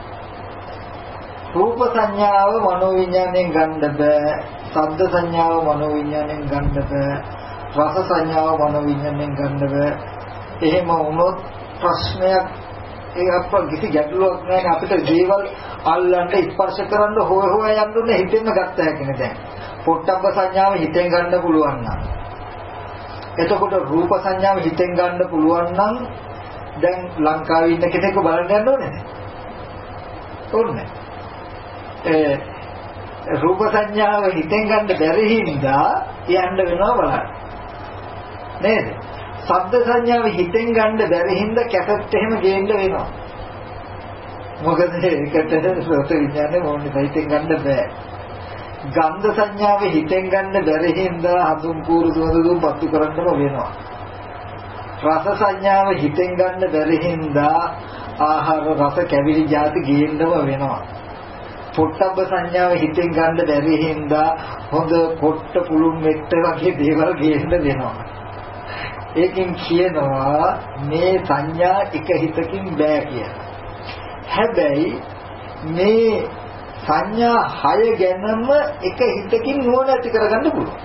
රූප සංඥාව මනෝ විඥාණයෙන් ගන්න බෑ. ශබ්ද සංඥාව මනෝ විඥාණයෙන් ගන්න බෑ. රස සංඥාව මනෝ විඥාණයෙන් ගන්න බෑ. එහෙම වුණොත් ප්‍රශ්නයක් ඒ අප්පා කිසි ගැටලුවක් නැහැ අපිට දේවල් අල්ලන්න ස්පර්ශ කරන්න හොය හොය යන්න ඕනේ හිතෙන්න ගත්ත හැකිනේ දැන්. පොට්ටබ්බ සංඥාව හිතෙන් ගන්න පුළුවන් නම්. එතකොට රූප සංඥාව හිතෙන් ගන්න පුළුවන් නම් දැන් ලංකාවේ ඉන්න කෙනෙක්ව බලන්න යන්න ඕනේ නේද? ඕනේ. ඒ රූප සංඥාව හිතෙන් ගන්න බැරි හින්දා යන්න වෙනවා බලන්න. නේද? ශබ්ද සංඥාව හිතෙන් ගන්න බැරි හින්දා කැසට් එහෙම ගේන්න වෙනවා. මොකද ඒකට සෝත විඥානේ මොන්නේ හිතෙන් ගන්න බෑ. ගන්ධ සංඥාව හිතෙන් ගන්න බැරි හින්දා හඳුන් කూరు සුවඳුම් පත්තු කරන්නම වෙනවා. රස සංඥාව හිතෙන් ගන්න බැරි හින්දා ආහාර රස කැවිලි ಜಾති ගේන්නම වෙනවා. පොට්ටබ්බ සංඥාව හිතෙන් ගන්න බැරි හින්දා හොඳ පොට්ට පුළුන් මෙට්ට වගේ දේවල් ගේන්න වෙනවා. ඒකෙන් කියනවා මේ සංඥා එක හිතකින් බෑ කියලා. හැබැයි මේ සංඥා හය ගැනම එක හිතකින් නුවණ ඇති කරගන්න පුළුවන්.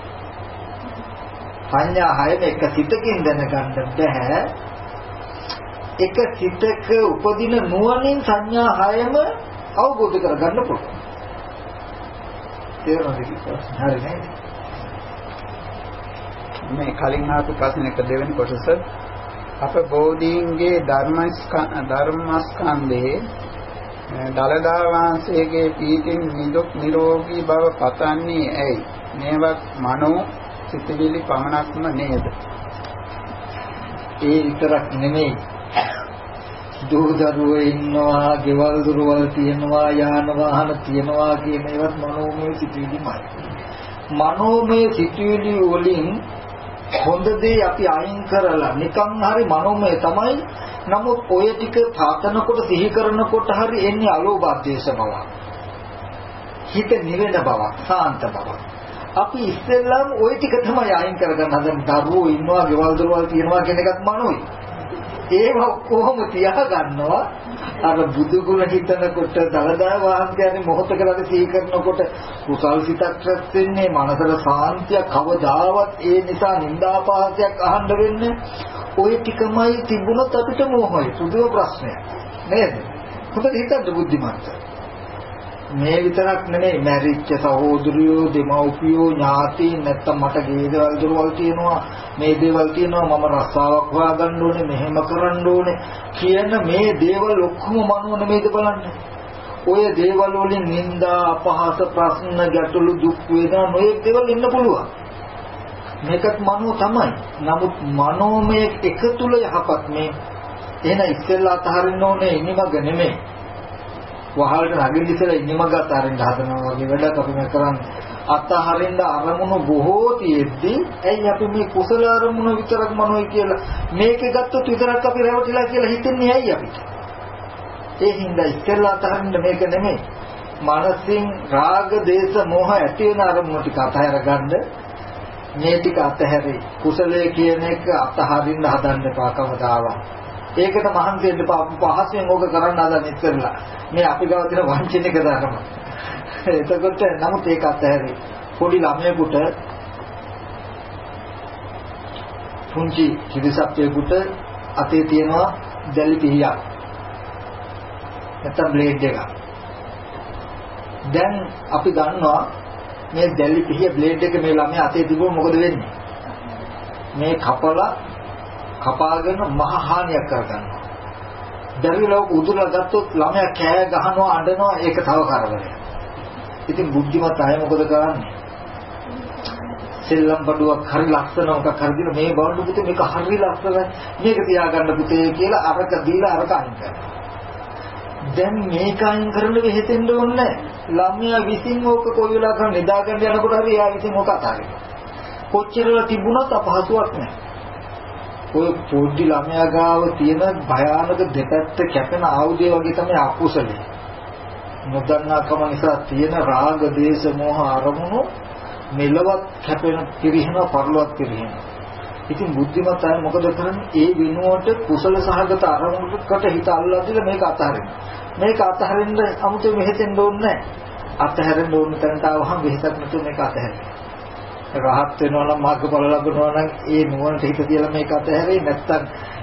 සංඥා හයම එක සිතකින් දැනගන්න බෑ. එක සිතක උපදින නුවණින් සංඥා හයම අවබෝධ කරගන්න පුළුවන්. තේරුණාද කියලා? හරි නේද? මේ කලින් ආපු ප්‍රශ්නෙක දෙවෙනි කොටස අප බෝධීන්ගේ ධර්මස්කන්ධයේ දලදා වහන්සේගේ පීතින් නිදුක් නිරෝගී බව පතන්නේ ඇයි? මේවත් මනෝ සිතවිලි පමණක්ම නේද? ඒ විතරක් නෙමෙයි. දෝදරුවෝ ඉන්නවා, ගෙවල් දොරවල් තියෙනවා, යාන වාහන තියෙනවා කියන ඒවත් මනෝමය සිතවිලිමයි. මනෝමය සිතවිලි වලින් හොඳ දේ අපි අයින් කරලා නිකන් හරි මනෝමය තමයි. නමුත් ඔය ටික තාතනකොට සිහි කරනකොට හරි එන්නේ අලෝභ දේශ බව. හිත නිවෙන බව, සාන්ත බව. අපි ඉස්සෙල්ලාම ওই ටික තමයි අයින් කරගන්න හදන. දරුවෝ ඉන්නවා, ගෙවල් දොරවල් තියෙනවා කියන එකත් මනෝයි. ඒව කොහොම තියා ගන්නවා? අර බුදු ගුණ හිතනකොට, දලදා වහන්සේගේ මොහොතකදී සිහි කරනකොට කුසල් සිතක් රැස් වෙන්නේ, මනසට සාන්තිය කවදාවත් ඒ නිසා නිന്ദාපාසයක් අහන්න වෙන්නේ. ওই ටිකමයි තිබුණොත් අපිට මොහොයි. සුදුව ප්‍රශ්නයක් නේද? මොකද හිතන්න බුද්ධිමත්. මේ විතරක් නෙමෙයි, මැරිච්ච සහෝදරියෝ, දෙමව්පියෝ, ඥාති නැත්තම් මට ගේ දේවල් දොරවල් තියෙනවා, මේ දේවල් තියෙනවා, මම රස්සාවක් හොයාගන්න ඕනේ, මෙහෙම කරන්න ඕනේ කියන මේ දේවල් ඔක්කොම මනෝ නෙමෙයිද බලන්න. ඔය දේවල් වලින් නිന്ദා, අපහාස, ප්‍රශ්න, ගැටලු, දුක් වේදනා නොයෙක් දේවල් ඉන්න පුළුවන්. මේකත් මනෝ තමයි. නමුත් මනෝමය එක තුල යහපත් මේ එහෙනම් ඉස්සෙල්ලා අතහරින්න ඕනේ ඉනිමග නෙමෙයි. වහලට නගින්න ඉස්සෙල්ලා ඉනිමග අතහරින්න හදනවා වගේ වැඩක් අපි මේ කරන්නේ. අතහරින්න අරමුණු බොහෝ තියෙද්දි ඇයි අපි මේ කුසල අරමුණු විතරක් මනෝයි කියලා මේකේ ගත්තොත් විතරක් අපි රැවටිලා කියලා හිතන්නේ ඇයි අපිට? ඒ හින්දා ඉස්සෙල්ලා අතහරින්න මේක නෙමෙයි. මනසින් රාග, දේශ, මෝහ ඇති වෙන අරමුණු ටික අතහැර ගන්න. මේ ටික අතහැරේ කුසලයේ කියන එක අතහරින්න හදන්න එපා කවදාවත්. ඒකට මහන්සි වෙන්න එපා. පහසෙන් ඕක කරන්න හදන්න ඉස්සෙල්ලා. මේ අපි ගාව තියෙන වංචනික ධර්ම. එතකොට නමුත් ඒක අතහැරේ. පොඩි ළමයෙකුට පුංචි කිරිසප්පියෙකුට අතේ තියෙනවා දැලි පිහියක්. නැත්නම් බ්ලේඩ් එකක්. දැන් අපි ගන්නවා මේ දැලි පිහිය බ්ලේඩ් එක මේ ළමයා අතේ තිබුණොත් මොකද වෙන්නේ? මේ කපලා කපාගෙන මහ හානියක් කරගන්නවා. දැරිලෝ උදුරලා ගත්තොත් ළමයා කෑ ගහනවා, අඬනවා, ඒක තව කරදරයක්. ඉතින් බුද්ධිමත් අය මොකද කරන්නේ? සෙල්ලම් බඩුවක් හරි ලස්සන මොකක් හරි දින මේ බවන්න පුතේ මේක හරි ලස්සනයි. මේක තියාගන්න පුතේ කියලා අරක දීලා අරක අයින් කරනවා. දැන් මේක අයින් කරන්න වෙහෙතෙන්න ඕනේ. ළමයා විසින් ඕක කොයි වෙලාවක නිදාගන්න යනකොට හරි එයා විසින් ඕක අතාරිනවා. කොච්චරලා තිබුණත් අපහසුයක් නැහැ. ඔය පොඩි ළමයා ගාව තියෙන භයානක දෙපැත්ත කැපෙන ආයුධය වගේ තමයි අකුසලයේ. නොදන්නාකම නිසා තියෙන රාග, දේශ, මෝහ අරමුණු මෙලවත් කැපෙන පිරිහෙනවා, පරලොවත් පිරිහෙනවා. ඉතින් බුද්ධිමත් අය මොකද කරන්නේ? ඒ විනුවට කුසල සහගත අරමුණකට හිත අල්ලලා දීලා මේක අතහරින්න. මේක අතහරින්න 아무තේ මෙහෙතෙන්න ඕනේ නැහැ. අතහැරෙන්න ඕන තැනට ආවහම වෙහසක් නැතුව මේක අතහැරෙන්න. රහත් වෙනවා නම් මාර්ගඵල ලැබෙනවා නම් ඒ නුවණට හිත තියලා මේක අතහැරෙයි. නැත්තම්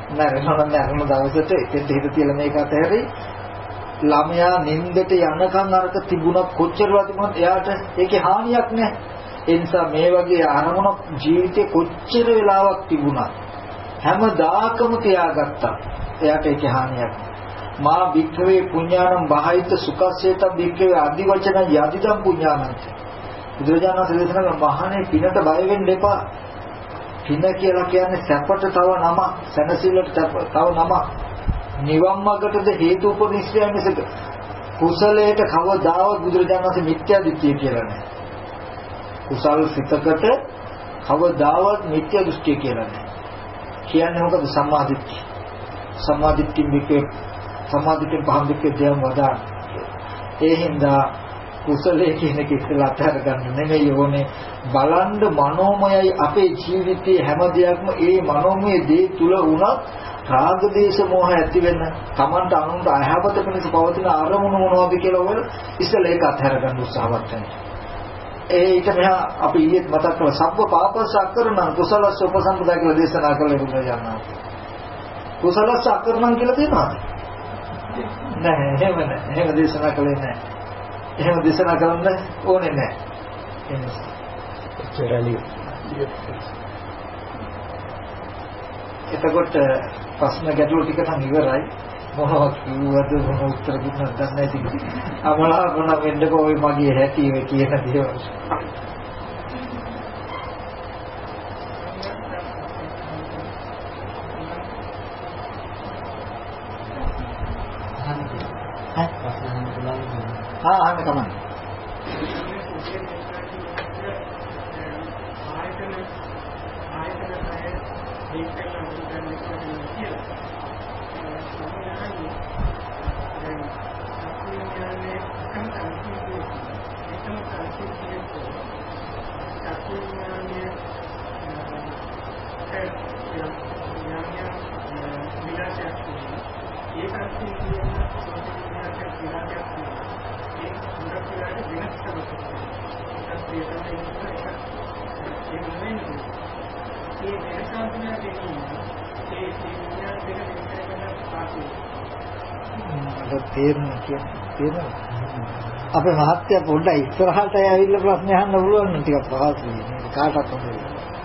මරණ මරණ දවසට එතෙන්ට හිත තියලා මේක අතහැරි ළමයා නින්දට යනකම් අරක තිබුණා කොච්චරවත් තිබුණත් එයාට ඒකේ හානියක් නැහැ. ඒ නිසා මේ වගේ අරමුණක් ජීවිතේ කොච්චර වෙලාවක් තිබුණත් හැමදාකම තියාගත්තා. එයාට ඒකේ හානියක් නැහැ. මා වික්‍රේ පුඤ්ඤානම් බහයිත සුඛස්සේත වික්‍රේ ආදි වචන යදිදම් පුඤ්ඤානන්ත. බුදුරජාණන් වහන්සේ දේශනා කරන මහණේ පිනට බය වෙන්න එපා. පින කියලා කියන්නේ සැපට තව නම, සැනසෙල්ලට තව නම. නිවන් මාර්ගටද හේතු උපනිශ්‍රය මිසක කුසලයට කවදාවත් බුදුරජාණන් වහන්සේ මිත්‍යා දෘෂ්ටිය කියලා නැහැ. කුසල් සිතකට කවදාවත් මිත්‍යා දෘෂ්ටිය කියලා නැහැ. කියන්නේ මොකද? සම්මාදිට්ඨිය. සම්මාදිට්ඨිය විකේ සම්මාදිට්ඨිය පහන් විකේ දෙයම් වදාන. ඒ හින්දා කුසලයේ කියන එක ඉස්සලා අතහැර ගන්න නෙමෙයි ඕනේ. බලන්න මනෝමයයි අපේ ජීවිතයේ හැම දෙයක්ම ඒ මනෝමය දේ තුල වුණත් රාග දේශ මොහ ඇති වෙන තමන්ට අනුන්ට අයහපත පිණිස පවතින අරමුණු මොනවද කියලා වල ඉස්සෙල්ලා ඒක අත්හැර ගන්න උත්සාහවත් වෙනවා. ඒ ඊට මෙහා අපි ඊයේත් මතක් කළා සබ්බ පාපස්ස අකරණං කුසලස්ස උපසම්පදා කියලා දේශනා කළේ බුදුරජාණන්. කුසලස්ස අකරණං කියලා තියෙනවද? නැහැ එහෙම නැහැ. එහෙම දේශනා කළේ නැහැ. එහෙම දේශනා කරන්න ඕනේ නැහැ. එනිසා චරලිය. එතකොට ප්‍රශ්න ගැටළු ටික නම් ඉවරයි. මොනවද කිව්වද මොන උත්තර දුන්නද දන්නේ නැති. අමලා මොන වෙන්නකෝ ඔය මගේ හැටි ඔය කියන දේවල්. ආ අහන්න කමන්න. අපේ මහත්තයා පොඩ්ඩක් ඉස්සරහට ඇවිල්ලා ප්‍රශ්න අහන්න පුළුවන් නම් ටිකක් පහසුයි. මේක කාටවත් හොඳයි.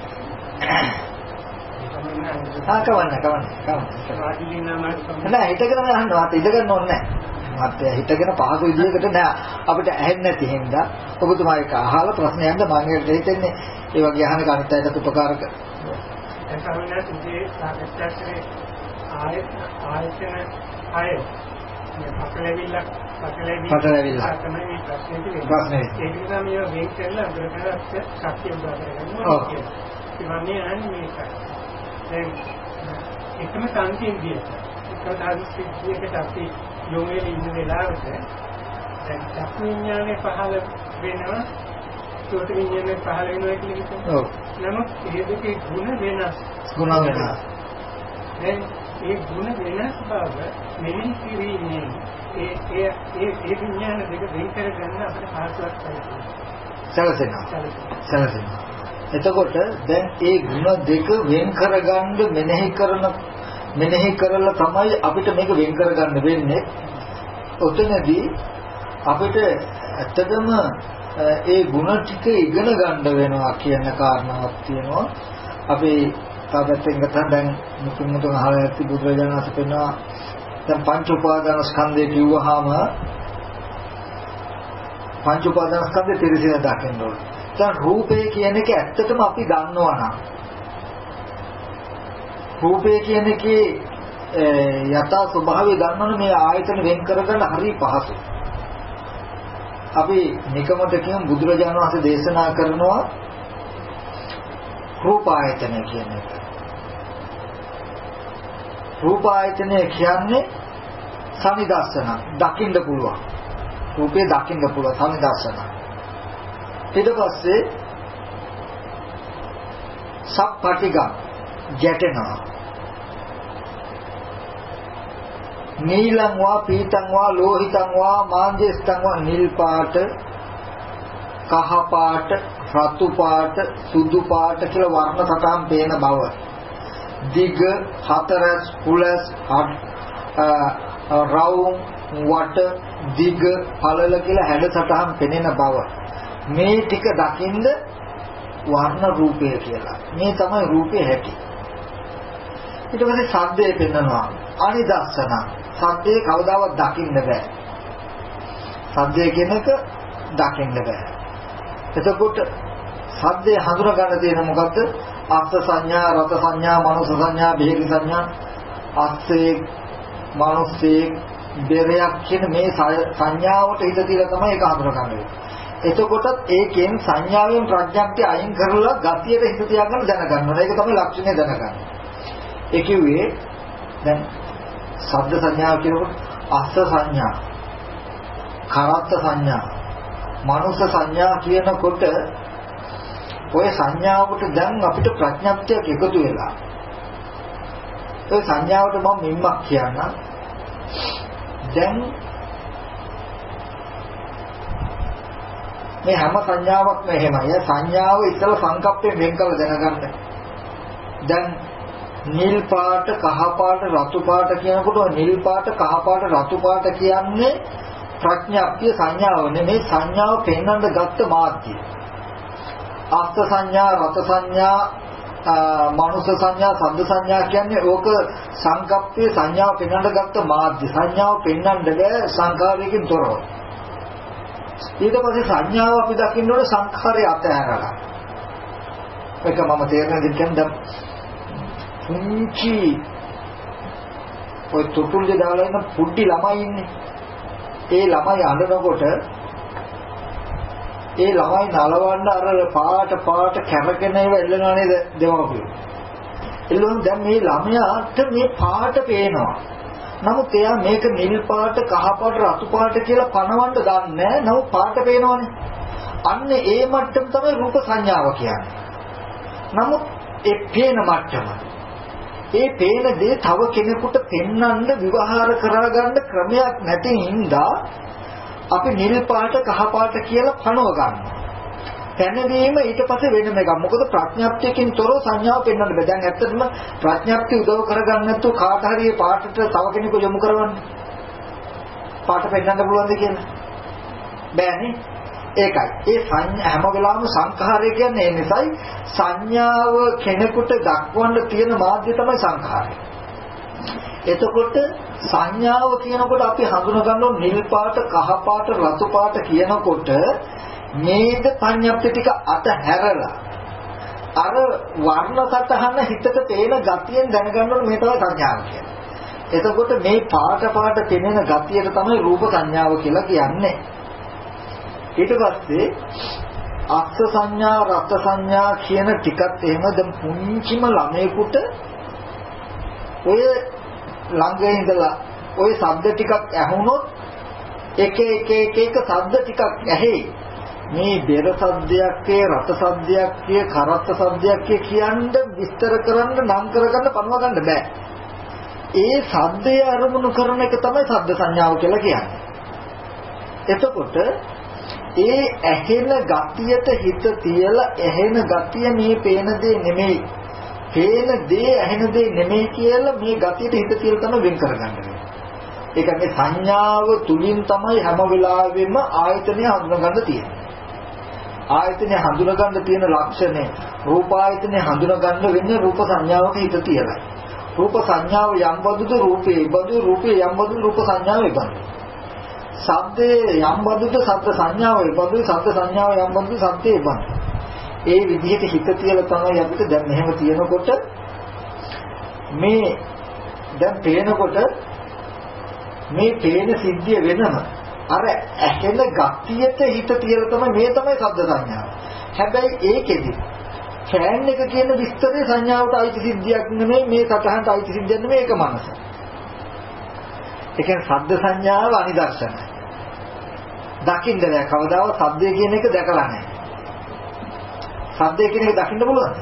ආ කවන්න කවන්න කවන්න. නෑ හිතගෙන අහන්න වාත ඉඳගන්න ඕනේ නෑ. මහත්තයා හිතගෙන පහසු විදියකට නෑ අපිට ඇහෙන්නේ නැති හින්දා ඔබතුමා එක අහලා ප්‍රශ්න යන්න මම හිතන්නේ ඒ වගේ අහන කනිට අයට උපකාරක. දැන් කරුණා තුන්ගේ සාකච්ඡාවේ ආයත ආයතන ආය පටලැවිල්ල පටලැවිල්ල තමයි මේ ප්‍රශ්නේ තියෙන්නේ. ඒක නිසා මේවා වෙන් කරලා අදට ශක්තිය උදා කරගන්නවා. ඔව්. ඒ වගේ අන්නේ මේක. දැන් එකම සංකේතය. ඒක දාර්ශනිකයකට අපි යොමු වෙන වෙලාවට දැන් චක්කු විඥානේ පහළ වෙනවා. සෝත විඥානේ පහළ වෙනවා කියන එක. ඔව්. නමුත් මේ දෙකේ ಗುಣ වෙනස්. ಗುಣ වෙනස්. දැන් ඒ ಗುಣ වෙනස් බව මෙලින් කිරීමේ ඒ ඒ ඒ විඥාන දෙක වෙන් කර ගන්න අපිට පාසුවක් තියෙනවා. සැලසෙනවා. සැලසෙනවා. එතකොට දැන් ඒ ಗುಣ දෙක වෙන් කරගන්න මෙනෙහි කරන මෙනෙහි කරලා තමයි අපිට මේක වෙන් කරගන්න වෙන්නේ. ඔතනදී අපිට ඇත්තටම ඒ ಗುಣ ටික ඉගෙන ගන්න වෙනවා කියන කාරණාවක් තියෙනවා. අපි තාපයෙන් ගත්තා දැන් මුතුන් මුතුන් අහලා ඇති බුදුරජාණන් වහන්සේ කියනවා දැන් පංච උපාදාන ස්කන්ධය කිව්වහම පංච උපාදාන ස්කන්ධය පිරිසිදු දකින්න ඕනේ. දැන් රූපේ කියන එක ඇත්තටම අපි දන්නවා නම් රූපේ කියන එකේ යථා ස්වභාවය දන්නවනේ මේ ආයතන වෙන් කරගන්න හරි පහසුයි. අපි නිකමට කියමු බුදුරජාණන් වහන්සේ දේශනා කරනවා රූප ආයතන කියන එක. රූප ආයතනය කියන්නේ සමිදස්සන දකින්න පුළුවන්. රූපේ දකින්න පුළුවන් සමිදස්සන. ඊට පස්සේ සප්පටිග ගැටෙනවා. නීලං වා පීතං වා ලෝහිතං වා මාංජේස්තං වා නිල් පාට කහ පාට රතු පාට සුදු පාට කියලා වර්ණ සටහන් පේන බව දිග, හතරස්, කුලස්, රවුම්, වට, දිග, පළල කියලා හැඩසටහන් පෙනෙන බව. මේ ටික දකින්ද වර්ණ රූපය කියලා. මේ තමයි රූපේ හැටි. ඊට පස්සේ ශබ්දය පෙන්නනවා. අනිදස්සන. ශබ්දේ කවදාවත් දකින්න බෑ. ශබ්දය කියන එක දකින්න බෑ. එතකොට ශබ්දේ හඳුනා ගන්න තියෙන මොකද්ද? අස්ස සංඥා, රත සංඥා, මනස සංඥා, බෙහෙලි සංඥා, අස්සේ, මනුස්සේ, බෙරයක් කියන මේ සංඥාවට හිත තියලා තමයි ඒක හඳුනා ගන්න. එතකොටත් ඒකෙන් සංඥාවෙන් ප්‍රඥාක්තිය අයින් කරලා ගතියට හිත තියාගෙන දැනගන්න ඕනේ. ඒක තමයි ලක්ෂණය දැනගන්න. ඒ කිව්වේ දැන් ශබ්ද සංඥාව කියනකොට අස්ස සංඥා, කරත්ත සංඥා, මනුස්ස සංඥා කියනකොට ඔය සංඥාවට දැන් අපිට ප්‍රඥාක්තියක් එකතු වෙලා. ඒ සංඥාවට මම මිම්මක් කියන්නම්. දැන් මේ හැම සංඥාවක්ම එහෙමයි. සංඥාව ඉතල සංකප්පයෙන් වෙන් කළ දැනගන්න. දැන් නිල් පාට, කහ පාට, රතු පාට කියනකොට නිල් පාට, කහ පාට, රතු පාට කියන්නේ ප්‍රඥාප්තිය සංඥාව නෙමෙයි. සංඥාව පෙන්වන්න ගත්ත මාධ්‍යය. අස්ත සංඥා, රත සංඥා, මනුස්ස සංඥා, සද්ද සංඥා කියන්නේ ඕක සංකප්පයේ සංඥාව පෙන්වන්න ගත්ත මාධ්‍ය. සංඥාව පෙන්වන්න බෑ සංකාරයකින් තොරව. ඊට පස්සේ සංඥාව අපි දකින්න ඕනේ සංඛාරය අතහැරලා. ඒක මම තේරෙන දෙයක් කියන්නේ පුංචි ඔය තුටුල්ලේ දාලා ඉන්න පුඩි ළමයි ඉන්නේ. ඒ ළමයි අඬනකොට ඒ ළමයි නලවන්න අර පාට පාට කැරකෙන ඒවා එල්ලනවා නේද දෙමව්පියෝ. එල්ලුවම දැන් මේ ළමයාට මේ පාට පේනවා. නමුත් එයා මේක නිල් පාට, කහ පාට, රතු පාට කියලා පනවන්න දන්නේ නැහැ. නමුත් පාට පේනවනේ. අන්න ඒ මට්ටම තමයි රූප සංඥාව කියන්නේ. නමුත් ඒ පේන මට්ටම. ඒ පේන දේ තව කෙනෙකුට පෙන්වන්න විවහාර කරගන්න ක්‍රමයක් නැති හින්දා අපි නිල් පාට, කහ පාට කියලා පනව ගන්නවා. පැනවීම ඊට පස්සේ වෙනම එකක්. මොකද ප්‍රඥාප්තියකින් තොරව සංඥාව පෙන්වන්න බෑ. දැන් ඇත්තටම ප්‍රඥාප්තිය උදව් කරගන්න නැත්නම් කාට හරි මේ පාටට තව කෙනෙකු යොමු කරවන්න. පාට පෙන්වන්න පුළුවන්ද කියලා? බෑනේ. ඒකයි. ඒ සංඥා හැම වෙලාවෙම සංඛාරය කියන්නේ ඒ නිසායි සංඥාව කෙනෙකුට දක්වන්න තියෙන මාධ්‍ය තමයි සංඛාරය. එතකොට සංඥාව කියනකොට අපි හඳුනා ගන්න නිල් පාට, කහ පාට, රතු පාට කියනකොට මේක පඤ්ඤප්ති ටික අතහැරලා අර වර්ණ සතහන හිතට තේන ගතියෙන් දැනගන්න ඕනේ මේ තමයි සංඥාව කියන්නේ. එතකොට මේ පාට පාට පෙනෙන ගතියට තමයි රූප සංඥාව කියලා කියන්නේ. ඊට පස්සේ අස්ස සංඥා, රත් සංඥා කියන ටිකත් එහෙම දැන් පුංචිම ළමයෙකුට ඔය ළඟ ඉඳලා ඔය ශබ්ද ටිකක් ඇහුනොත් එක එක එක එක ශබ්ද ටිකක් ඇහි. මේ බෙර සද්දයක්ේ, රත සද්දයක්ේ, කරත්ත සද්දයක්ේ කියන්න විස්තර කරන්න නම් කරගන්න පනව ගන්න බෑ. ඒ සද්දය අරමුණු කරන එක තමයි ශබ්ද සංඥාව කියලා කියන්නේ. එතකොට ඒ ඇහෙන ගතියට හිත තියලා ඇහෙන ගතිය මේ පේන දේ නෙමෙයි. පේන දේ ඇහෙන දේ නෙමෙයි කියලා මේ ගතියට හිත තියලා තමයි වෙන් කරගන්න වෙන්නේ. ඒ කියන්නේ සංඥාව තුලින් තමයි හැම වෙලාවෙම ආයතනය හඳුනගන්න තියෙන්නේ. ආයතනය හඳුනගන්න තියෙන ලක්ෂණය රූප ආයතනය හඳුනගන්න වෙන්නේ රූප සංඥාවක හිත තියලා. රූප සංඥාව යම් බඳුද රූපේ, බඳු රූපේ යම් බඳු රූප සංඥාව එබඳු. ශබ්දේ යම් බඳුද ශබ්ද සංඥාව එබඳු, ශබ්ද සංඥාව යම් බඳු ශබ්දේ එබඳු. ඒ විදිහට හිත තියලා තමයි අපිට දැන් මෙහෙම තියෙනකොට මේ දැන් පේනකොට මේ පේන සිද්ධිය වෙනම අර ඇහෙන ගතියට හිත තියලා තමයි මේ තමයි ශබ්ද සංඥාව. හැබැයි ඒකෙදි ෆෑන් එක කියන විස්තරේ සංඥාවට අයිති සිද්ධියක් නෙමෙයි, මේ සතහන්ට අයිති සිද්ධියක් නෙමෙයි, ඒක මනස. ඒ කියන්නේ ශබ්ද සංඥාව අනිදර්ශනයි. දකින්න බෑ කවදාවත් ශබ්දය කියන එක දැකලා නැහැ. ශබ්දය කියන එක දකින්න පුළුවන්ද?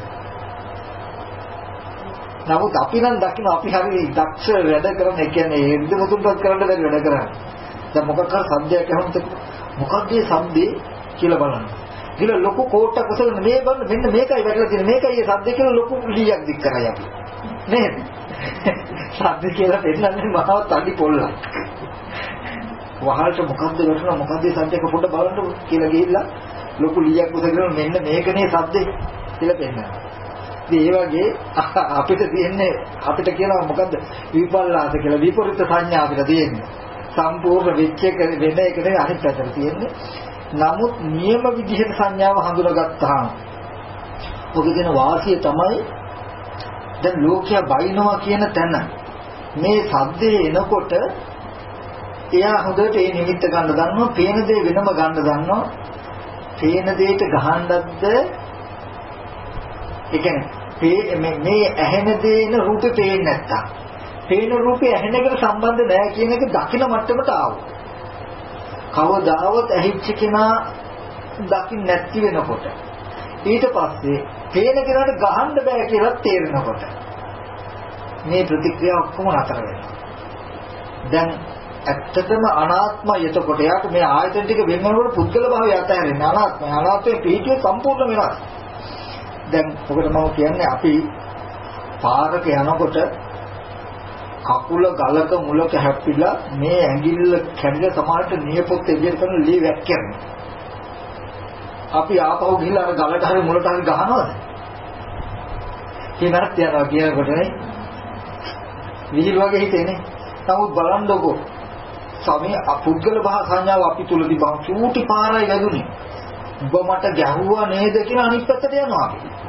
නමුත් අපි නම් දකින්න අපි හරි දක්ෂ වැඩ කරන, ඒ කියන්නේ හින්දු මුතුන්පත් කරන්න බැරි වැඩ කරන්නේ. දැන් මොකක් හරි ශබ්දයක් ඇහුනොත් මොකක්ද මේ ශබ්දේ කියලා බලන්න. ඊළ ලොකු කෝට්ටක් උසගෙන මේ බලන්න මෙන්න මේකයි වැටලා තියෙන්නේ, මේකයි මේ ශබ්දේ කියලා ලොකු ලීයක් දික් කරයි අපි. නේද? සද්ද කියලා පෙන්නන්නේ මහා තඩි පොල්ලක්. වහලට මොකද්ද වැටුණා මොකද්ද සද්දක පොඩ බලන්න කියලා ගිහිල්ලා ලොකු ලීයක් උසගෙන මෙන්න මේකනේ සද්දේ කියලා පෙන්නනවා. ඉතින් ඒ වගේ අපිට තියෙන්නේ අපිට කියනවා මොකද්ද විපල්ලාස කියලා විපරිත සංඥා අපිට තියෙන්නේ. සම්පූර්ණ වෙච්ච එක වෙන එක නෙවෙයි අනිත් පැත්තට තියෙන්නේ. නමුත් නියම විදිහට සංඥාව හඳුනාගත්තාම ඔකේ තියෙන වාසිය තමයි දැන් ලෝකයා බයිනවා කියන තැන මේ සද්දේ එනකොට එයා හොඳට ඒ නිමිත්ත ගන්න දන්නවා, පේන දේ වෙනම ගන්න දන්නවා. පේන දෙයට ගහන්නත්ද ඒ කියන්නේ මේ ඇහෙන දේන රූපේ පේන්නේ නැත්තම් පේන රූපේ ඇහෙන එකට සම්බන්ධ නැහැ කියන එක දකින මට්ටමට ආවොත් කවදාවත් ඇහිච්ච කෙනා දකින්න නැති වෙනකොට ඊට පස්සේ පේන කෙනාට ගහන්න බෑ කියලා තේරෙනකොට මේ ප්‍රතික්‍රියා ඔක්කොම නතර වෙනවා. දැන් ඇත්තටම අනාත්මය එතකොට යාට මේ ආයතන ටික වෙන වෙනකොට පුද්ගල භාවය අතහැරෙන්නේ අනාත්මය. අනාත්මයේ පිහිටිය සම්පූර්ණ වෙනවා. දැන් ඔකට මම කියන්නේ අපි පාරක යනකොට කකුල ගලක මුලක හැප්පිලා මේ ඇඟිල්ල කැඩිලා සමහරට නියපොත් එළියට කරන ලී වැක්කෙනවා. අපි ආපහු ගිහලා අර ගලට හරි මුලට හරි ගහනවද? කියනත් යනවා කියනකොට නේ විහිළු වගේ හිතෙන්නේ. නමුත් බලන්නකො සමේ අපුද්ගල භාව සංඥාව අපි තුල තිබා චූටි පාරයි වැදුනේ. ඔබ මට ගැහුවා නේද කියලා අනිත් පැත්තට යනවා.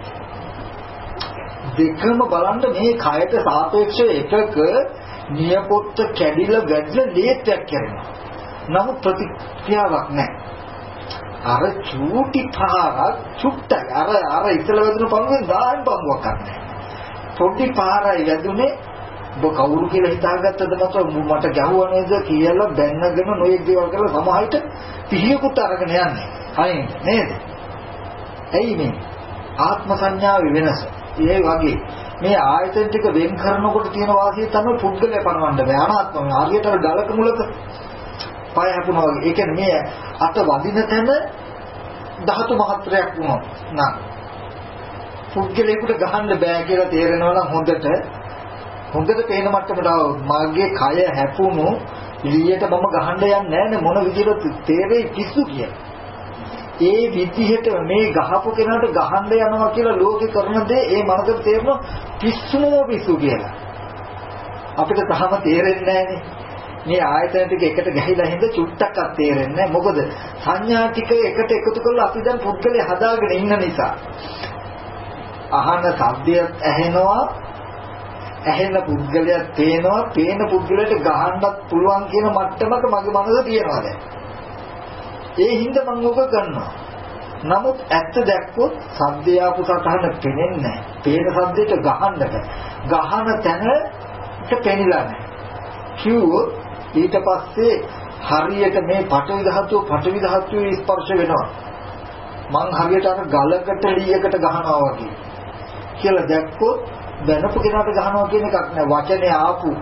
දෙකම බලන්න මේ කයට සාපේක්ෂව එකක නියපොත්ත කැඩිලා වැදලා ලේත්‍යක් කරනවා. නමුත් ප්‍රතික්‍රියාවක් නැහැ. අර චූටි පාරක් චුට්ටක් අර අර ඉතල වැදුන පංගුවෙන් දාන්න පංගුවක් නැහැ. පොඩි පාරයි වැදුනේ ඔබ කවුරු කියලා හිතාගත්තද මට ගැහුවා නේද කියලා බැන්නගෙන නොයෙක් දේවල් කරලා සමහරට පිහියකුත් අරගෙන යන්නේ. හරිද නේද? ඇයි මේ ආත්ම සංඥාවේ වෙනස? ඒ වගේ මේ ආයතන ටික වෙන් කරනකොට තියෙන වාසිය තමයි පුද්ගලයා පනවන්න බෑ. අනාත්මය හරියට අර ගලක මුලක පය හැපුණා වගේ. ඒ කියන්නේ මේ අත වදින තැන ධාතු මහත්‍රයක් වුණා. නා පුද්ගලයාට ගහන්න බෑ කියලා තේරෙනවා නම් හොඳට හොඳට පේන මට්ටමට ආවොත් මාගේ කය හැපුණු ලියට මම ගහන්න යන්නේ නැහැ මොන විදිහට තේරෙයි පිස්සු කියලා. ඒ විදිහට මේ ගහපු කෙනාට ගහන්න යනවා කියලා ලෝකේ කරන දේ ඒ මනසට තේරෙනවා පිස්සුම පිස්සු කියලා. අපිට තාම තේරෙන්නේ නැහනේ. මේ ආයතන ටික එකට ගහිලා හින්ද චුට්ටක්වත් තේරෙන්නේ නැහැ. මොකද සංඥා ටික එකට එකතු කරලා අපි දැන් පුද්ගලයා හදාගෙන ඉන්න නිසා. අහන ශබ්දයක් ඇහෙනවා ඇහෙන පුද්ගලයා පේනවා පේන පුද්ගලයාට ගහන්නත් පුළුවන් කියන මට්ටමක මගේ මනස තියෙනවා දැන්. ඒ හින්දා මම ඔක කරනවා. නමුත් ඇත්ත දැක්කොත් ශබ්දය ආපු සතහන පේන්නේ නැහැ. පේන ශබ්දයට ගහන්නට ගහන තැනට පෙනිලා නැහැ. කිව්වොත් ඊට පස්සේ හරියට මේ පඨවි ධාතුව පඨවි ධාතුවේ ස්පර්ශ වෙනවා. මං හරියට අර ගලකට ලීයකට ගහනවා වගේ කියලා දැක්කොත් දැනපු කෙනාට ගහනවා කියන එකක් නෑ. වචනේ ආපු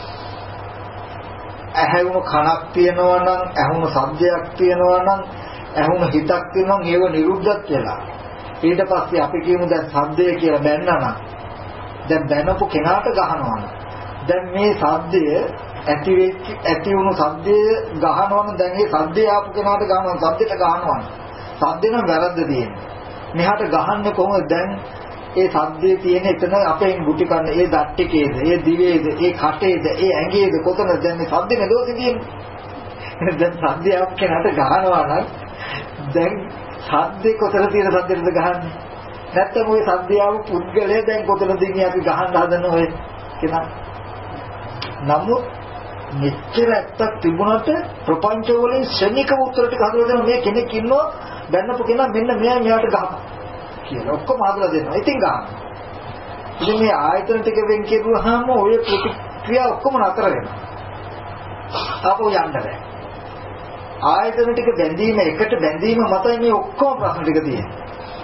ඇහැවුණු කනක් තියෙනවා නම් ඇහුණු ශබ්දයක් තියෙනවා නම් ඇහුණු හිතක් තියෙනවා නම් ඒව නිරුද්ධත් වෙලා ඊට පස්සේ අපි කියමු දැන් ශබ්දය කියලා බැන්නා නම් දැන් බැනපු කෙනාට ගහනවා නම් දැන් මේ ශබ්දය ඇති වෙච්ච ඇති වුණු ශබ්දය ගහනවා නම් දැන් මේ ශබ්දය ආපු කෙනාට ගහනවා ශබ්දයට ගහනවා නම් ශබ්දේ නම් වැරද්ද තියෙන්නේ. මෙහාට ගහන්නේ කොහොමද දැන් ඒ ශබ්දයේ තියෙන එතන අපෙන් ගුටි කන්න ඒ දත් ටිකේද ඒ දිවේද ඒ කටේද ඒ ඇඟේද කොතනද දැන් මේ ශබ්දේ නේද තියෙන්නේ. දැන් ශබ්දය ආපු කෙනාට ගහනවා නම් දැන් ශබ්දේ කොතන තියෙන ශබ්දෙටද ගහන්නේ? නැත්නම් ওই ශබ්දය ආපු පුද්ගලයා දැන් කොතනද ඉන්නේ අපි ගහන්න හදන ඔය කෙනා. නමුත් මෙච්චර ඇත්තක් තිබුණාට ප්‍රපංච වලින් ශනිකව උත්තර ටික හදලා දෙන මේ කෙනෙක් ඉන්නවා බැන්නපු කෙනා මෙන්න මෙයා මෙයාට ගහපන් කියලා ඔක්කොම හදලා දෙනවා. ඉතින් ගන්න. ඉතින් මේ ආයතන ටික වෙන් කෙරුවාම ඔය ප්‍රතික්‍රියා ඔක්කොම නතර වෙනවා. ආපහු යන්න බෑ. ආයතන ටික බැඳීම එකට බැඳීම මතයි මේ ඔක්කොම ප්‍රශ්න ටික තියෙන්නේ.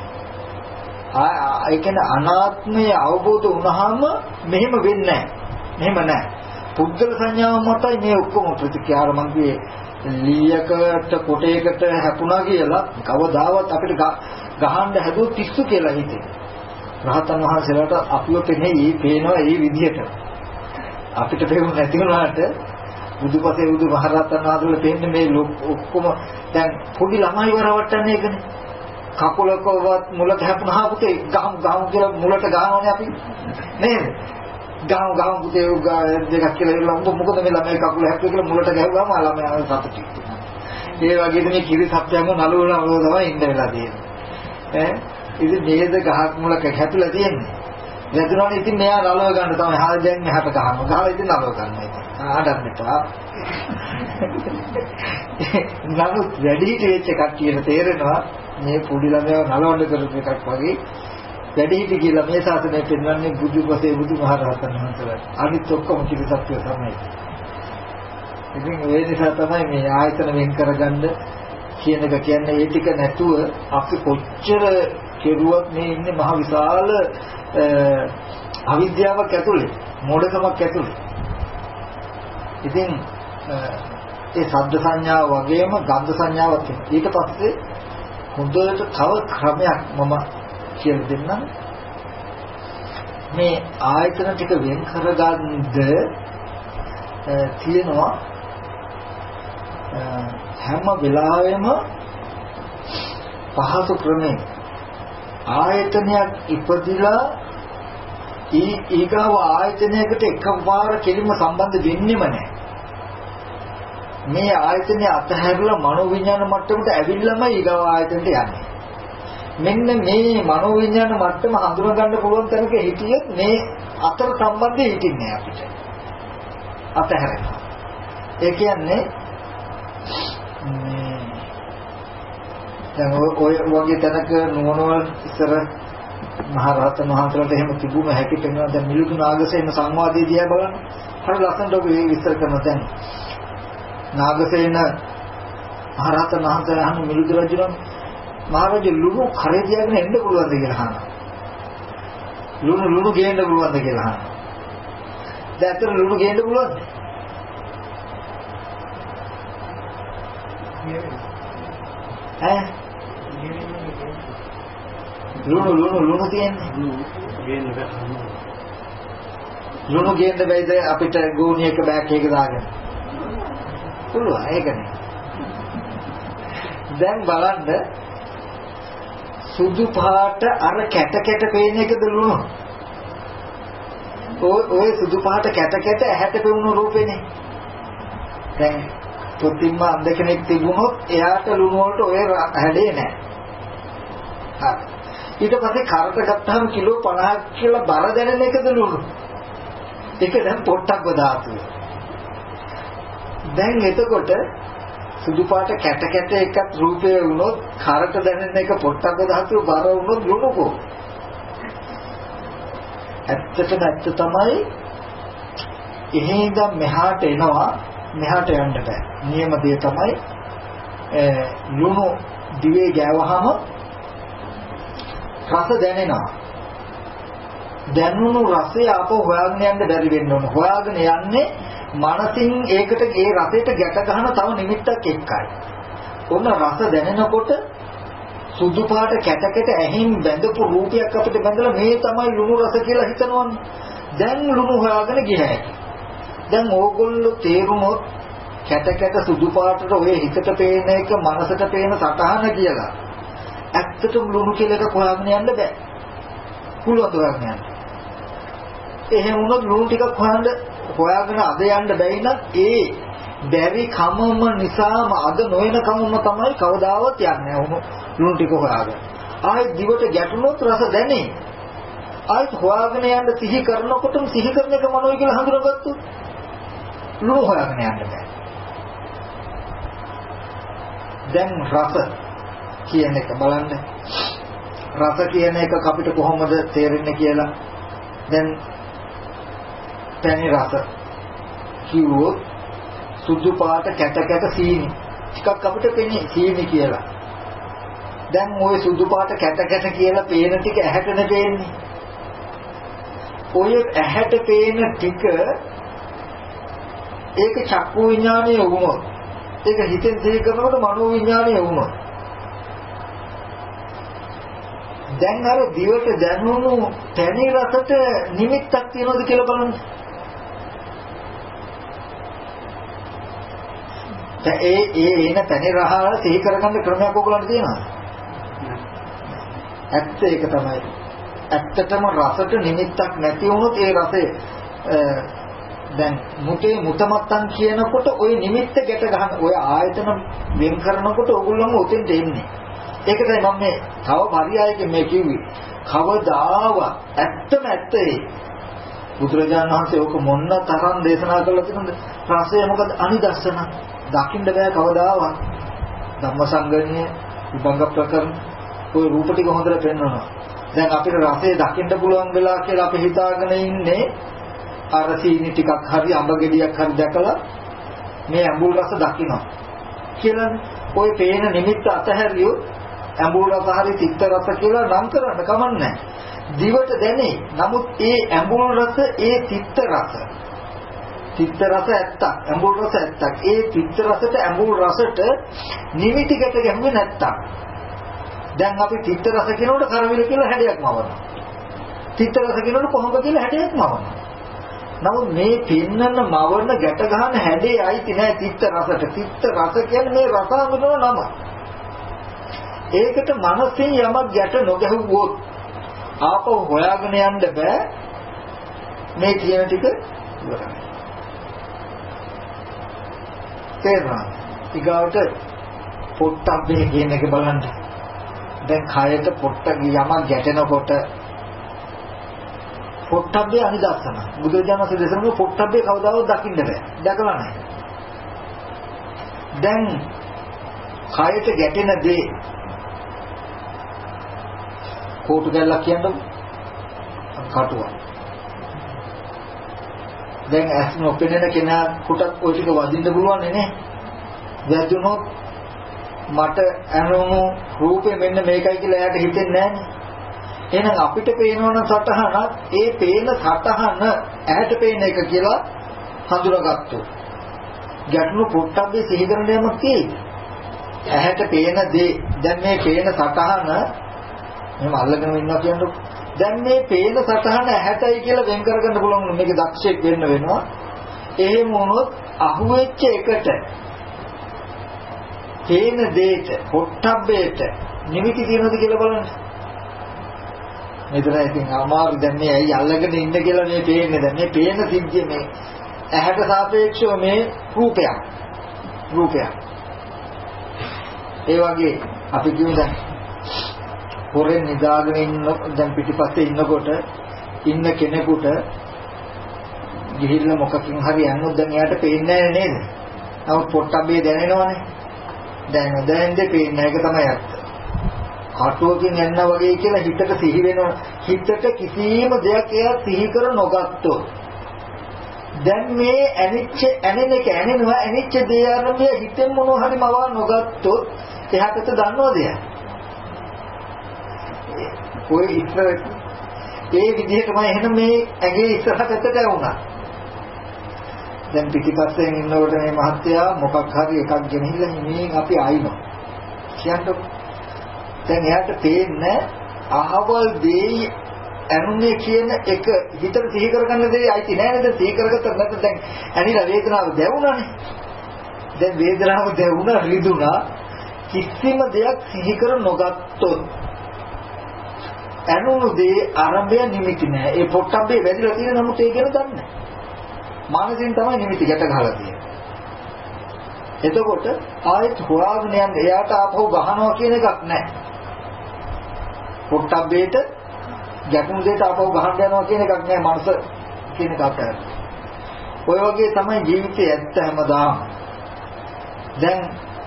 ආ ඒ කියන්නේ අනාත්මය අවබෝධ වුණාම මෙහෙම වෙන්නේ නැහැ. මෙහෙම නැහැ. පුද්ගල සංඥාව මතයි මේ ඔක්කොම ප්‍රතික්‍රියාව මං කියේ ලීයකට කොටයකට හැපුණා කියලා කවදාවත් අපිට ගහන්න හැදුවොත් පිස්සු කියලා හිතේ. රහතන් වහන්සේලාට අපිව පෙනෙයි පේනවා ඒ විදිහට. අපිට පේන්නේ නැති වුණාට බුදුපසේ බුදු මහරහතන් වහන්සේලා පෙන්නේ මේ ඔක්කොම දැන් පොඩි ළමයි වරවට්ටන්නේ ඒකනේ. කකුලකවත් මුලට හැපුණා පුතේ ගහමු ගහමු කියලා මුලට ගහනවනේ අපි නේද? ගහමු ගහමු පුතේ දෙකක් කියලා ඉල්ලලා මොකද මේ ළමයි කකුල හැප්පුවා කියලා මුලට ගැහුවාම ළමයා සතුටුයි. ඒ වගේද මේ කිරි සත්‍යංග නළුවලා වල තමයි ඉන්න වෙලා තියෙන්නේ. ඈ ඉතින් මේද ගහක් මුලක හැපිලා තියෙන්නේ. වැදුනානේ ඉතින් මෙයා නලව ගන්න තමයි හාල් දැන් එහාට ගහනවා. ගහලා ඉතින් නලව ගන්නවා ඉතින්. ආඩම් මෙතන. නමුත් වැඩි හිටි වෙච්ච කට්ටියට තේරෙනවා මේ පොඩි ළමයා නලවන්න කරපු එකක් වගේ වැඩි හිටි කියලා මේ ශාසනය පෙන්වන්නේ බුදුපසේ බුදුමහරහතන් වහන්සේලා. අනිත් ඔක්කොම කිසි සත්‍ය තමයි. ඉතින් ඒ නිසා තමයි මේ ආයතන වෙන් කරගන්න කියන එක කියන්නේ ඒ ටික නැතුව අපි කොච්චර කෙරුවත් මේ ඉන්නේ මහ විශාල අවිද්‍යාවක් ඇතුලේ මෝඩකමක් ඇතුලේ. ඉතින් ඒ ශබ්ද සංඥාව වගේම ගන්ධ සංඥාවක් තියෙනවා. ඊට පස්සේ හොඳට තව ක්‍රමයක් මම කියලා දෙන්නම්. මේ ආයතන ටික වෙන් කරගන්න තියෙනවා හැම වෙලාවෙම පහසු ක්‍රමේ ආයතනයක් ඉපදිලා ඊ ඊගාව ආයතනයකට එකපාර කෙලින්ම සම්බන්ධ වෙන්නෙම නැහැ. මේ ආයතනය අතහැරලා මනෝවිඤ්ඤාණ මට්ටමට ඇවිල්ලාම ඊගාව ආයතනට යන්නේ. මෙන්න මේ මනෝවිඤ්ඤාණ මට්ටම හඳුනා ගන්න පුළුවන් තැනක හිටියොත් මේ අතර සම්බන්ධය හිටින්නේ අපිට. අතහැරෙනවා. ඒ කියන්නේ මේ දැන් ඔය වගේ තැනක නුවණවල් ඉස්සර මහරහතන් වහන්සේලාට එහෙම තිබුණ හැටි පෙන්වන දැන් මිලිඳු නාගසේන සංවාදයේ දිහා බලන්න. හරි ලස්සනට ඔබ විස්තර කරන දැන් නාගසේන මහරහතන් වහන්සේ අහන මිලිඳු රජුන් මහරජු ලුණු කරේ තියාගෙන එන්න පුළුවන්ද කියලා අහනවා. ලුණු ලුණු ගේන්න පුළුවන්ද කියලා අහනවා. දැන් අතන ලුණු ගේන්න පුළුවන්ද? ඈ ලුණු ලුණු ලුණු තියන්නේ ගේන්න බෑ. ලුණු ගේන්න බැයිද අපිට ගෝණියක බෑග් එක දාගෙන? පුළුවන් ඒකනේ. දැන් බලන්න සුදු පාට අර කැට කැට පේන එකද ලුණු? ඔය ඔය සුදු පාට කැට කැට ඇහැට පෙවුණු රූපේනේ. දැන් තොතිම්ම අන්ද කෙනෙක් තිබුණොත් එයාට ලුණු වලට ඔය හැඩේ නැහැ. හරි. ඊට පස්සේ කරට ගත්තාම කිලෝ පනහක් කියලා බර දැනෙන එකද ලුණු? ඒක දැන් පොට්ටක් ධාතුව. දැන් එතකොට සුදු පාට කැට කැට එකක් රූපය වුණොත් කරට දැනෙන එක පොට්ටක් ධාතුව බර වුණොත් ලුණුකෝ. ඇත්තටම ඇත්ත තමයි එහෙන් ඉඳන් මෙහාට එනවා මෙහාට යන්න බෑ. නියම දේ තමයි ලුණු දිවේ ගෑවහම රස දැනෙනවා. දැනුණු රසය අප හොයාගෙන යන්න බැරි වෙන්න ඕන. හොයාගෙන යන්නේ මනසින් ඒකට ඒ රසයට ගැට ගන්න තව නිමිත්තක් එක්කයි. ඔන්න රස දැනෙනකොට සුදු පාට කැට කැට ඇහින් බැඳපු රූපයක් අපිට බැඳලා මේ තමයි ලුණු රස කියලා හිතනවනේ. දැන් ලුණු හොයාගෙන ගියා. දැන් ඕගොල්ලෝ තේරුනොත් කැට කැට සුදු පාටට ඔය හිතට පේන එක මනසට පේන සටහන කියලා. ඇත්තටම ලුණු කියලා එක හොයාගෙන යන්න බෑ. පුළුවන් හොයාගෙන යන්න. එහෙම වුණොත් ලුණු ටිකක් හොයන්න හොයාගෙන අද යන්න බැරි නම් ඒ බැරි කමම නිසාම අද නොවන කමම තමයි කවදාවත් යන්නේ. වුණු ලුණු ටික හොයාගෙන. ආයෙත් දිවට ගැටුනොත් රස දැනේ. ආයෙත් හොයාගෙන යන්න සිහි කරනකොටම සිහි කරන එක මොනවයි කියලා හඳුනාගත්තොත් ලුණු හොයාගෙන යන්න බෑ. දැන් රස කියන එක බලන්න. රස කියන එක අපිට කොහොමද තේරෙන්නේ කියලා. දැන් පැණි රස කිව්වොත් සුදු පාට කැට කැට සීනි ටිකක් අපිට පෙනේ සීනි කියලා. දැන් ওই සුදු පාට කැට කැට කියලා පේන ටික ඇහැටනේ පේන්නේ. ඔය ඇහැට පේන ටික ඒක චක්කු විඥානයේ වුණොත් ඒක හිතෙන් සිහි කරනකොට මනෝ විඥානයේ වුණොත් දැන් අර දිවට දැනුණු තැනි රසට නිමිත්තක් තියනවද කියලා බලන්න. දැන් ඒ ඒ එන තැනි රහ සිහි කරගන්න ක්‍රමයක් ඔයගොල්ලන්ට තියෙනවද? ඇත්ත ඒක තමයි. ඇත්තටම රසට නිමිත්තක් නැති වුණොත් ඒ රසය දැන් මුතේ මුතමත්තන් කියනකොට ওই නිමිත්ත ගැට ගන්න ඔය ආයතන වෙන් කරනකොට ඕගොල්ලෝම උතෙන්ට එන්නේ. ඒක තමයි මම මේ තව පරියායකින් මේ කිව්වේ. කවදාවත් ඇත්තම ඇත්ත ඒ. බුදුරජාණන් වහන්සේ ඕක මොන්න තරම් දේශනා කළා කියනද? රසය මොකද අනිදස්සන. දකින්න බෑ කවදාවත්. ධම්මසංගණිය විභංග ප්‍රකරණ ඔය රූප ටික හොඳට පෙන්වනවා. දැන් අපිට රසය දකින්න පුළුවන් වෙලා කියලා අපි හිතාගෙන ඉන්නේ අර සීනි ටිකක් හරි අඹ ගෙඩියක් හරි දැකලා මේ අඹුල් රස දකිනවා කියලානේ. ඔය පේන නිමිත්ත අතහැරියොත් අඹුල් රස හරි තිත්ත රස කියලා නම් කරන්න කමන්නේ. දිවට දැනේ. නමුත් ඒ අඹුල් රස ඒ තිත්ත රස. තිත්ත රස ඇත්තක්. අඹුල් රස ඇත්තක්. ඒ තිත්ත රසට අඹුල් රසට නිමිති ගැට ගැහුවේ නැත්තම්. දැන් අපි තිත්ත රස කියනකොට කරවිල කියලා හැඩයක් මවනවා. තිත්ත රස කියනකොට කොහොමද කියලා හැඩයක් මවනවා. නමුත් මේ පින්නන මවන ගැට ගන්න හැඩේ අයිති නෑ තිත්ත රසට. තිත්ත රස කියන්නේ මේ රසායනික නම. ඒකට මනසින් යමක් ගැට නොගැහුවොත් ආපහු හොයාගෙන යන්න බෑ මේ කියන ටික ඉවරයි. තේරුණා? ඊගාවට පොට්ටබ්බේ කියන එක බලන්න. දැන් කයට පොට්ට යමක් ගැටෙනකොට පොට්ටබ්බේ අනිදස්සන. බුදුරජාණන් වහන්සේ දේශනා කරන පොට්ටබ්බේ කවදාවත් දකින්න බෑ. දැකලා නැහැ. දැන් කයට ගැටෙන දේ කෝටු ගැල්ලක් කියන්නකො කටුවක්. දැන් ඇස් නොපෙනෙන කෙනෙකුට ඔය ටික වදින්න පුළුවන් නේ. වැදුනොත් මට අනුමු රූපේ මෙන්න මේකයි කියලා එයාට හිතෙන්නේ නැහැ. එහෙනම් අපිට පේනවන සතහනක් ඒ පේන සතහන ඇහැට පේන එක කියලා හඳුනාගත්තොත් ගැටුණු පොට්ටබ්බේ සිහි කරන යමක් තියෙයි. ඇහැට පේන දේ දැන් මේ පේන සතහන මම අල්ලගෙන ඉන්නවා කියන්නේ දැන් මේ පේන සතහන ඇහැටයි කියලා වෙන් කරගන්න පුළුවන් මේක දක්ෂයෙක් වෙන්න වෙනවා. එහෙම වුණොත් අහුවෙච්ච එකට පේන දෙයට පොට්ටබ්බේට නිමිති තියෙනවද කියලා බලන්න. මෙතන ඉතින් අමාරු දැන් මේ ඇයි අල්ලගෙන ඉන්න කියලා මේ පේන්නේ දැන් මේ පේන සිද්ධිය මේ ඇහැට සාපේක්ෂව මේ රූපයක් රූපයක් ඒ වගේ අපි කියමු දැන් හොරෙන් නිදාගෙන ඉන්න දැන් පිටිපස්සේ ඉන්නකොට ඉන්න කෙනෙකුට ගිහිල්ලා මොකකින් හරි යන්නොත් දැන් එයාට පේන්නේ නැහැ නේද? නමුත් පොට්ටබ්බේ දැනෙනවනේ. දැන් දැනෙන්නේ පේන්නේ ඒක තමයි ඇත්ත. කටුවකින් යනවා වගේ කියලා හිතට සිහි වෙනවා. හිතට කිසිම දෙයක් එයා සිහි කර නොගත්තොත් දැන් මේ ඇනිච්ච ඇනෙන එක ඇනෙනවා ඇනිච්ච දේ ආරම්භය හිතෙන් මොනවා හරි මවා නොගත්තොත් එහා පැත්ත දන්නවද එයා? ඔය ඉස්සර ඒ විදිහටම එහෙනම් මේ ඇගේ ඉස්සරහ පැත්තට වුණා. දැන් පිටිපස්සෙන් ඉන්නකොට මේ මහත්තයා මොකක් හරි එකක් ගෙනහිල්ලා හිමින් අපි ආයිනවා. කියන්නකො දැන් එයාට පේන්නේ අහවල් දෙයි ඇනුනේ කියන එක හිතට සිහි කරගන්න දෙයි අයිති නෑ නේද? සිහි කරගත්තත් නැත්නම් දැන් ඇනිලා වේදනාව දැවුණානේ. දැන් වේදනාව දැවුණා රිදුණා කිසිම දෙයක් සිහි කර නොගත්තොත් ඇනුණු දේ ආරම්භය නිමිති නෑ. ඒ පොට්ටබ්බේ වැදිලා තියෙන නමුත් ඒක ගැන දන්නේ නෑ. මානසින් තමයි නිමිති ගැට ගහලා තියෙන්නේ. එතකොට ආයෙත් හොයාගෙන යන්න එයාට ආපහු ගහනවා කියන එකක් නැහැ. පොට්ටබ්බේට ගැටුණු දෙයට ආපහු ගහන්න යනවා කියන එකක් නැහැ මනස කියන එක අතර. ඔය වගේ තමයි ජීවිතයේ ඇත්ත හැමදාම. දැන්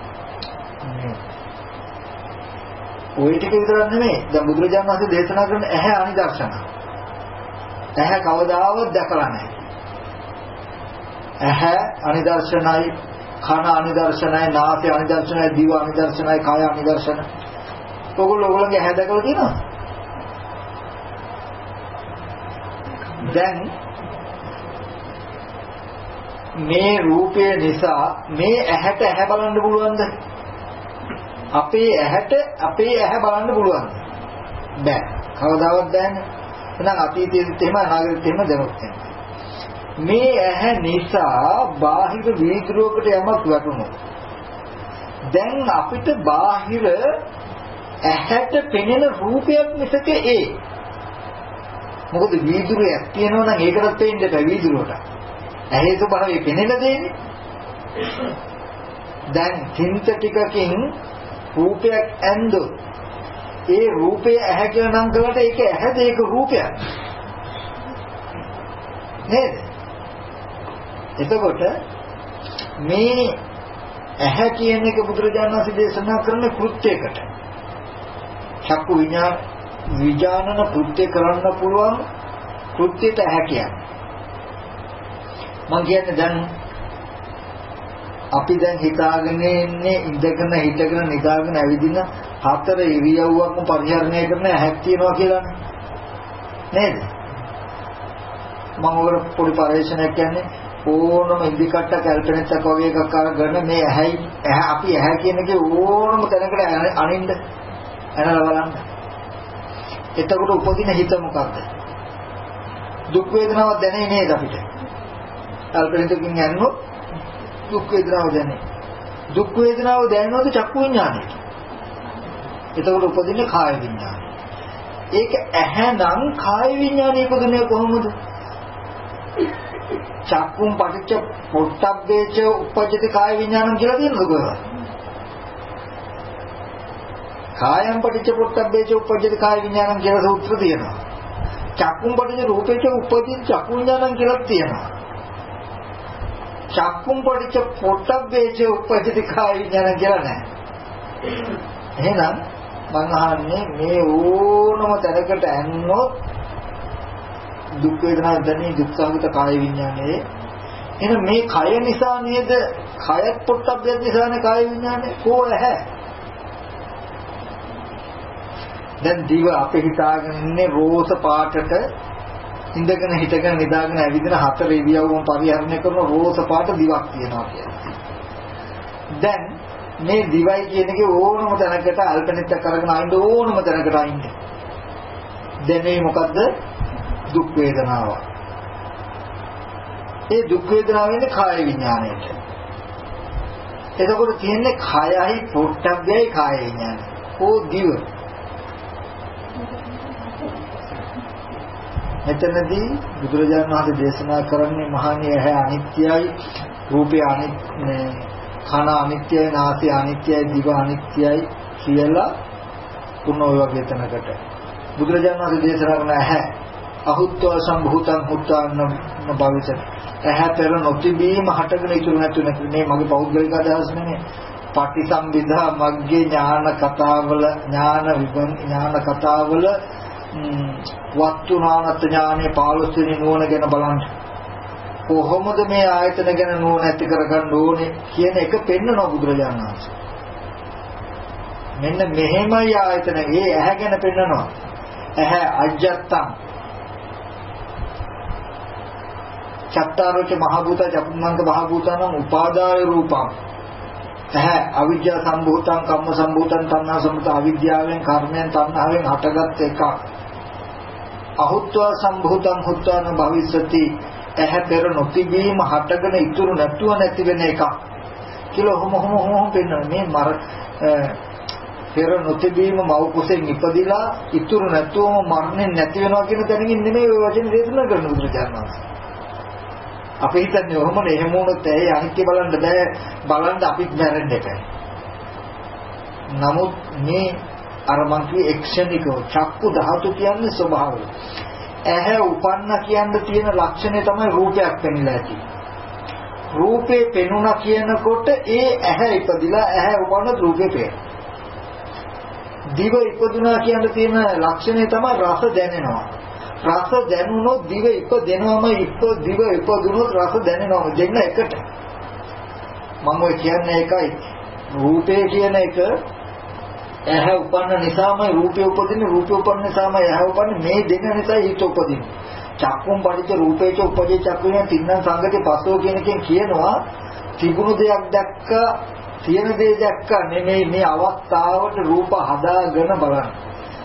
ඔය ටික විතරක් නෙමෙයි. දැන් බුදුරජාණන් වහන්සේ දේශනා කරන ඇහැ අනිදර්ශන. ඇහැ කවදාවත් දැකලා නැහැ. ඇහැ අනිදර්ශනයි, කන අනිදර්ශනයි, නාසය අනිදර්ශනයි, දිව අනිදර්ශනයි, කය අනිදර්ශන. ඔයගොල්ලෝ ඔයගොල්ලන්ගේ ඇහැ දැකලා තියෙනවද? දැන් මේ රූපය නිසා මේ ඇහැට ඇහැ බලන්න පුළුවන්ද? අපේ ඇහැට අපේ ඇහැ බලන්න පුළුවන්ද? බෑ. කවදාවත් බෑනේ. එහෙනම් අතීතයේත් එහෙම අනාගතයේත් එහෙම දැනුත් මේ ඇහැ නිසා බාහිර වීදුරුවකට යමක් වැටුණොත් දැන් අපිට බාහිර ඇහැට පෙනෙන රූපයක් මිසක ඒ මොකද වීදුරුවක් තියෙනවා නම් ඒකටත් පේන්න බෑ වීදුරුවට. ඇහි ස්වභාවය පෙනෙන දෙන්නේ. දැන් චින්ත ටිකකින් රූපයක් ඇන්දොත් ඒ රූපය ඇහැ කියලා නම් කරලා ඒක ඇහැද ඒක රූපයක් නේද? එතකොට මේ ඇහැ කියන එක බුදුරජාණන් වහන්සේ දේශනා කරන කෘත්‍යයකට චක්කු විඥාන විඥානන කෘත්‍ය කරන්න පුළුවන් කෘත්‍යයට ඇහැ කියන්නේ. මම කියන්නේ දැන් අපි දැන් හිතාගෙන ඉන්නේ ඉඳගෙන හිටගෙන නිදාගෙන ඇවිදින හතර ඉරියව්වක්ම පරිහරණය කරන ඇහැක් තියනවා කියලා නේද? මම ඔය පොඩි පරිශ්‍රණයක් කියන්නේ ඕනම ඉදි කට්ටක් ඇල්පෙනෙක්ක් වගේ එකක් අරගෙන මේ ඇහැයි ඇහැ අපි ඇහැ කියන එකේ ඕනම තැනකට අනින්න ඇනලා බලන්න. එතකොට උපදින හිත මොකක්ද? දුක් වේදනාවක් දැනෙන්නේ නේද අපිට? ඇල්පෙනෙක්කින් යන්නොත් දුක් වේදනාව දැනේ. දුක් වේදනාව දැනෙනවද චක්කු විඥානයට? එතකොට උපදින්නේ කාය විඥානය. ඒක ඇහැ නම් කාය විඥානය උපදින්නේ කොහොමද? චක්කුම් පටිච්ච පොට්ටබ්බේච උපජ්ජති කාය විඥානං කියලා තියෙනවද කොහෙවත්? කායම් පටිච්ච පොට්ටබ්බේච උපජ්ජති කාය විඥානං කියලා සූත්‍ර තියෙනවා. චක්කුම් පටිච්ච රූපේච උපජ්ජති චක්කු විඥානං කියලා තියෙනවා. චක්කුම් පටිච්ච පොට්ටබ්බේච උපජ්ජති කාය විඥානං කියලා නැහැ. එහෙනම් මම අහන්නේ මේ ඕනම තැනකට ඇන්නොත් දුක් වේදනා දැනී දුක් සහිත කාය විඥානයේ එහෙනම් මේ කය නිසා නේද කයත් පොට්ටබ්බය නිසානේ කාය විඥානේ කෝ ඇහැ දැන් දිව අපේ හිතාගෙන ඉන්නේ රෝස පාටට ඉඳගෙන හිටගෙන නිදාගෙන ඇවිදින හතර ඉරියව්වම පරිහරණය කරන රෝස පාට දිවක් තියෙනවා කියලා. දැන් මේ දිවයි කියන එකේ ඕනම තැනකට අල්පනෙත් කරගෙන ආින්න ඕනම තැනකට ආින්න. දැනේ මොකද්ද? දුක් වේදනාව. ඒ දුක් වේදනාව වෙන්නේ කාය විඥාණයට. එතකොට තියෙන්නේ කායයි පොට්ටබ්බයයි කාය විඥානය. ඕ දිව. මෙතනදී බුදුරජාණන් වහන්සේ දේශනා කරන්නේ මහණිය ඇහැ අනිත්‍යයි, රූපය අනිත්‍ය, කන අනිත්‍යයි, නාසය අනිත්‍යයි, දිව අනිත්‍යයි කියලා තුන ඔය වගේ තැනකට බුදුරජාණන් වහන්සේ දේශනා කරන ඇහැ අහුත්වා සම්භූතං හුත්තාන්න භවිත ඇහැ පෙර නොතිබීම හටගෙන ඉතුරු නැතු නැති මේ මගේ පෞද්ගලික අදහස් නෙමෙයි. පටිසම්භිදා මග්ගේ ඥාන කතාවල ඥාන විපන් ඥාන කතාවල වත්තුනානත් ඥානේ පහළොස් වෙනි නුවණ ගැන බලන්න. කොහොමද මේ ආයතන ගැන නුවණ ඇති කරගන්න ඕනේ කියන එක පෙන්වනවා බුදුරජාණන් වහන්සේ. මෙන්න මෙහෙමයි ආයතන. ඒ ඇහැ ගැන පෙන්වනවා. ඇහැ අජ්ජත්තං චත්තාරෝච මහ භූත චතුම්මංග මහ භූතං උපාදාය රූපං. ඇහැ අවිජ්ජා සම්භූතං කම්ම සම්භූතං තණ්හා සම්භූත අවිද්‍යාවෙන් කර්මයෙන් තණ්හාවෙන් හටගත් එකක්. අහුත්වා සම්භූතං හුත්වාන භවිස්සති ඇහැ පෙර නොතිබීම හටගෙන ඉතුරු නැතුව නැති වෙන එකක් කියලා හොම හොම හොම පෙන්වන මේ මර පෙර නොතිබීම මව කුසෙන් ඉපදිලා ඉතුරු නැතුවම මරණය නැති වෙනවා කියන තැනකින් නෙමෙයි ඔය වචනේ දේශනා කරන බුදුරජාණන් වහන්සේ. අපි හිතන්නේ ඔහොමනේ එහෙම වුණොත් ඇයි අනිත්‍ය බලන්න බෑ බලන්න අපිත් මැරෙන්න එකයි. නමුත් මේ අර මං කියේ එක්ෂණිකව චක්කු ධාතු කියන්නේ ස්වභාවය. ඇහැ උපන්න කියන්න තියෙන ලක්ෂණය තමයි රූපයක් පෙනිලා ඇති. රූපේ පෙනුණා කියනකොට ඒ ඇහැ ඉපදිලා ඇහැ උපන්න රූපේ පේන. දිව ඉපදුනා කියන්න තියෙන ලක්ෂණය තමයි රස දැනෙනවා. රස දැනුනොත් දිව ඉපදෙනවම ඉප දිව ඉපදුනොත් රස දැනෙනවම දෙන්න එකට. මම ඔය කියන්නේ ඒකයි. රූපේ කියන එක ඇහැ උපන්න නිසාමයි රූපේ උපදින්නේ, රූපේ උපන්න නිසාමයි ඇහැ උපන්නේ. මේ දෙක නිසා හිත උපදින්නේ. චක්කුම් පටිච්ච රූපේච උපජේ චක්කුයෙන් තින්න සංගති පස්සෝ කියන එකෙන් කියනවා තිබුණු දෙයක් දැක්ක තියෙන දේ දැක්ක නෙමෙයි මේ අවස්ථාවට රූප හදාගෙන බලන්න.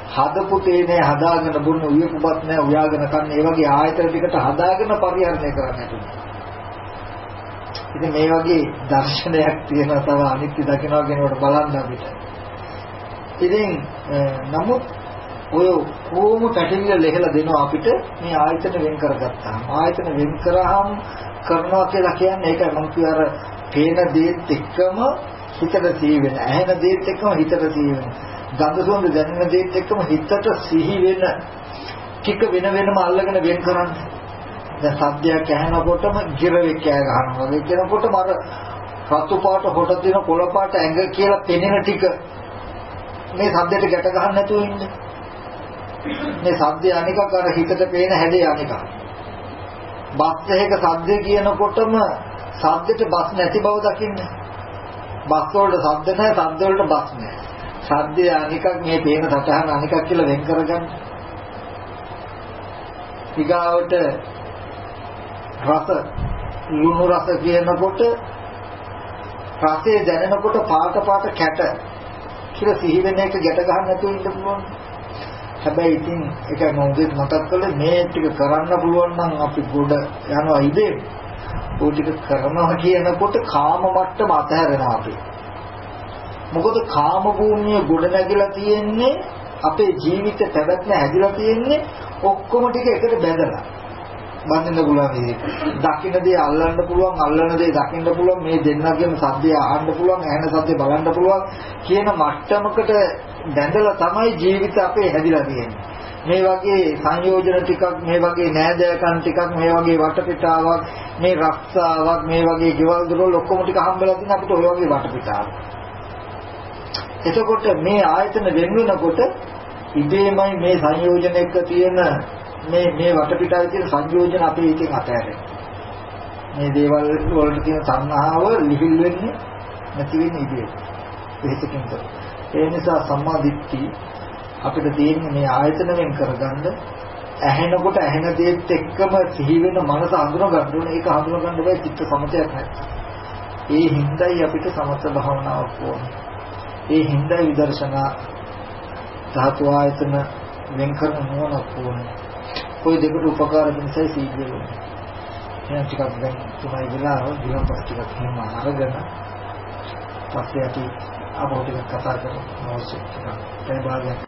හදපු තේනේ හදාගෙන බොන්න උයපුපත් නැහැ උයාගෙන කන්න ඒ වගේ ආයතන ටිකට හදාගෙන පරිහරණය කරන්නට. ඉතින් මේ වගේ දර්ශනයක් තියෙනවා තව අනිත්‍ය දකිනවා කියනකොට බලන්න අපිට. ඉතින් නමුත් ඔය කොහොම පැටලිලා ලෙහලා දෙනවා අපිට මේ ආයතන වෙන් කරගත්තාම. ආයතන වෙන් කරාම කරනවා කියලා කියන්නේ ඒකයි මම කිය අර පේන දේත් එක්කම හිතට සිහි වෙන, ඇහෙන දේත් එක්කම හිතට සිහි වෙන, ගඳ සුවඳ දැනෙන දේත් එක්කම හිතට සිහි වෙන ටික වෙන වෙනම අල්ලගෙන වෙන් කරන්නේ. දැන් සද්දයක් ඇහෙනකොටම ගිරවෙක් කෑ ගන්නවා වගේ කියනකොටම අර රතු පාට හොට දින කොළ පාට ඇඟ කියලා පෙනෙන ටික මේ සද්දයට ගැට ගන්න නැතුව ඉන්නේ. මේ සද්දය අනිකක් අර හිතට පේන හැඩය අනිකක්. බස් එකක සද්ද කියනකොටම සද්දෙට බස් නැති බව දකින්න. බස් වලට සද්ද නැහැ, සද්ද වලට බස් නැහැ. සද්දය අනිකක් මේ පේන සතහන අනිකක් කියලා වෙන් කරගන්න. ඊගාවට රස ලුණු රස කියනකොට රසය දැනෙනකොට පාට පාට කැට කියලා සිහි වෙන එක ගැට ගන්න නැතුව ඉන්න පුළුවන්. හැබැයි ඉතින් ඒක මොකද මතක් කළේ මේ ටික කරන්න පුළුවන් නම් අපි ගොඩ යනවා ඉදේ. ਉਹ ටික කරනවා කියනකොට කාම මට්ටම අතහැරෙනවා අපි. මොකද කාම භූමිය ගොඩ නැගිලා තියෙන්නේ අපේ ජීවිත පැවැත්ම හැදිලා තියෙන්නේ ඔක්කොම ටික එකට බැඳලා. බඳින්න පුළුවන් මේක. දකින්න දේ අල්ලන්න පුළුවන්, අල්ලන දේ දකින්න පුළුවන්, මේ දෙන්නගේම සද්දය අහන්න පුළුවන්, ඇහෙන සද්දේ බලන්න පුළුවන් කියන මට්ටමකට බැඳලා තමයි ජීවිත අපේ හැදිලා තියෙන්නේ. මේ වගේ සංයෝජන ටිකක්, මේ වගේ නෑදෑකම් ටිකක්, මේ වගේ වටපිටාවක්, මේ රක්ෂාවක්, මේ වගේ ගෙවල් දොරවල් ඔක්කොම ටික හම්බෙලා තියෙන අපිට ඔය වගේ වටපිටාවක්. එතකොට මේ ආයතන වෙන වෙනකොට ඉබේමයි මේ සංයෝජන එක්ක තියෙන මේ මේ වටපිටාවේ තියෙන සංයෝජන අපේ එකෙන් අතහැරෙනවා. මේ දේවල් වලට තියෙන සංහාව ලිහිල් වෙන්නේ නැති වෙන්නේ ඉබේ. ඒකකින් තමයි. ඒ නිසා සම්මා දිට්ඨි අපිට තියෙන්නේ මේ ආයතන වෙන් කරගන්න, ඇහෙනකොට ඇහෙන දේත් එක්කම සිහි වෙන මනස හඳුනා ගන්න ඕනේ. ඒක හඳුනා ගන්න බෑ චිත්ත සමතයක් නැහැ. ඒ හින්දායි අපිට සමත භාවනාවක් ඕනේ. ඒ හින්දායි විදර්ශනා ධාතු ආයතන වෙන් කරන නුවණක් ඕනේ. කොයි දෙකට උපකාර වෙනසයි සීග්‍රය වෙන්නේ. එහෙනම් ටිකක් දැන් තුනයි වෙලාව දිවම් පස් ටිකක් එහෙම අරගෙන පස්සේ අපි ආපහු ටිකක් කතා කරමු. අවශ්‍ය ටිකක් ඒ භාගයක්